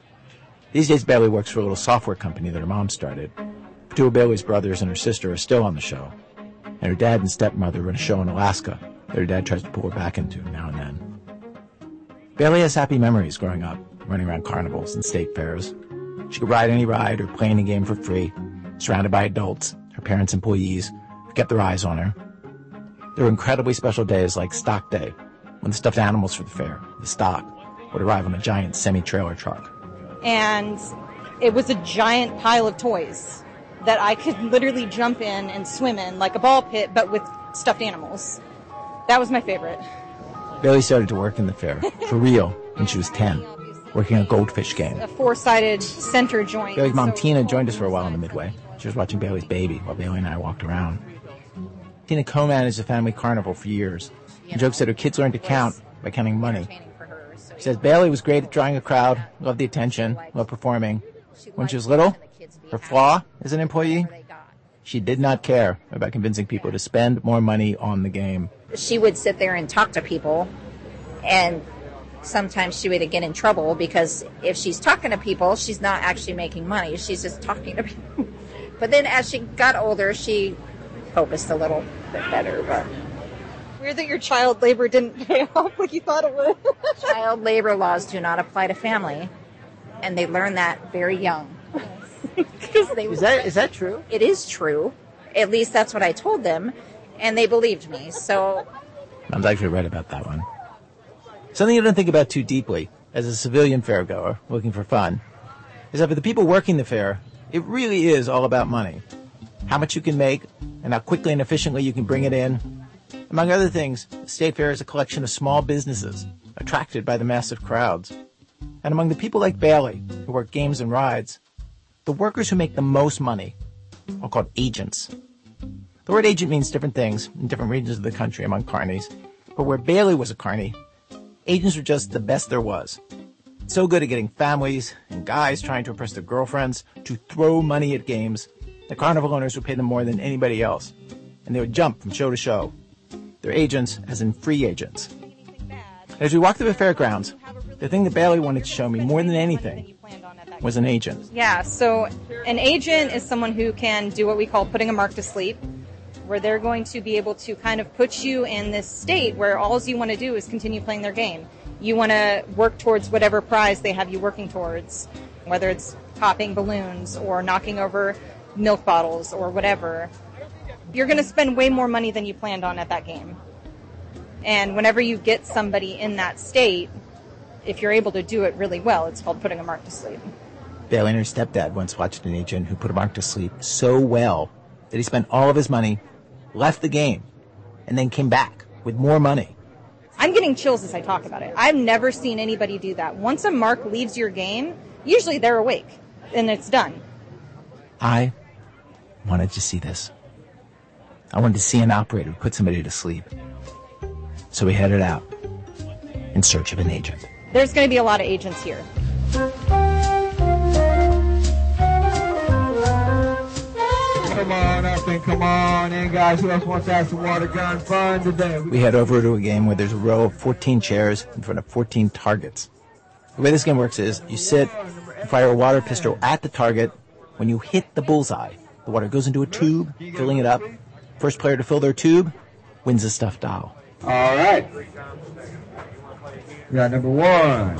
These days, Bailey works for a little software company that her mom started. Two of Bailey's brothers and her sister are still on the show, and her dad and stepmother run a show in Alaska that her dad tries to pull her back into now and then. Bailey has happy memories growing up, running around carnivals and state fairs. She could ride any ride or play any game for free, surrounded by adults, her parents' employees, who kept their eyes on her. There were incredibly special days like Stock Day, when the stuffed animals for the fair, the stock, would arrive on a giant semi-trailer truck. And it was a giant pile of toys that I could literally jump in and swim in, like a ball pit, but with stuffed animals. That was my favorite. Bailey started to work in the fair, for real, when she was ten, working a goldfish game. A four-sided center joint. Bailey's mom, So- Tina, joined us for a while in the midway. She was watching Bailey's baby while Bailey and I walked around. Tina co-managed the family carnival for years and jokes that her kids learned to count by counting money. She says Bailey was great at drawing a crowd, loved the attention, loved performing. When she was little, her flaw as an employee, she did not care about convincing people to spend more money on the game. She would sit there and talk to people, and sometimes she would get in trouble because if she's talking to people, she's not actually making money. She's just talking to people. But then as she got older, she focused a little bit better. But weird that your child labor didn't pay off like you thought it would. Child labor laws do not apply to family, and they learn that very young. they, is that is that true? It is true. At least that's what I told them, and they believed me. So I'm actually right about that one. Something you don't think about too deeply as a civilian fairgoer looking for fun is that for the people working the fair, it really is all about money. How much you can make and how quickly and efficiently you can bring it in. Among other things, the State Fair is a collection of small businesses attracted by the massive crowds. And among the people like Bailey, who work games and rides, the workers who make the most money are called agents. The word agent means different things in different regions of the country among carnies, but where Bailey was a carny, agents were just the best there was. So good at getting families and guys trying to impress their girlfriends to throw money at games, the carnival owners would pay them more than anybody else, and they would jump from show to show. They're agents, as in free agents. As we walked through the fairgrounds, the thing that Bailey wanted to show me more than anything was an agent. Yeah, so an agent is someone who can do what we call putting a mark to sleep, where they're going to be able to kind of put you in this state where all you want to do is continue playing their game. You want to work towards whatever prize they have you working towards, whether it's popping balloons or knocking over milk bottles or whatever. You're going to spend way more money than you planned on at that game. And whenever you get somebody in that state, if you're able to do it really well, it's called putting a mark to sleep. Bailey and her stepdad once watched an agent who put a mark to sleep so well that he spent all of his money, left the game, and then came back with more money. I'm getting chills as I talk about it. I've never seen anybody do that. Once a mark leaves your game, usually they're awake, and it's done. I wanted to see this. I wanted to see an operator put somebody to sleep. So we headed out in search of an agent. There's going to be a lot of agents here. Come on up and come on in, guys. Who else wants to have some water gun fun today? We head over to a game where there's a row of fourteen chairs in front of fourteen targets. The way this game works is you sit, you fire a water pistol at the target. When you hit the bullseye, the water goes into a tube, filling it up. First player to fill their tube wins a stuffed doll. All right. We got number one.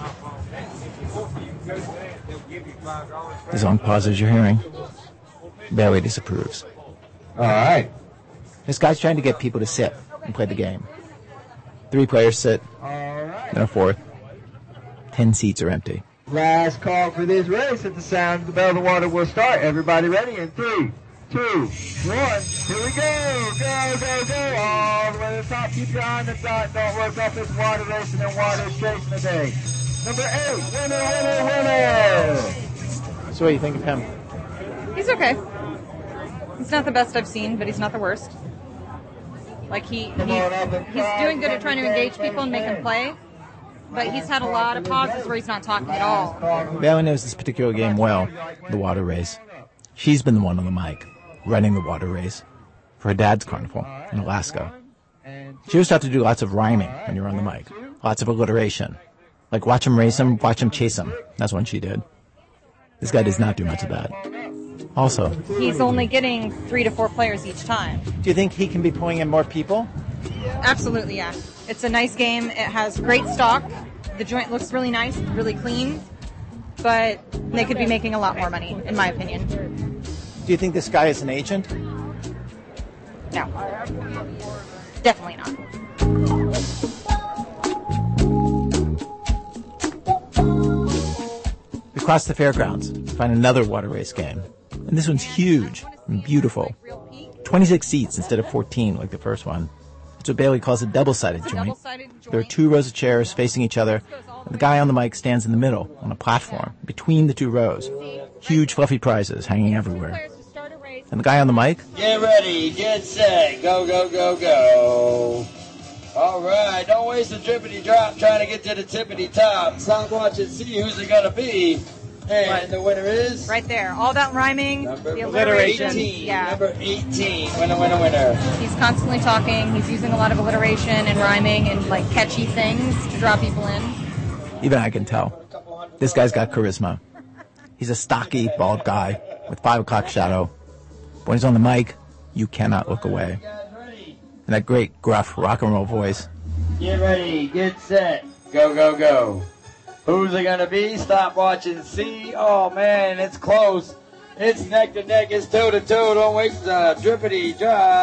As long pauses you're hearing, Bailey disapproves. All right. This guy's trying to get people to sit and play the game. Three players sit, then a fourth. Ten seats are empty. Last call for this race. At the sound of the bell, the water will start. Everybody ready? In three, two, one. Here we go. Go, go, go. All the way to the top. Keep your eye on the dot. Don't work off this water race, and then water is chasing the day. Number eight. Winner, winner, winner. So what do you think of him? He's okay. He's not the best I've seen, but he's not the worst. Like, he, he he's doing good at trying to engage people and make them play, but he's had a lot of pauses where he's not talking at all. Bailey knows this particular game well, the water race. She's been the one on the mic, running the water race for her dad's carnival in Alaska. She was taught to do lots of rhyming when you're on the mic, lots of alliteration. Like, watch him race him, watch him chase him. That's one she did. This guy does not do much of that. Also, he's only getting three to four players each time. Do you think he can be pulling in more people? Absolutely, yeah. It's a nice game. It has great stock. The joint looks really nice, really clean. But they could be making a lot more money, in my opinion. Do you think this guy is an agent? No. Definitely not. We cross the fairgrounds to find another water race game. And this one's huge and beautiful. twenty-six seats instead of fourteen like the first one. It's what Bailey calls a double-sided joint. There are two rows of chairs facing each other, and the guy on the mic stands in the middle on a platform between the two rows. Huge fluffy prizes hanging everywhere. And the guy on the mic? Get ready, get set, go, go, go, go. All right, don't waste a drippity drop trying to get to the tippity top. Stop, watch, and see who's it gonna be. And Right. the winner is Right there. All that rhyming, number the alliteration. eighteen. Yeah. Number eighteen. Winner, winner, winner. He's constantly talking. He's using a lot of alliteration and rhyming and like catchy things to draw people in. Even I can tell. This guy's got charisma. He's a stocky, bald guy with five o'clock shadow. But when he's on the mic, you cannot look away. And that great, gruff rock and roll voice. Get ready, get set, go, go, go. Who's it gonna be? Stop, watch, and see. Oh man, it's close. It's neck to neck, it's toe to toe. Don't waste the drippity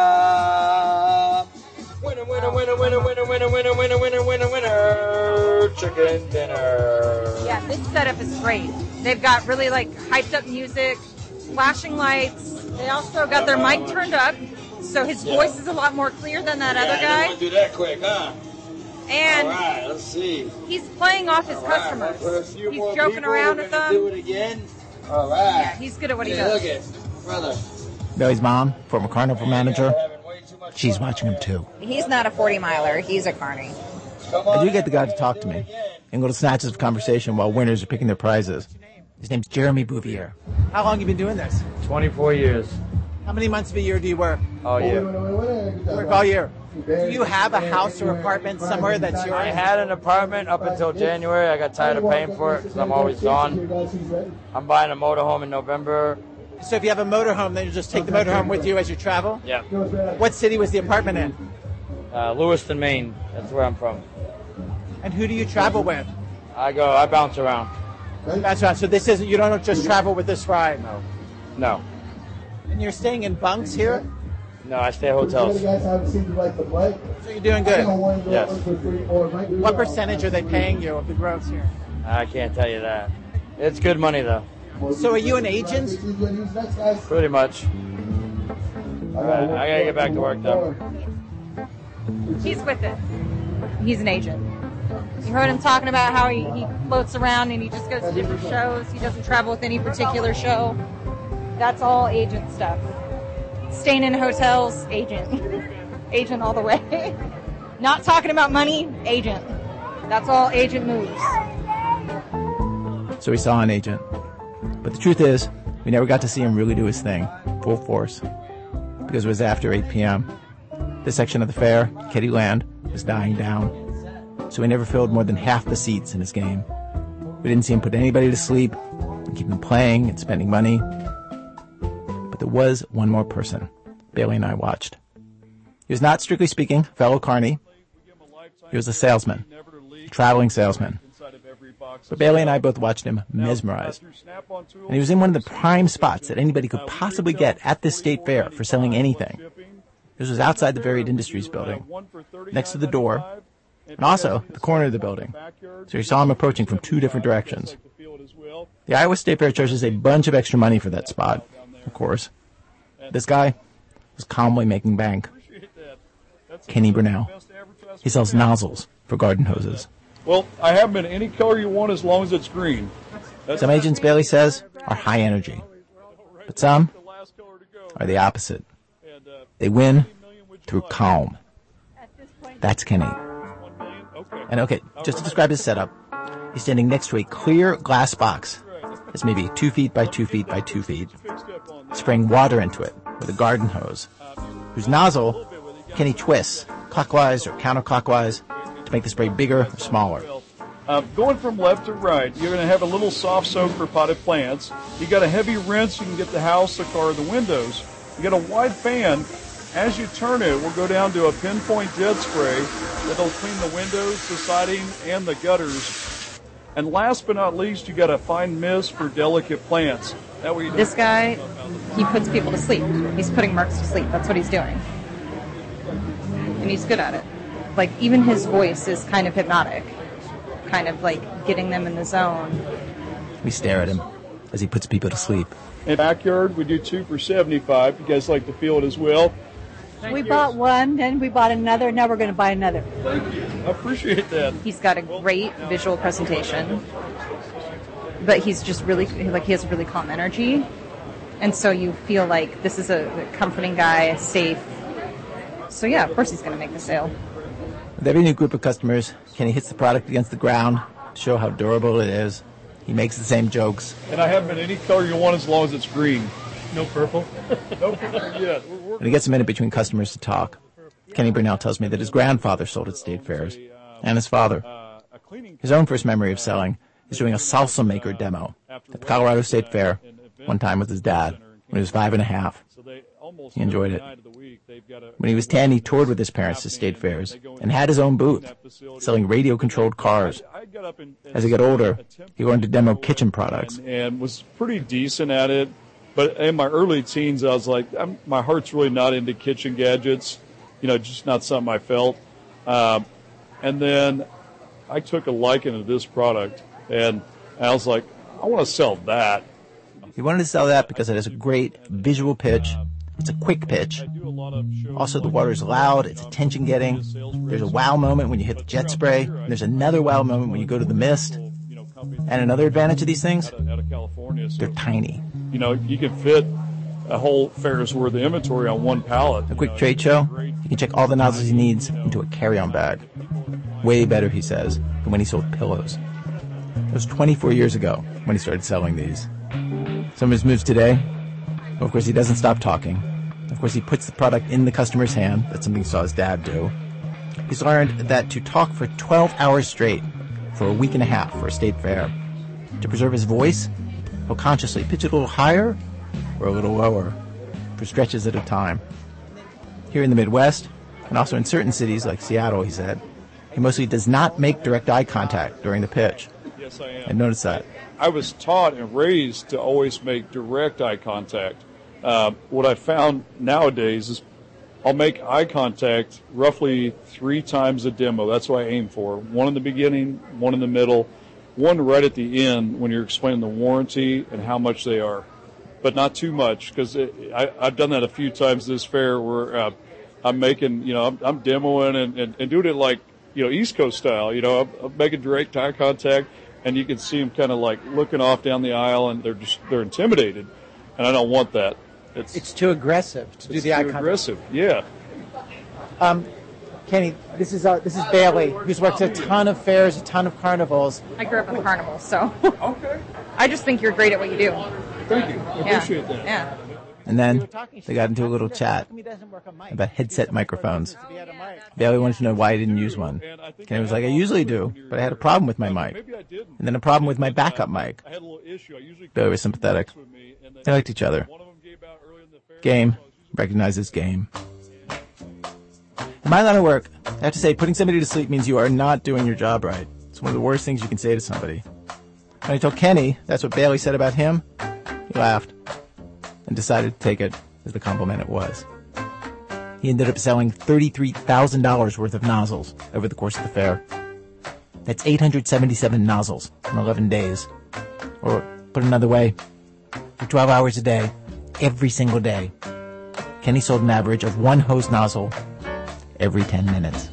drop. Winner, winner, winner, winner, winner, winner, winner, winner, winner, winner, winner. Chicken dinner. Yeah, this setup is great. They've got really like hyped up music, flashing lights. They also got their mic turned up, so his voice is a lot more clear than that other Yeah, guy. don't do that quick, huh? And all right, let's see. He's playing off his All right, customers. for a few He's more joking people, around we're with gonna them. Do it again. All right. Yeah, he's good at what he Hey, does. Look at brother. Bailey's mom, former carnival manager, she's watching him too. He's not a forty miler. He's a carny. I do get the guy to talk to me and go to snatches of conversation while winners are picking their prizes. His name's Jeremy Bouvier. How long have you been doing this? twenty-four years. How many months of a year do you work? All year. Work all year. Do you have a house or apartment somewhere that's yours? I had an apartment up until January. I got tired of paying for it because I'm always gone. I'm buying a motorhome in November. So if you have a motorhome, then you just take the motorhome with you as you travel? Yeah. What city was the apartment in? Uh, Lewiston, Maine. That's where I'm from. And who do you travel with? I go, I bounce around. That's right. So this isn't, you don't just travel with this ride? No. No. And you're staying in bunks here? No, I stay at hotels. So you're doing good? Yes. What percentage are they paying you of the gross here? I can't tell you that. It's good money, though. So are you an agent? Pretty much. All right, I gotta get back to work, though. He's with it. He's an agent. You heard him talking about how he, he floats around and he just goes to different shows. He doesn't travel with any particular show. That's all agent stuff. Staying in hotels, agent. Agent all the way. Not talking about money, agent. That's all agent moves. So we saw an agent. But the truth is, we never got to see him really do his thing, full force, because it was after eight p.m. This section of the fair, Kitty Land, was dying down. So we never filled more than half the seats in his game. We didn't see him put anybody to sleep and keep them playing and spending money. But there was one more person Bailey and I watched. He was not, strictly speaking, fellow carny. He was a salesman, a traveling salesman. But Bailey and I both watched him mesmerized. And he was in one of the prime spots that anybody could possibly get at this state fair for selling anything. This was outside the Varied Industries building, next to the door, and also at the corner of the building. So you saw him approaching from two different directions. The Iowa State Fair charges a bunch of extra money for that spot, of course. This guy was calmly making bank. Kenny Brunell. He sells nozzles for garden hoses. Well, I have them in any color you want as long as it's green. That's Some agents, Bailey says, are high energy. But some are the opposite. They win through calm. That's Kenny. And okay, just to describe his setup, he's standing next to a clear glass box that's maybe two feet by two feet by two feet, spraying water into it with a garden hose, whose nozzle Kenny twists clockwise or counterclockwise to make the spray bigger or smaller. Uh, going from left to right, you're going to have a little soft soak for potted plants. You got a heavy rinse, you can get the house, the car, the windows. You got a wide fan. As you turn it, we'll go down to a pinpoint dead spray that'll clean the windows, the siding, and the gutters. And last but not least, you got a fine mist for delicate plants. That way you This guy, he puts people to sleep. He's putting mercs to sleep. That's what he's doing. And he's good at it. Like, even his voice is kind of hypnotic. Kind of like getting them in the zone. We stare at him as he puts people to sleep. In backyard, we do two for seventy-five. You guys like to feel it as well. We bought one, then we bought another, now we're going to buy another. Thank you. I appreciate that. He's got a great visual presentation, but he's just really, like, he has really calm energy. And so you feel like this is a comforting guy, safe. So yeah, of course he's going to make the sale. With every new group of customers, Kenny hits the product against the ground to show how durable it is. He makes the same jokes. And I have them in any color you want as long as it's green. No purple? No purple yet. When he gets a minute between customers to talk, Kenny Brunell tells me that his grandfather sold at state fairs, and his father. His own first memory of selling is doing a salsa maker demo at the Colorado State Fair, one time with his dad, when he was five and a half. He enjoyed it. When he was ten, he toured with his parents to state fairs and had his own booth, selling radio-controlled cars. As he got older, he learned to demo kitchen products. And was pretty decent at it. But in my early teens, I was like, I'm, my heart's really not into kitchen gadgets. You know, just not something I felt. Um, and then I took a liking to this product, and I was like, I want to sell that. He wanted to sell that because it has a great visual pitch. It's a quick pitch. Also, the water is loud. It's attention-getting. There's a wow moment when you hit the jet spray. And there's another wow moment when you go to the mist. And another advantage of these things, they're tiny. You know, you can fit a whole fair's worth of inventory on one pallet. A quick trade show, he can check all the nozzles he needs into a carry-on bag. Way better, he says, than when he sold pillows. It was twenty-four years ago when he started selling these. Some of his moves today, well, of course, he doesn't stop talking. Of course, he puts the product in the customer's hand. That's something he saw his dad do. He's learned that to talk for twelve hours straight for a week and a half for a state fair, to preserve his voice, he'll consciously pitch it a little higher or a little lower for stretches at a time. Here in the Midwest, and also in certain cities like Seattle, he said, he mostly does not make direct eye contact during the pitch. Yes, I am. I noticed that. I was taught and raised to always make direct eye contact. Uh, what I found nowadays is I'll make eye contact roughly three times a demo. That's what I aim for. One in the beginning, one in the middle, one right at the end when you're explaining the warranty and how much they are. But not too much, because I've done that a few times this fair where uh, I'm making, you know, I'm, I'm demoing and, and, and doing it like, you know, East Coast style. You know, I'm, I'm making direct eye contact, and you can see them kind of like looking off down the aisle, and they're just they're intimidated, and I don't want that. It's It's too aggressive to do it's the eye too contact. aggressive, yeah. Um, Kenny, this is uh, this is Bailey, who's worked a ton of fairs, a ton of carnivals. I grew up in carnivals, so okay. I just think you're great at what you do. Thank you. I Yeah. appreciate that. Yeah. And then they got into a little chat about headset microphones. Bailey wanted to know why I didn't use one. Kenny was like, I usually do, but I had a problem with my mic. And then a problem with my backup mic. Bailey was sympathetic. They liked each other. Game. Recognizes game. In my line of work, I have to say, putting somebody to sleep means you are not doing your job right. It's one of the worst things you can say to somebody. When I told Kenny that's what Bailey said about him, he laughed and decided to take it as the compliment it was. He ended up selling thirty-three thousand dollars worth of nozzles over the course of the fair. That's eight hundred seventy-seven nozzles in eleven days. Or, put another way, for twelve hours a day, every single day, Kenny sold an average of one hose nozzle every ten minutes.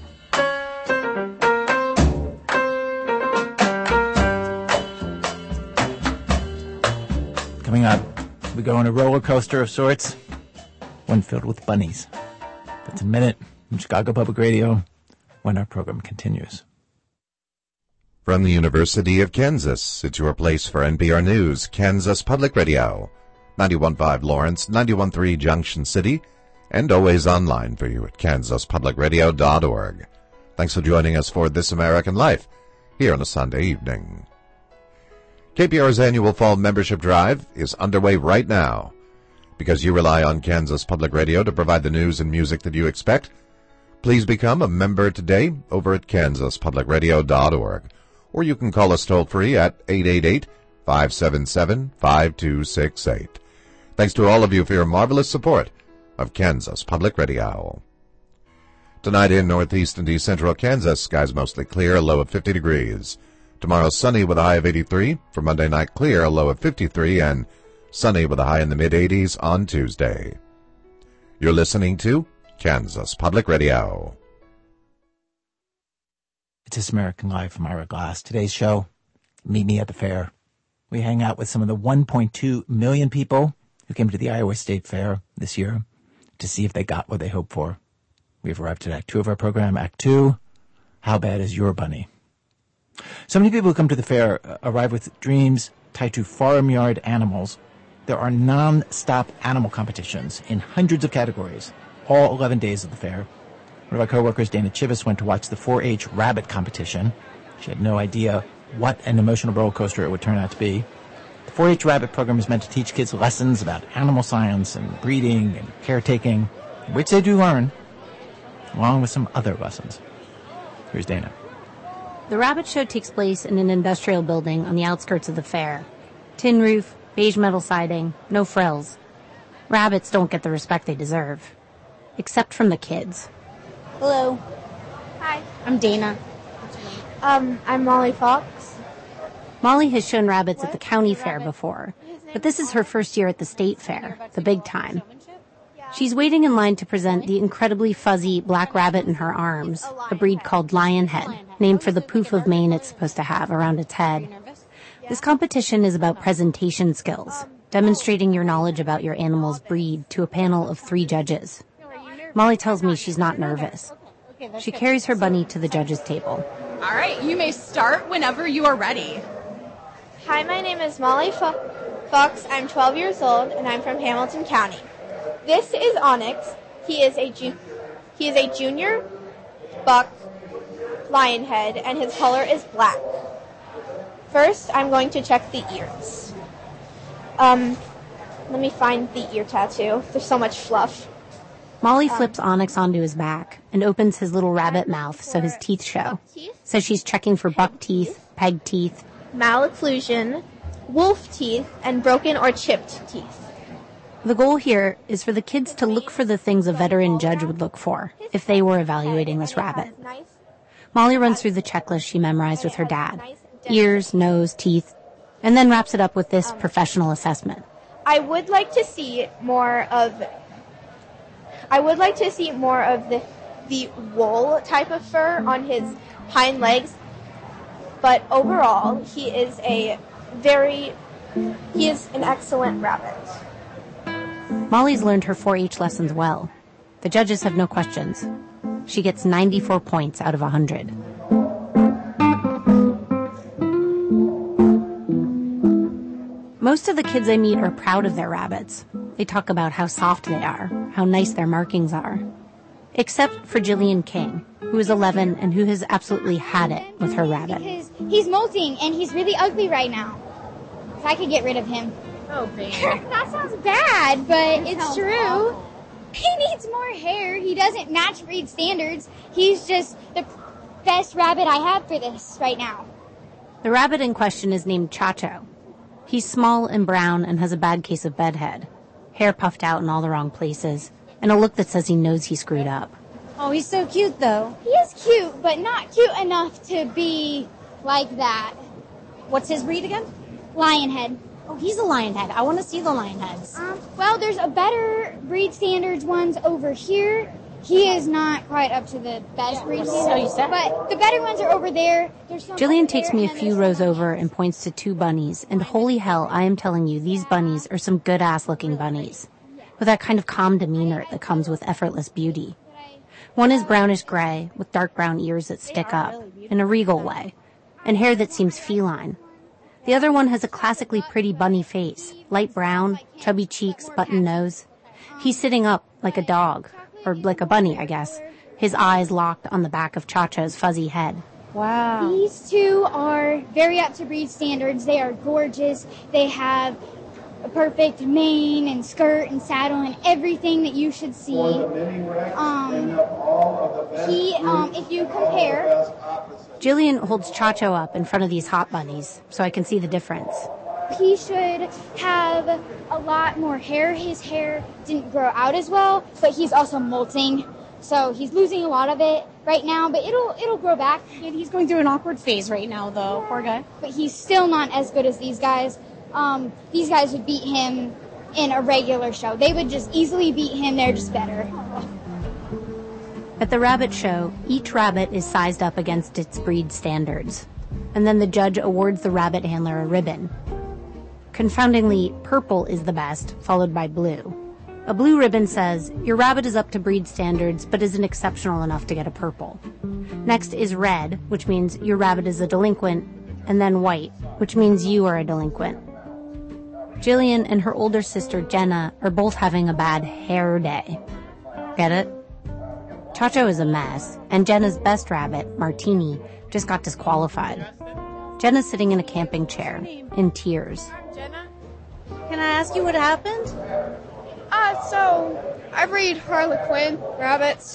Coming up, we go on a roller coaster of sorts, one filled with bunnies. That's a minute from Chicago Public Radio when our program continues. From the University of Kansas, it's your place for N P R News, Kansas Public Radio, ninety-one point five Lawrence, ninety-one point three Junction City, and always online for you at kansas public radio dot org. Thanks for joining us for This American Life here on a Sunday evening. K P R's annual fall membership drive is underway right now. Because you rely on Kansas Public Radio to provide the news and music that you expect, please become a member today over at kansas public radio dot org. Or you can call us toll-free at eight eight eight, five seven seven, five two six eight. Thanks to all of you for your marvelous support of Kansas Public Radio. Tonight in northeast and east central Kansas, skies mostly clear, a low of fifty degrees. Tomorrow sunny with a high of eighty-three. For Monday night clear, a low of fifty-three, and sunny with a high in the mid-eighties on Tuesday. You're listening to Kansas Public Radio. It's This American Life. I'm Ira Glass. Today's show, meet me at the fair. We hang out with some of the one point two million people who came to the Iowa State Fair this year to see if they got what they hoped for. We've arrived at Act Two of our program. Act Two, How bad is your bunny? So many people who come to the fair arrive with dreams tied to farmyard animals. There are non-stop animal competitions in hundreds of categories, all eleven days of the fair. One of our coworkers, Dana Chivas, went to watch the four H rabbit competition. She had no idea what an emotional roller coaster it would turn out to be. The four H rabbit program is meant to teach kids lessons about animal science and breeding and caretaking, which they do learn, along with some other lessons. Here's Dana. The rabbit show takes place in an industrial building on the outskirts of the fair. Tin roof, beige metal siding, no frills. Rabbits don't get the respect they deserve. Except from the kids. Hello. Hi. I'm Dana. Um, I'm Molly Fox. Molly has shown rabbits at the county fair before, but this is her first year at the state fair, the big time. She's waiting in line to present the incredibly fuzzy black rabbit in her arms, a breed called Lionhead, named for the poof of mane it's supposed to have around its head. This competition is about presentation skills, demonstrating your knowledge about your animal's breed to a panel of three judges. Molly tells me she's not nervous. She carries her bunny to the judges' table. All right, you may start whenever you are ready. Hi, my name is Molly Fo- Fox. I'm twelve years old, and I'm from Hamilton County. This is Onyx. He is a ju- he is a junior buck lionhead, and his color is black. First, I'm going to check the ears. Um, let me find the ear tattoo. There's so much fluff. Molly flips Onyx onto his back and opens his little rabbit mouth so his teeth show. So she's checking for buck teeth, peg teeth, malocclusion, wolf teeth, and broken or chipped teeth. The goal here is for the kids to look for the things a veteran judge would look for if they were evaluating this rabbit. Molly runs through the checklist she memorized with her dad. Ears, nose, teeth, and then wraps it up with this professional assessment. I would like to see more of I would like to see more of the the wool type of fur on his hind legs. But overall, he is a very he is an excellent rabbit. Molly's learned her four H lessons well. The judges have no questions. She gets ninety-four points out of one hundred. Most of the kids I meet are proud of their rabbits. They talk about how soft they are, how nice their markings are. Except for Jillian King, who is eleven and who has absolutely had it with her rabbit. Because he's molting and he's really ugly right now. If I could get rid of him. Oh, baby. That sounds bad, but it's true. He needs more hair. He doesn't match breed standards. He's just the best rabbit I have for this right now. The rabbit in question is named Chacho. He's small and brown and has a bad case of bedhead, hair puffed out in all the wrong places, and a look that says he knows he screwed up. Oh, he's so cute, though. He is cute, but not cute enough to be like that. What's his breed again? Lionhead. Oh, he's a lionhead. I want to see the lionheads. Um, well, there's a better breed standards ones over here. He is not quite up to the best breed standards. So you said. But the better ones are over there. There's some Jillian over takes there, me a and few there's rows some over and points to two bunnies, and holy hell, I am telling you, these bunnies are some good-ass looking bunnies, with that kind of calm demeanor that comes with effortless beauty. One is brownish gray, with dark brown ears that stick up, in a regal way, and hair that seems feline. The other one has a classically pretty bunny face, light brown, chubby cheeks, button nose. He's sitting up like a dog, or like a bunny, I guess, his eyes locked on the back of Chacho's fuzzy head. Wow. These two are very up to breed standards. They are gorgeous. They have a perfect mane and skirt and saddle and everything that you should see. Um, he, um, if you compare... Jillian holds Chacho up in front of these hot bunnies so I can see the difference. He should have a lot more hair. His hair didn't grow out as well, but he's also molting, so he's losing a lot of it right now, but it'll it'll grow back. He's going through an awkward phase right now, though. Poor guy. But he's still not as good as these guys. Um, these guys would beat him in a regular show. They would just easily beat him. They're just better. At the rabbit show, each rabbit is sized up against its breed standards, and then the judge awards the rabbit handler a ribbon. Confoundingly, purple is the best, followed by blue. A blue ribbon says, your rabbit is up to breed standards, but isn't exceptional enough to get a purple. Next is red, which means your rabbit is a delinquent, and then white, which means you are a delinquent. Jillian and her older sister, Jenna, are both having a bad hair day. Get it? Chacho is a mess, and Jenna's best rabbit, Martini, just got disqualified. Jenna's sitting in a camping chair, in tears. Can I ask you what happened? Uh, so, I breed Harlequin rabbits.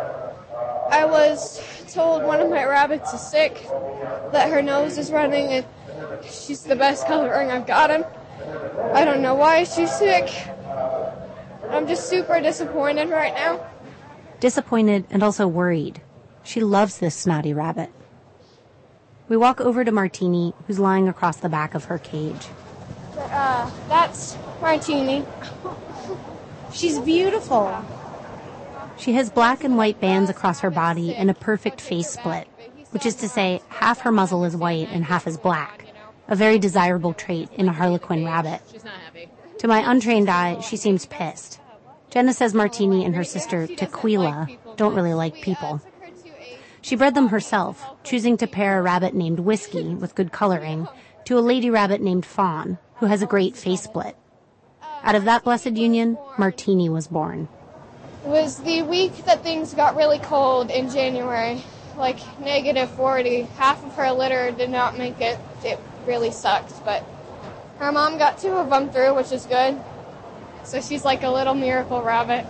I was told one of my rabbits is sick, that her nose is running, and she's the best coloring I've gotten. I don't know why she's sick. I'm just super disappointed right now. Disappointed and also worried. She loves this snotty rabbit. We walk over to Martini, who's lying across the back of her cage. Uh, that's Martini. She's beautiful. She has black and white bands across her body and a perfect face split, which is to say half her muzzle is white and half is black, a very desirable trait in a Harlequin rabbit. To my untrained eye, she seems pissed. Jenna says Martini and her sister, Tequila, don't really like people. She bred them herself, choosing to pair a rabbit named Whiskey, with good coloring, to a lady rabbit named Fawn, who has a great face split. Out of that blessed union, Martini was born. It was the week that things got really cold in January, like negative forty. Half of her litter did not make it. It really sucked, but her mom got two of them through, which is good. So she's like a little miracle rabbit.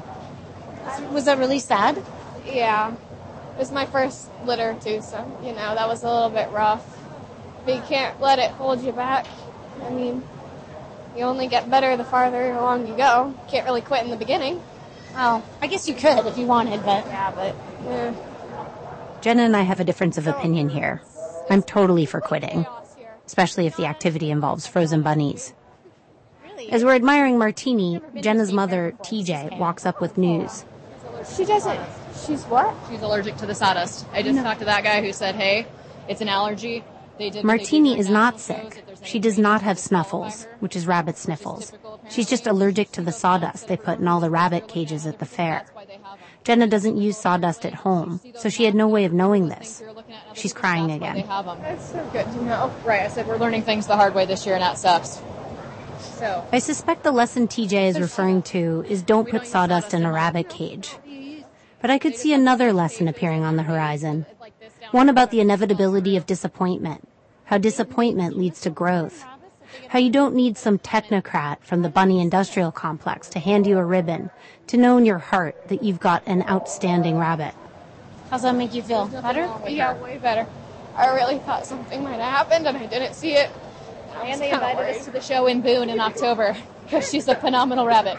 Was that really sad? Yeah. It was my first litter, too, so, you know, that was a little bit rough. But you can't let it hold you back. I mean, you only get better the farther along you go. You can't really quit in the beginning. Well, I guess you could if you wanted, but... Yeah, but... Yeah. Jenna and I have a difference of opinion here. I'm totally for quitting, especially if the activity involves frozen bunnies. As we're admiring Martini, Jenna's mother, T J, walks up with news. She doesn't... She's what? She's allergic to the sawdust. I just no. talked to that guy who said, hey, it's an allergy. They did Martini is not sick. She does not have snuffles, which is rabbit sniffles. She's just allergic to the sawdust they put in all the rabbit cages at the fair. Jenna doesn't use sawdust at home, so she had no way of knowing this. She's crying again. That's so good to know. Right, I said we're learning things the hard way this year, and that sucks. So I suspect the lesson T J is referring to is don't put sawdust in a rabbit cage. But I could see another lesson appearing on the horizon. One about the inevitability of disappointment. How disappointment leads to growth. How you don't need some technocrat from the bunny industrial complex to hand you a ribbon to know in your heart that you've got an outstanding rabbit. How's that make you feel? Better? Yeah, way better. I really thought something might have happened and I didn't see it. And they invited us to the show in Boone in October because she's a phenomenal rabbit.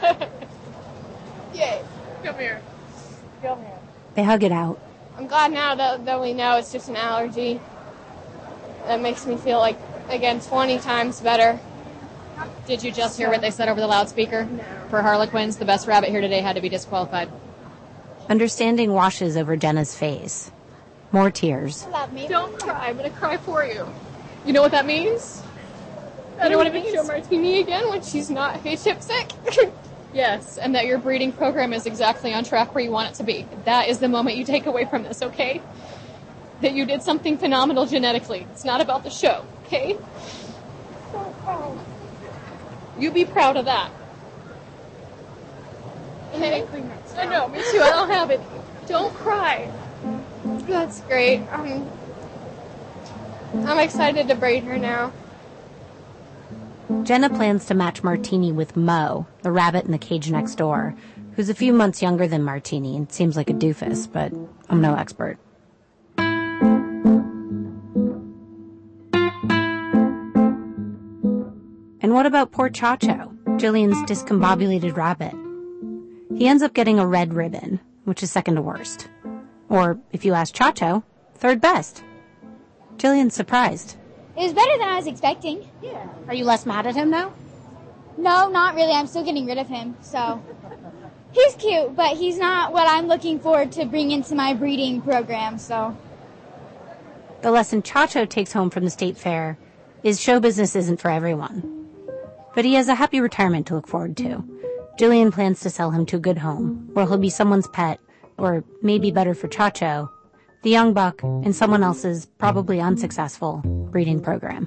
Yay. Come here. Come here. They hug it out. I'm glad now that, that we know it's just an allergy. That makes me feel like, again, twenty times better. Did you just hear what they said over the loudspeaker? No. For Harlequins, the best rabbit here today had to be disqualified. Understanding washes over Jenna's face. More tears. Don't cry. I'm going to cry for you. You know what that means? I don't want to show Martini again when she's not hay-tip sick. Yes, and that your breeding program is exactly on track where you want it to be. That is the moment you take away from this, okay? That you did something phenomenal genetically. It's not about the show, okay? You be proud of that. Okay? I know, me too. I don't have it. Don't cry. That's great. Um, I'm excited to breed her now. Jenna plans to match Martini with Mo, the rabbit in the cage next door, who's a few months younger than Martini and seems like a doofus, but I'm no expert. And what about poor Chacho, Jillian's discombobulated rabbit? He ends up getting a red ribbon, which is second to worst. Or, if you ask Chacho, third best. Jillian's surprised. It was better than I was expecting. Yeah. Are you less mad at him now? No, not really. I'm still getting rid of him, so. He's cute, but he's not what I'm looking forward to bring into my breeding program, so. The lesson Chacho takes home from the state fair is show business isn't for everyone. But he has a happy retirement to look forward to. Jillian plans to sell him to a good home, where he'll be someone's pet, or maybe better for Chacho, the young buck in someone else's, probably unsuccessful, breeding program.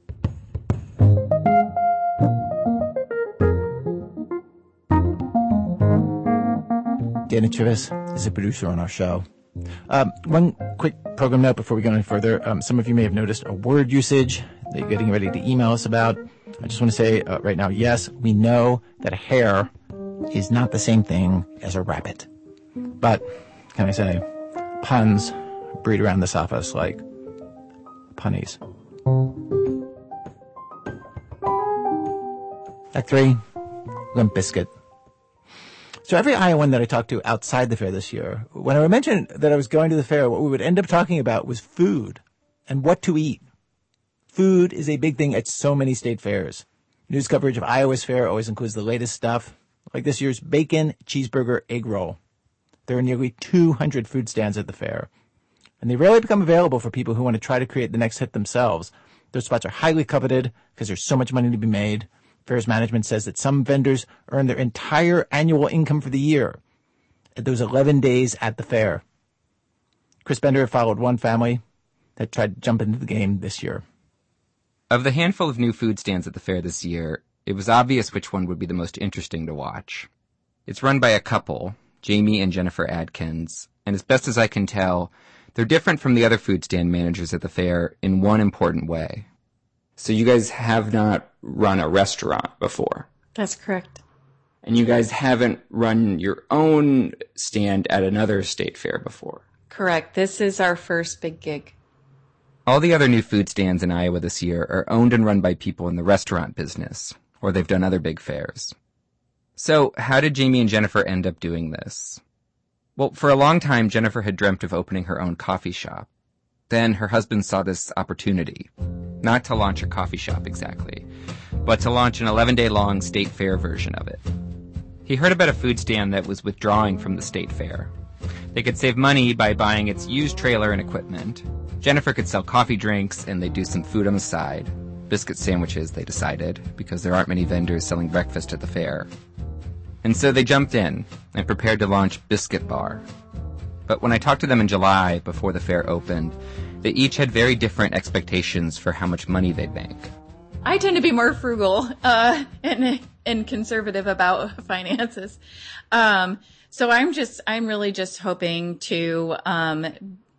Dana Chivas is a producer on our show. Um, one quick program note before we go any further. Um, some of you may have noticed a word usage that you're getting ready to email us about. I just want to say uh, right now, yes, we know that a hare is not the same thing as a rabbit. But, can I say, puns breed around this office like punnies. Act three, Limp Bizkit. So every Iowan that I talked to outside the fair this year, when I mentioned that I was going to the fair, what we would end up talking about was food and what to eat. Food is a big thing at so many state fairs. News coverage of Iowa's fair always includes the latest stuff, like this year's bacon cheeseburger egg roll. There are nearly two hundred food stands at the fair, and they rarely become available for people who want to try to create the next hit themselves. Those spots are highly coveted because there's so much money to be made. Fair's management says that some vendors earn their entire annual income for the year at those eleven days at the fair. Chris Bender followed one family that tried to jump into the game this year. Of the handful of new food stands at the fair this year, it was obvious which one would be the most interesting to watch. It's run by a couple, Jamie and Jennifer Adkins, and as best as I can tell, they're different from the other food stand managers at the fair in one important way. So you guys have not run a restaurant before? That's correct. And you guys haven't run your own stand at another state fair before? Correct. This is our first big gig. All the other new food stands in Iowa this year are owned and run by people in the restaurant business, or they've done other big fairs. So how did Jamie and Jennifer end up doing this? Well, for a long time, Jennifer had dreamt of opening her own coffee shop. Then her husband saw this opportunity, not to launch a coffee shop exactly, but to launch an eleven-day-long state fair version of it. He heard about a food stand that was withdrawing from the state fair. They could save money by buying its used trailer and equipment. Jennifer could sell coffee drinks, and they'd do some food on the side. Biscuit sandwiches, they decided, because there aren't many vendors selling breakfast at the fair. And so they jumped in and prepared to launch Biscuit Bar. But when I talked to them in July, before the fair opened, they each had very different expectations for how much money they'd make. I tend to be more frugal uh, and and conservative about finances. Um, so I'm just, I'm really just hoping to um,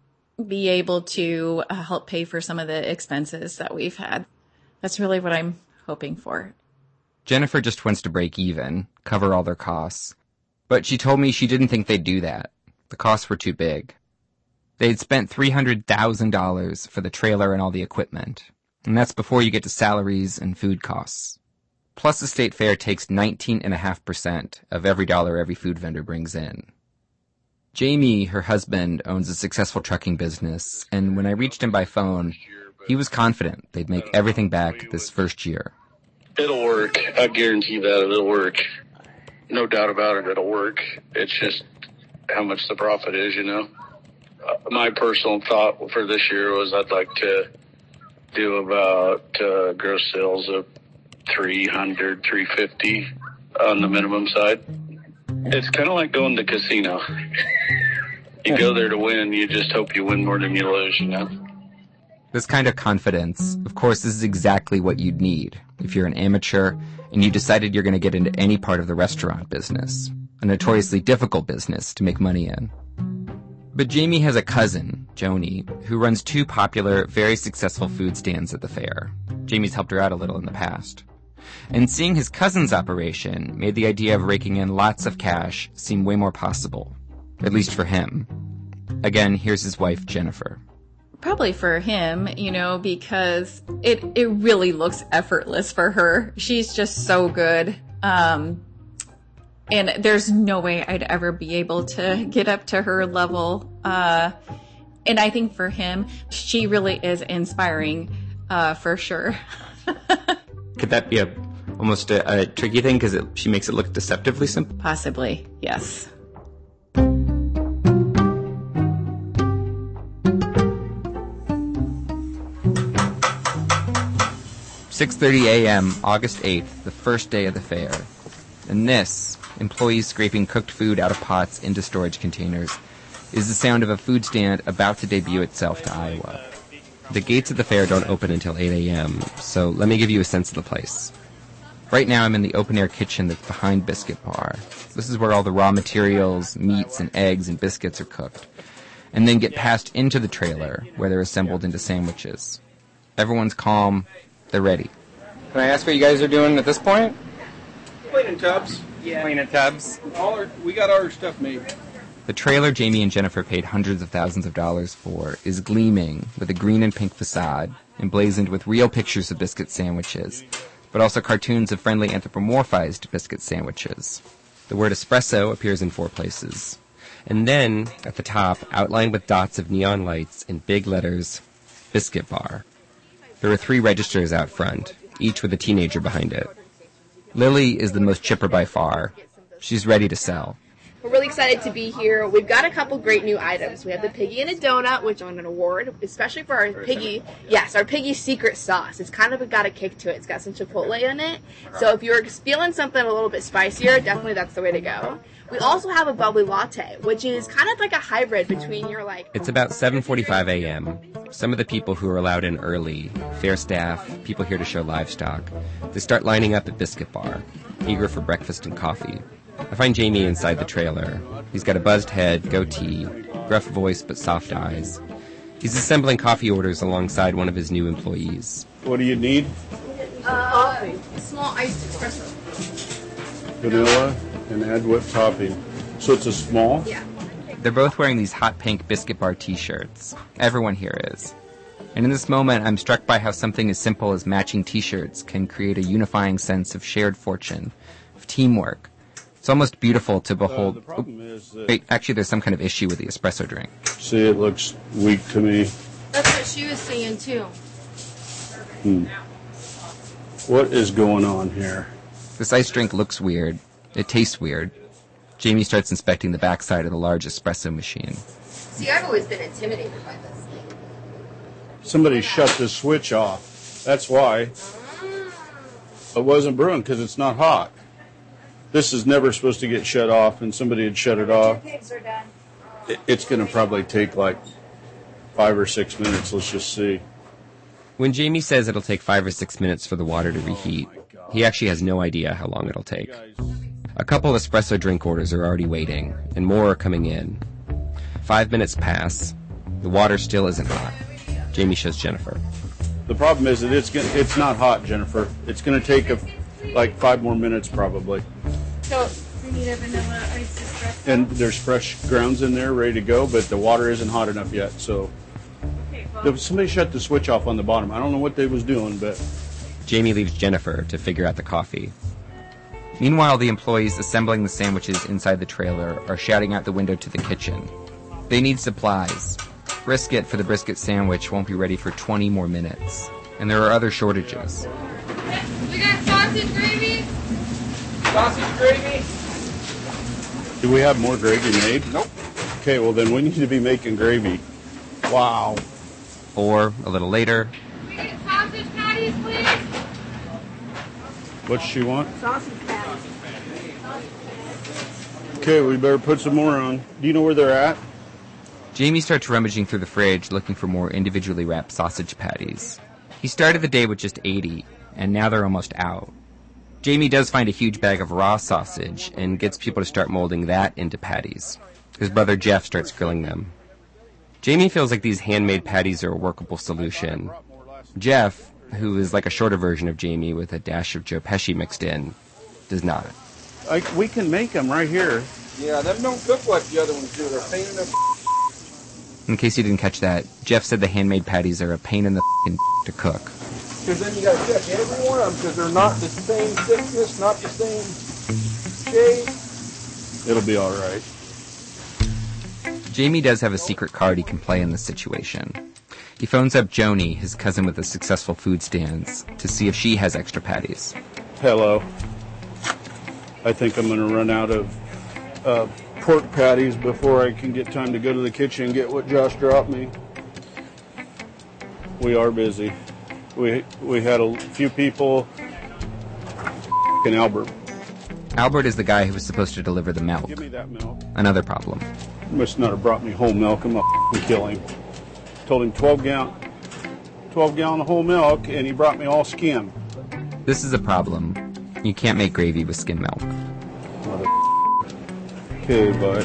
be able to uh, help pay for some of the expenses that we've had. That's really what I'm hoping for. Jennifer just wants to break even, cover all their costs. But she told me she didn't think they'd do that. The costs were too big. They'd spent three hundred thousand dollars for the trailer and all the equipment. And that's before you get to salaries and food costs. Plus the state fair takes nineteen point five percent of every dollar every food vendor brings in. Jamie, her husband, owns a successful trucking business, and when I reached him by phone, he was confident they'd make everything back this first year. It'll work. I guarantee that it'll work. No doubt about it, it'll work. It's just how much the profit is, you know. Uh, my personal thought for this year was I'd like to do about uh, gross sales of three hundred, three fifty on the minimum side. It's kind of like going to casino. You go there to win, you just hope you win more than you lose, you know. This kind of confidence, of course, this is exactly what you'd need if you're an amateur and you decided you're going to get into any part of the restaurant business, a notoriously difficult business to make money in. But Jamie has a cousin, Joni, who runs two popular, very successful food stands at the fair. Jamie's helped her out a little in the past. And seeing his cousin's operation made the idea of raking in lots of cash seem way more possible, at least for him. Again, here's his wife, Jennifer. Probably for him, you know, because it, it really looks effortless for her. She's just so good. Um, and there's no way I'd ever be able to get up to her level. Uh, and I think for him, she really is inspiring, uh, for sure. Could that be a almost a, a tricky thing because she makes it look deceptively simple? Possibly, yes. six thirty a.m., August eighth, the first day of the fair. And this employees scraping cooked food out of pots into storage containers, is the sound of a food stand about to debut itself to Iowa. The gates of the fair don't open until eight a.m., so let me give you a sense of the place. Right now I'm in the open-air kitchen that's behind Biscuit Bar. This is where all the raw materials, meats and eggs and biscuits are cooked, and then get passed into the trailer, where they're assembled into sandwiches. Everyone's calm. They're ready. Can I ask what you guys are doing at this point? Cleaning tubs. Yeah. Cleaning tubs. All our, we got our stuff made. The trailer Jamie and Jennifer paid hundreds of thousands of dollars for is gleaming with a green and pink facade, emblazoned with real pictures of biscuit sandwiches, but also cartoons of friendly anthropomorphized biscuit sandwiches. The word espresso appears in four places. And then, at the top, outlined with dots of neon lights in big letters, Biscuit Bar. There are three registers out front, each with a teenager behind it. Lily is the most chipper by far. She's ready to sell. We're really excited to be here. We've got a couple great new items. We have the Piggy in a Donut, which won an award, especially for our Piggy. Yes, our Piggy secret sauce. It's kind of got a kick to it. It's got some Chipotle in it. So if you're feeling something a little bit spicier, definitely that's the way to go. We also have a bubbly latte, which is kind of like a hybrid between your like... It's about seven forty-five a.m. Some of the people who are allowed in early, fair staff, people here to show livestock, they start lining up at Biscuit Bar, eager for breakfast and coffee. I find Jamie inside the trailer. He's got a buzzed head, goatee, gruff voice but soft eyes. He's assembling coffee orders alongside one of his new employees. What do you need? Uh, a small iced espresso. Vanilla and add whipped topping. So it's a small? Yeah. They're both wearing these hot pink Biscuit Bar t-shirts. Everyone here is. And in this moment, I'm struck by how something as simple as matching t-shirts can create a unifying sense of shared fortune, of teamwork. It's almost beautiful to behold. Uh, the problem is that Wait, actually, there's some kind of issue with the espresso drink. See, it looks weak to me. That's what she was saying, too. Hmm. What is going on here? This iced drink looks weird. It tastes weird. Jamie starts inspecting the backside of the large espresso machine. See, I've always been intimidated by this. Somebody shut the switch off. That's why. It wasn't brewing because it's not hot. This is never supposed to get shut off, and somebody had shut it off. It's going to probably take like five or six minutes. Let's just see. When Jamie says it'll take five or six minutes for the water to reheat, he actually has no idea how long it'll take. A couple of espresso drink orders are already waiting, and more are coming in. Five minutes pass. The water still isn't hot. Jamie shows Jennifer. The problem is that it's gonna, it's not hot, Jennifer. It's going to take a, like five more minutes probably. So we need a vanilla iced espresso. And there's fresh grounds in there ready to go, but the water isn't hot enough yet. So okay, well. Somebody shut the switch off on the bottom. I don't know what they was doing, but... Jamie leaves Jennifer to figure out the coffee. Meanwhile, the employees assembling the sandwiches inside the trailer are shouting out the window to the kitchen. They need supplies. Brisket for the brisket sandwich won't be ready for twenty more minutes. And there are other shortages. We got sausage gravy? Sausage gravy? Do we have more gravy made? Nope. Okay, well then we need to be making gravy. Wow. Or, a little later... Can we get sausage patties, please? What's she want? Sausage patties. Okay, we better put some more on. Do you know where they're at? Jamie starts rummaging through the fridge looking for more individually wrapped sausage patties. He started the day with just eighty, and now they're almost out. Jamie does find a huge bag of raw sausage and gets people to start molding that into patties. His brother Jeff starts grilling them. Jamie feels like these handmade patties are a workable solution. Jeff, who is like a shorter version of Jamie with a dash of Joe Pesci mixed in, does not. I, we can make them right here. Yeah, them don't cook like the other ones do. They're a pain in the... In case you didn't catch that, Jeff said the handmade patties are a pain in the to cook. Because then you got to check every one of them because they're not the same thickness, not the same shape. It'll be all right. Jamie does have a secret card he can play in this situation. He phones up Joni, his cousin with the successful food stands, to see if she has extra patties. Hello. I think I'm going to run out of uh, pork patties before I can get time to go to the kitchen and get what Josh dropped me. We are busy. We we had a few people in Albert. Albert is the guy who was supposed to deliver the milk. Give me that milk. Another problem. Must not have brought me whole milk. I'm gonna kill him. Told him twelve gallon, twelve gallon of whole milk, and he brought me all skim. This is a problem. You can't make gravy with skim milk. Mother. Okay, bud.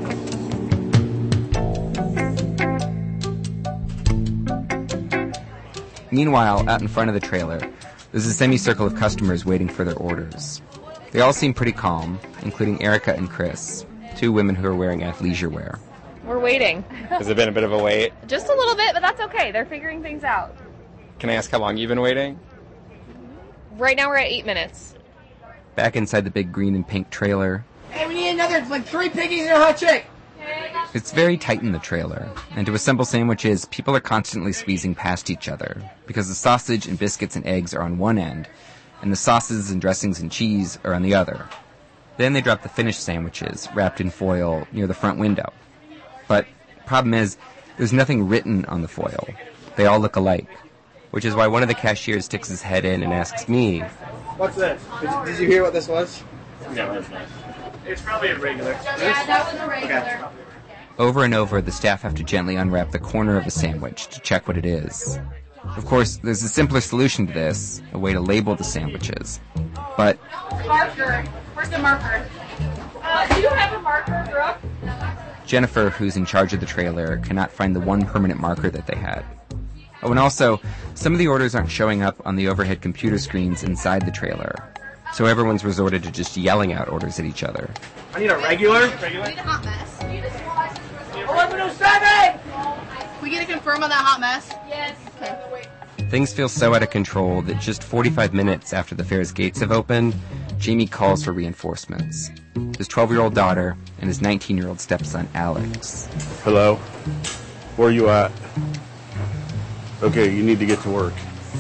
Meanwhile, out in front of the trailer, there's a semicircle of customers waiting for their orders. They all seem pretty calm, including Erica and Chris, two women who are wearing athleisure wear. We're waiting. Has it been a bit of a wait? Just a little bit, but that's okay. They're figuring things out. Can I ask how long you've been waiting? Right now we're at eight minutes. Back inside the big green and pink trailer, Hey, we need another, like, three piggies and a hot chick. it's very tight in the trailer, and to assemble sandwiches, people are constantly squeezing past each other, because the sausage and biscuits and eggs are on one end, and the sauces and dressings and cheese are on the other. Then they drop the finished sandwiches, wrapped in foil, near the front window. But problem is, there's nothing written on the foil. They all look alike, which is why one of the cashiers sticks his head in and asks me, What's this? Did, did you hear what this was? No, it's not. It's probably a regular. Yeah, that was a regular. Okay. Over and over, the staff have to gently unwrap the corner of a sandwich to check what it is. Of course, there's a simpler solution to this, a way to label the sandwiches. But Marker. Where's the marker? Uh, do you have a marker, Brooke? Jennifer, who's in charge of the trailer, cannot find the one permanent marker that they had. Oh, and also, some of the orders aren't showing up on the overhead computer screens inside the trailer. So everyone's resorted to just yelling out orders at each other. I need a regular. Regular? We need a hot mess. eleven oh seven! We get to confirm on that hot mess? Yes. Okay. Things feel so out of control that just forty-five minutes after the fair's gates have opened, Jamie calls for reinforcements. His twelve-year-old daughter and his nineteen-year-old stepson, Alex. Hello? Where are you at? Okay, you need to get to work.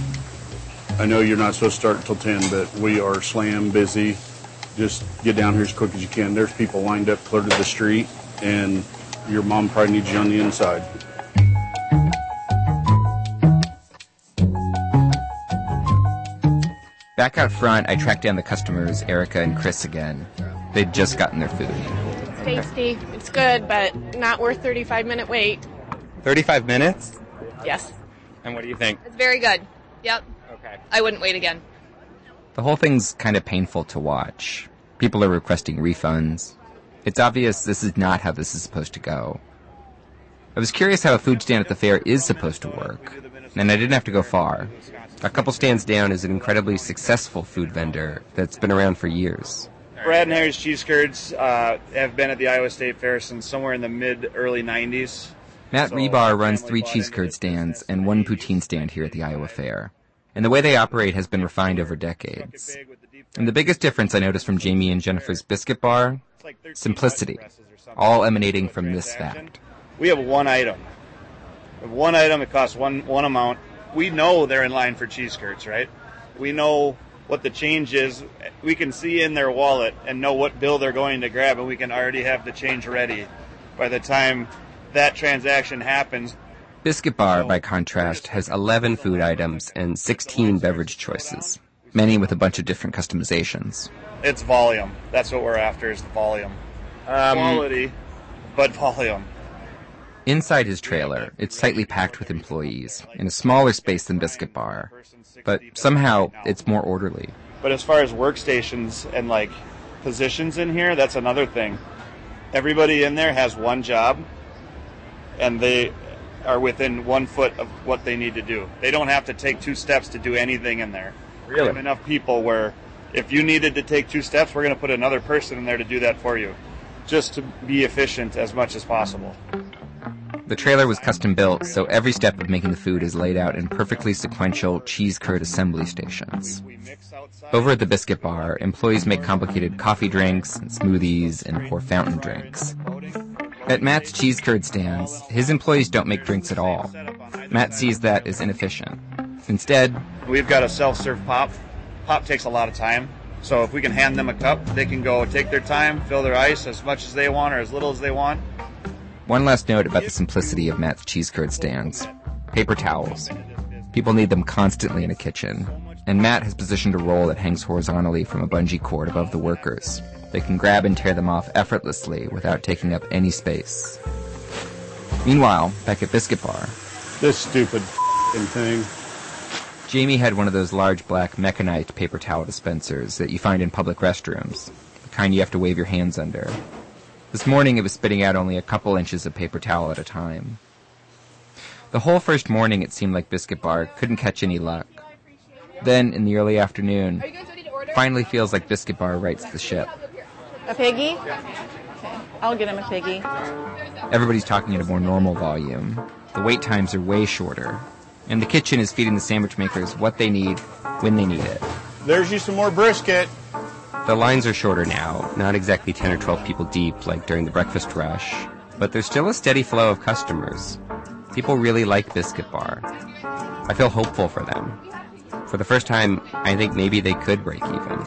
I know you're not supposed to start until ten, but we are slam busy. Just get down here as quick as you can. There's people lined up clear to the street, and your mom probably needs you on the inside. Back out front, I track down the customers, Erica and Chris again. They'd just gotten their food. It's tasty. It's good, but not worth thirty-five minute wait. thirty-five minutes? Yes. And what do you think? It's very good. Yep. Okay. I wouldn't wait again. The whole thing's kind of painful to watch. People are requesting refunds. It's obvious this is not how this is supposed to go. I was curious how a food stand at the fair is supposed to work, and I didn't have to go far. A couple stands down is an incredibly successful food vendor that's been around for years. Brad and Harry's Cheese Curds uh, have been at the Iowa State Fair since somewhere in the mid-early nineties. Matt So, Rebar runs family three bought cheese into curd this stands business. and one poutine stand here at the Iowa Fair. And the way they operate has been refined over decades. And the biggest difference I noticed from Jamie and Jennifer's Biscuit Bar? Simplicity. All emanating from this fact. We have one item. We have one item, it costs one, one amount. We know they're in line for cheese curds, right? We know what the change is. We can see in their wallet and know what bill they're going to grab, and we can already have the change ready. By the time that transaction happens, Biscuit Bar, by contrast, has eleven food items and sixteen beverage choices, many with a bunch of different customizations. it's volume. That's what we're after, is the volume. Um, Quality, but volume. Inside his trailer, it's tightly packed with employees, in a smaller space than Biscuit Bar, but somehow it's more orderly. But as far as workstations and like positions in here, that's another thing. Everybody in there has one job, and they are within one foot of what they need to do. They don't have to take two steps to do anything in there. Really? We have enough people where if you needed to take two steps, we're going to put another person in there to do that for you, just to be efficient as much as possible. The trailer was custom built, so every step of making the food is laid out in perfectly sequential cheese curd assembly stations. Over at the Biscuit Bar, employees make complicated coffee drinks and smoothies and pour fountain drinks. At Matt's cheese curd stands, his employees don't make drinks at all. Matt sees that as inefficient. Instead, We've got a self-serve pop. Pop takes a lot of time. So if we can hand them a cup, they can go take their time, fill their ice as much as they want or as little as they want. one last note about the simplicity of Matt's cheese curd stands. Paper towels. People need them constantly in a kitchen. and Matt has positioned a roll that hangs horizontally from a bungee cord above the workers. They can grab and tear them off effortlessly without taking up any space. Meanwhile, back at Biscuit Bar, This stupid f***ing thing. Jamie had one of those large black mechanite paper towel dispensers that you find in public restrooms, the kind you have to wave your hands under. This morning it was spitting out only a couple inches of paper towel at a time. The whole first morning it seemed like Biscuit Bar couldn't catch any luck. Then, in the early afternoon, finally feels like Biscuit Bar rights the ship. A piggy? Okay, I'll get him a piggy. Everybody's talking at a more normal volume. The wait times are way shorter. And the kitchen is feeding the sandwich makers what they need, when they need it. There's you some more brisket. The lines are shorter now, not exactly ten or twelve people deep like during the breakfast rush, but there's still a steady flow of customers. People really like Biscuit Bar. I feel hopeful for them. For the first time, I think maybe they could break even.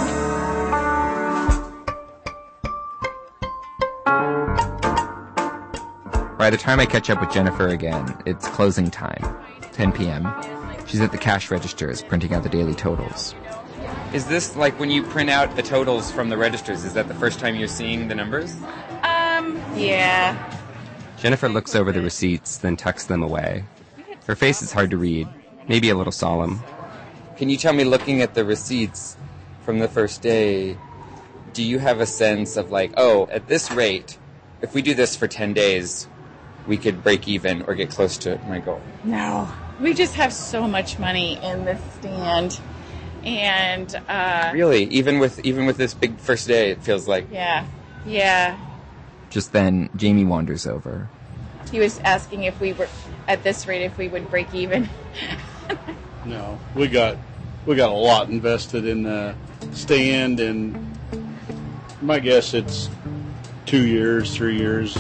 By the time I catch up with Jennifer again, it's closing time, ten p.m. She's at the cash registers printing out the daily totals. Is this like when you print out the totals from the registers, is that the first time you're seeing the numbers? Um, yeah. Jennifer looks over the receipts, then tucks them away. Her face is hard to read, maybe a little solemn. Can you tell me, looking at the receipts from the first day, do you have a sense of like, oh, at this rate, if we do this for ten days, we could break even or get close to my goal? No. We just have so much money in this stand. And, uh... Really? Even with even with this big first day, it feels like... Yeah. Yeah. Just then, Jamie wanders over. He was asking if we were, at this rate, if we would break even. No, we got we got a lot invested in the stand, and my guess it's two years, three years.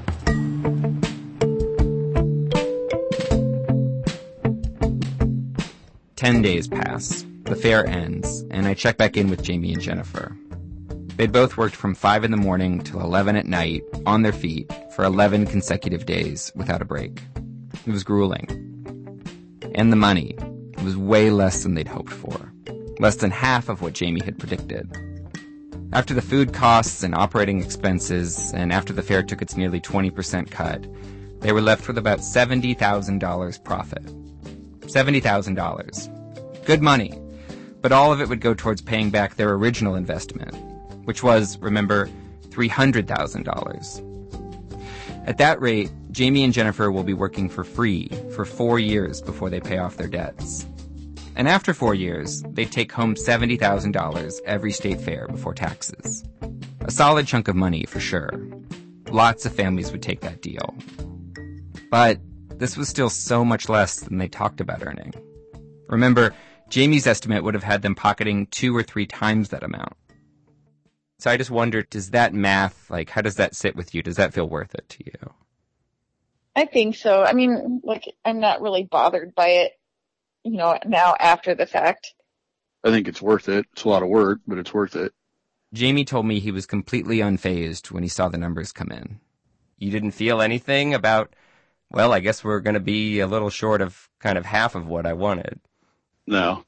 Ten days pass. The fair ends, and I check back in with Jamie and Jennifer. They'd both worked from five in the morning till eleven at night, on their feet, for eleven consecutive days without a break. It was grueling. And the money. It was way less than they'd hoped for. Less than half of what Jamie had predicted. After the food costs and operating expenses, and after the fair took its nearly twenty percent cut, they were left with about seventy thousand dollars profit. seventy thousand dollars. Good money. But all of it would go towards paying back their original investment, which was, remember, three hundred thousand dollars. At that rate, Jamie and Jennifer will be working for free for four years before they pay off their debts. And after four years, they'd take home seventy thousand dollars every state fair before taxes. A solid chunk of money, for sure. Lots of families would take that deal. But this was still so much less than they talked about earning. Remember, Jamie's estimate would have had them pocketing two or three times that amount. So I just wondered, does that math, like, how does that sit with you? Does that feel worth it to you? I think so. I mean, like, I'm not really bothered by it, you know, now after the fact. I think it's worth it. It's a lot of work, but it's worth it. Jamie told me he was completely unfazed when he saw the numbers come in. You didn't feel anything about, well, I guess we're going to be a little short of kind of half of what I wanted. No.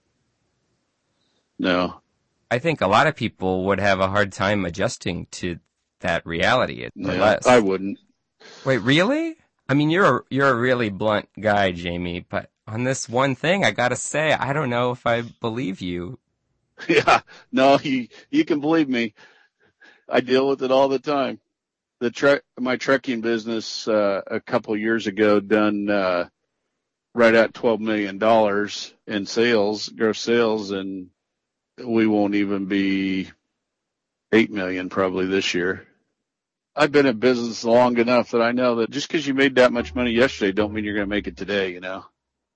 No. I think a lot of people would have a hard time adjusting to that reality, or Yeah, less. I wouldn't. Wait, really? I mean, you're a, you're a really blunt guy, Jamie, but on this one thing, I gotta say, I don't know if I believe you. Yeah, no, you you can believe me. I deal with it all the time. The tre- my trekking business uh, a couple years ago done uh, right at twelve million dollars in sales, gross sales, and we won't even be eight million probably this year. I've been in business long enough that I know that just because you made that much money yesterday don't mean you're going to make it today, you know.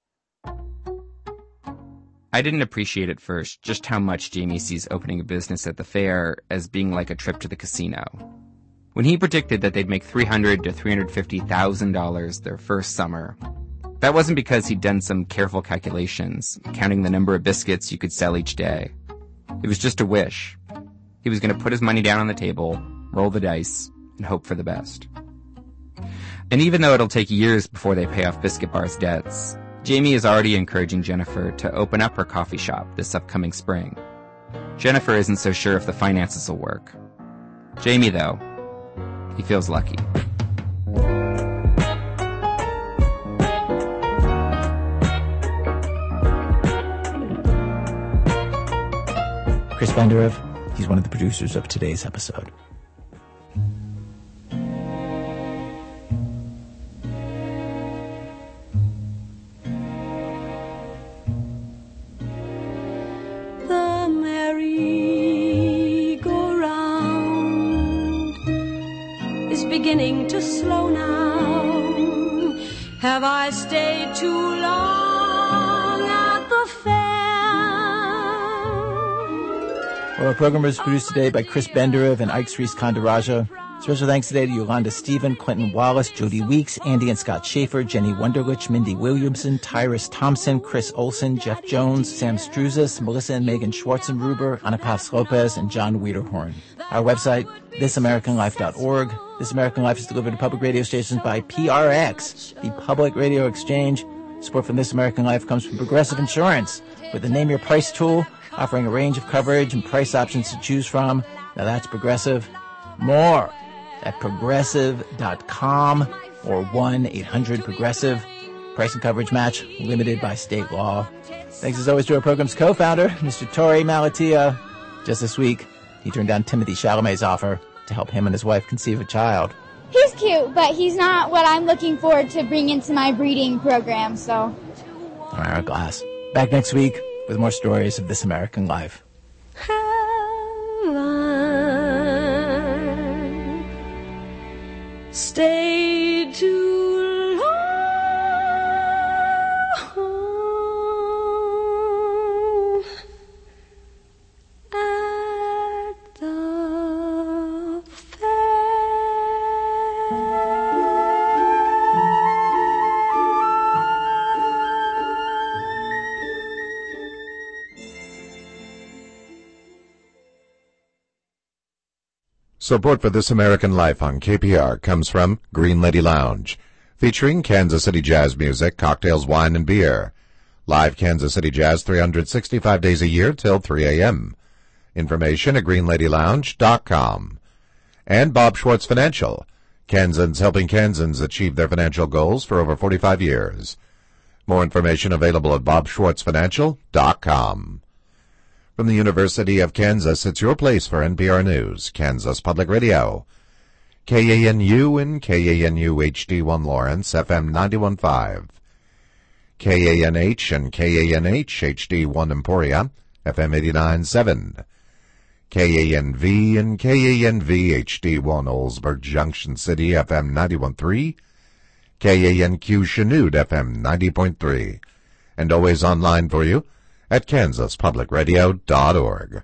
I didn't appreciate at first just how much Jamie sees opening a business at the fair as being like a trip to the casino. When he predicted that they'd make three hundred thousand to three hundred fifty thousand dollars their first summer, that wasn't because he'd done some careful calculations, counting the number of biscuits you could sell each day. It was just a wish. He was going to put his money down on the table, roll the dice, and hope for the best. And even though it'll take years before they pay off Biscuit Bar's debts, Jamie is already encouraging Jennifer to open up her coffee shop this upcoming spring. Jennifer isn't so sure if the finances will work. Jamie, though, he feels lucky. Chris Benderev, he's one of the producers of today's episode. The merry-go-round is beginning to slow now. Have I stayed too long at the fair? Well, our program was produced today by Chris Benderev and Ike Reese Kandaraja. Special thanks today to Yolanda Stephen, Clinton Wallace, Jody Weeks, Andy and Scott Schaefer, Jenny Wunderlich, Mindy Williamson, Tyrus Thompson, Chris Olson, Jeff Jones, Sam Struzis, Melissa and Megan Schwarzenruber, Ana Paz Lopez, and John Wiederhorn. Our website, this american life dot org. This American Life is delivered to public radio stations by P R X, the Public Radio Exchange. Support from This American Life comes from Progressive Insurance, with the Name Your Price tool, offering a range of coverage and price options to choose from. Now that's Progressive. More at progressive dot com or one eight hundred progressive. Price and coverage match limited by state law. Thanks as always to our program's co-founder, Mister Torrey Malatia. Just this week, he turned down Timothée Chalamet's offer to help him and his wife conceive a child. He's cute, but he's not what I'm looking forward to bring into my breeding program, so. Ira Glass. Back next week with more stories of This American Life. Stay too long at the Support for This American Life on K P R comes from Green Lady Lounge, featuring Kansas City jazz music, cocktails, wine, and beer. Live Kansas City jazz three hundred sixty-five days a year till three a.m. Information at green lady lounge dot com. And Bob Schwartz Financial, Kansans helping Kansans achieve their financial goals for over forty-five years. More information available at bob schwartz financial dot com. From the University of Kansas, it's your place for N P R News, Kansas Public Radio. K A N U and K A N U H D one Lawrence, F M ninety-one point five. K A N H and K A N H H D one Emporia, F M eighty-nine point seven. K A N V and K A N V H D one Oldsburg Junction City, F M ninety-one point three. K A N Q Chanute, F M ninety point three. And always online for you at kansas public radio dot org.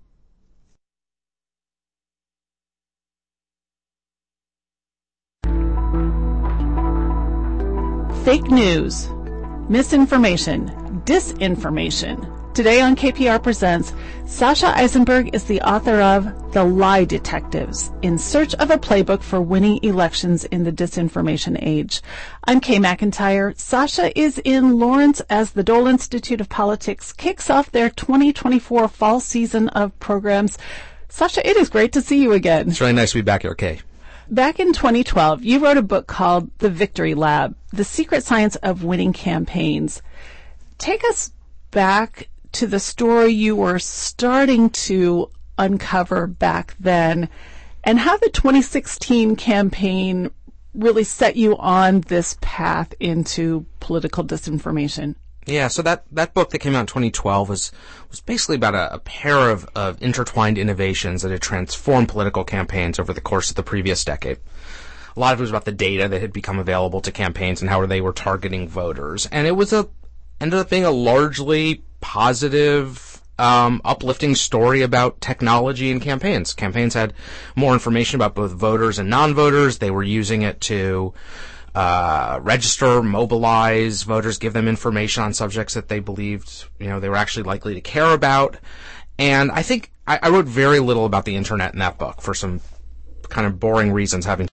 Fake news, misinformation, disinformation. Today on K P R Presents, Sasha Eisenberg is the author of The Lie Detectives, in search of a playbook for winning elections in the disinformation age. I'm Kay McIntyre. Sasha is in Lawrence as the Dole Institute of Politics kicks off their twenty twenty-four fall season of programs. Sasha, it is great to see you again. It's really nice to be back here, Kay. Back in twenty twelve, you wrote a book called The Victory Lab, The Secret Science of Winning Campaigns. Take us back to the story you were starting to uncover back then, and how the twenty sixteen campaign really set you on this path into political disinformation. Yeah, so that, that book that came out in twenty twelve was was basically about a, a pair of, of intertwined innovations that had transformed political campaigns over the course of the previous decade. A lot of it was about the data that had become available to campaigns and how they were targeting voters. And it was a ended up being a largely positive, um, uplifting story about technology and campaigns. Campaigns had more information about both voters and non-voters. They were using it to uh, register, mobilize voters, give them information on subjects that they believed, you know, they were actually likely to care about. And I think I, I wrote very little about the internet in that book for some kind of boring reasons, having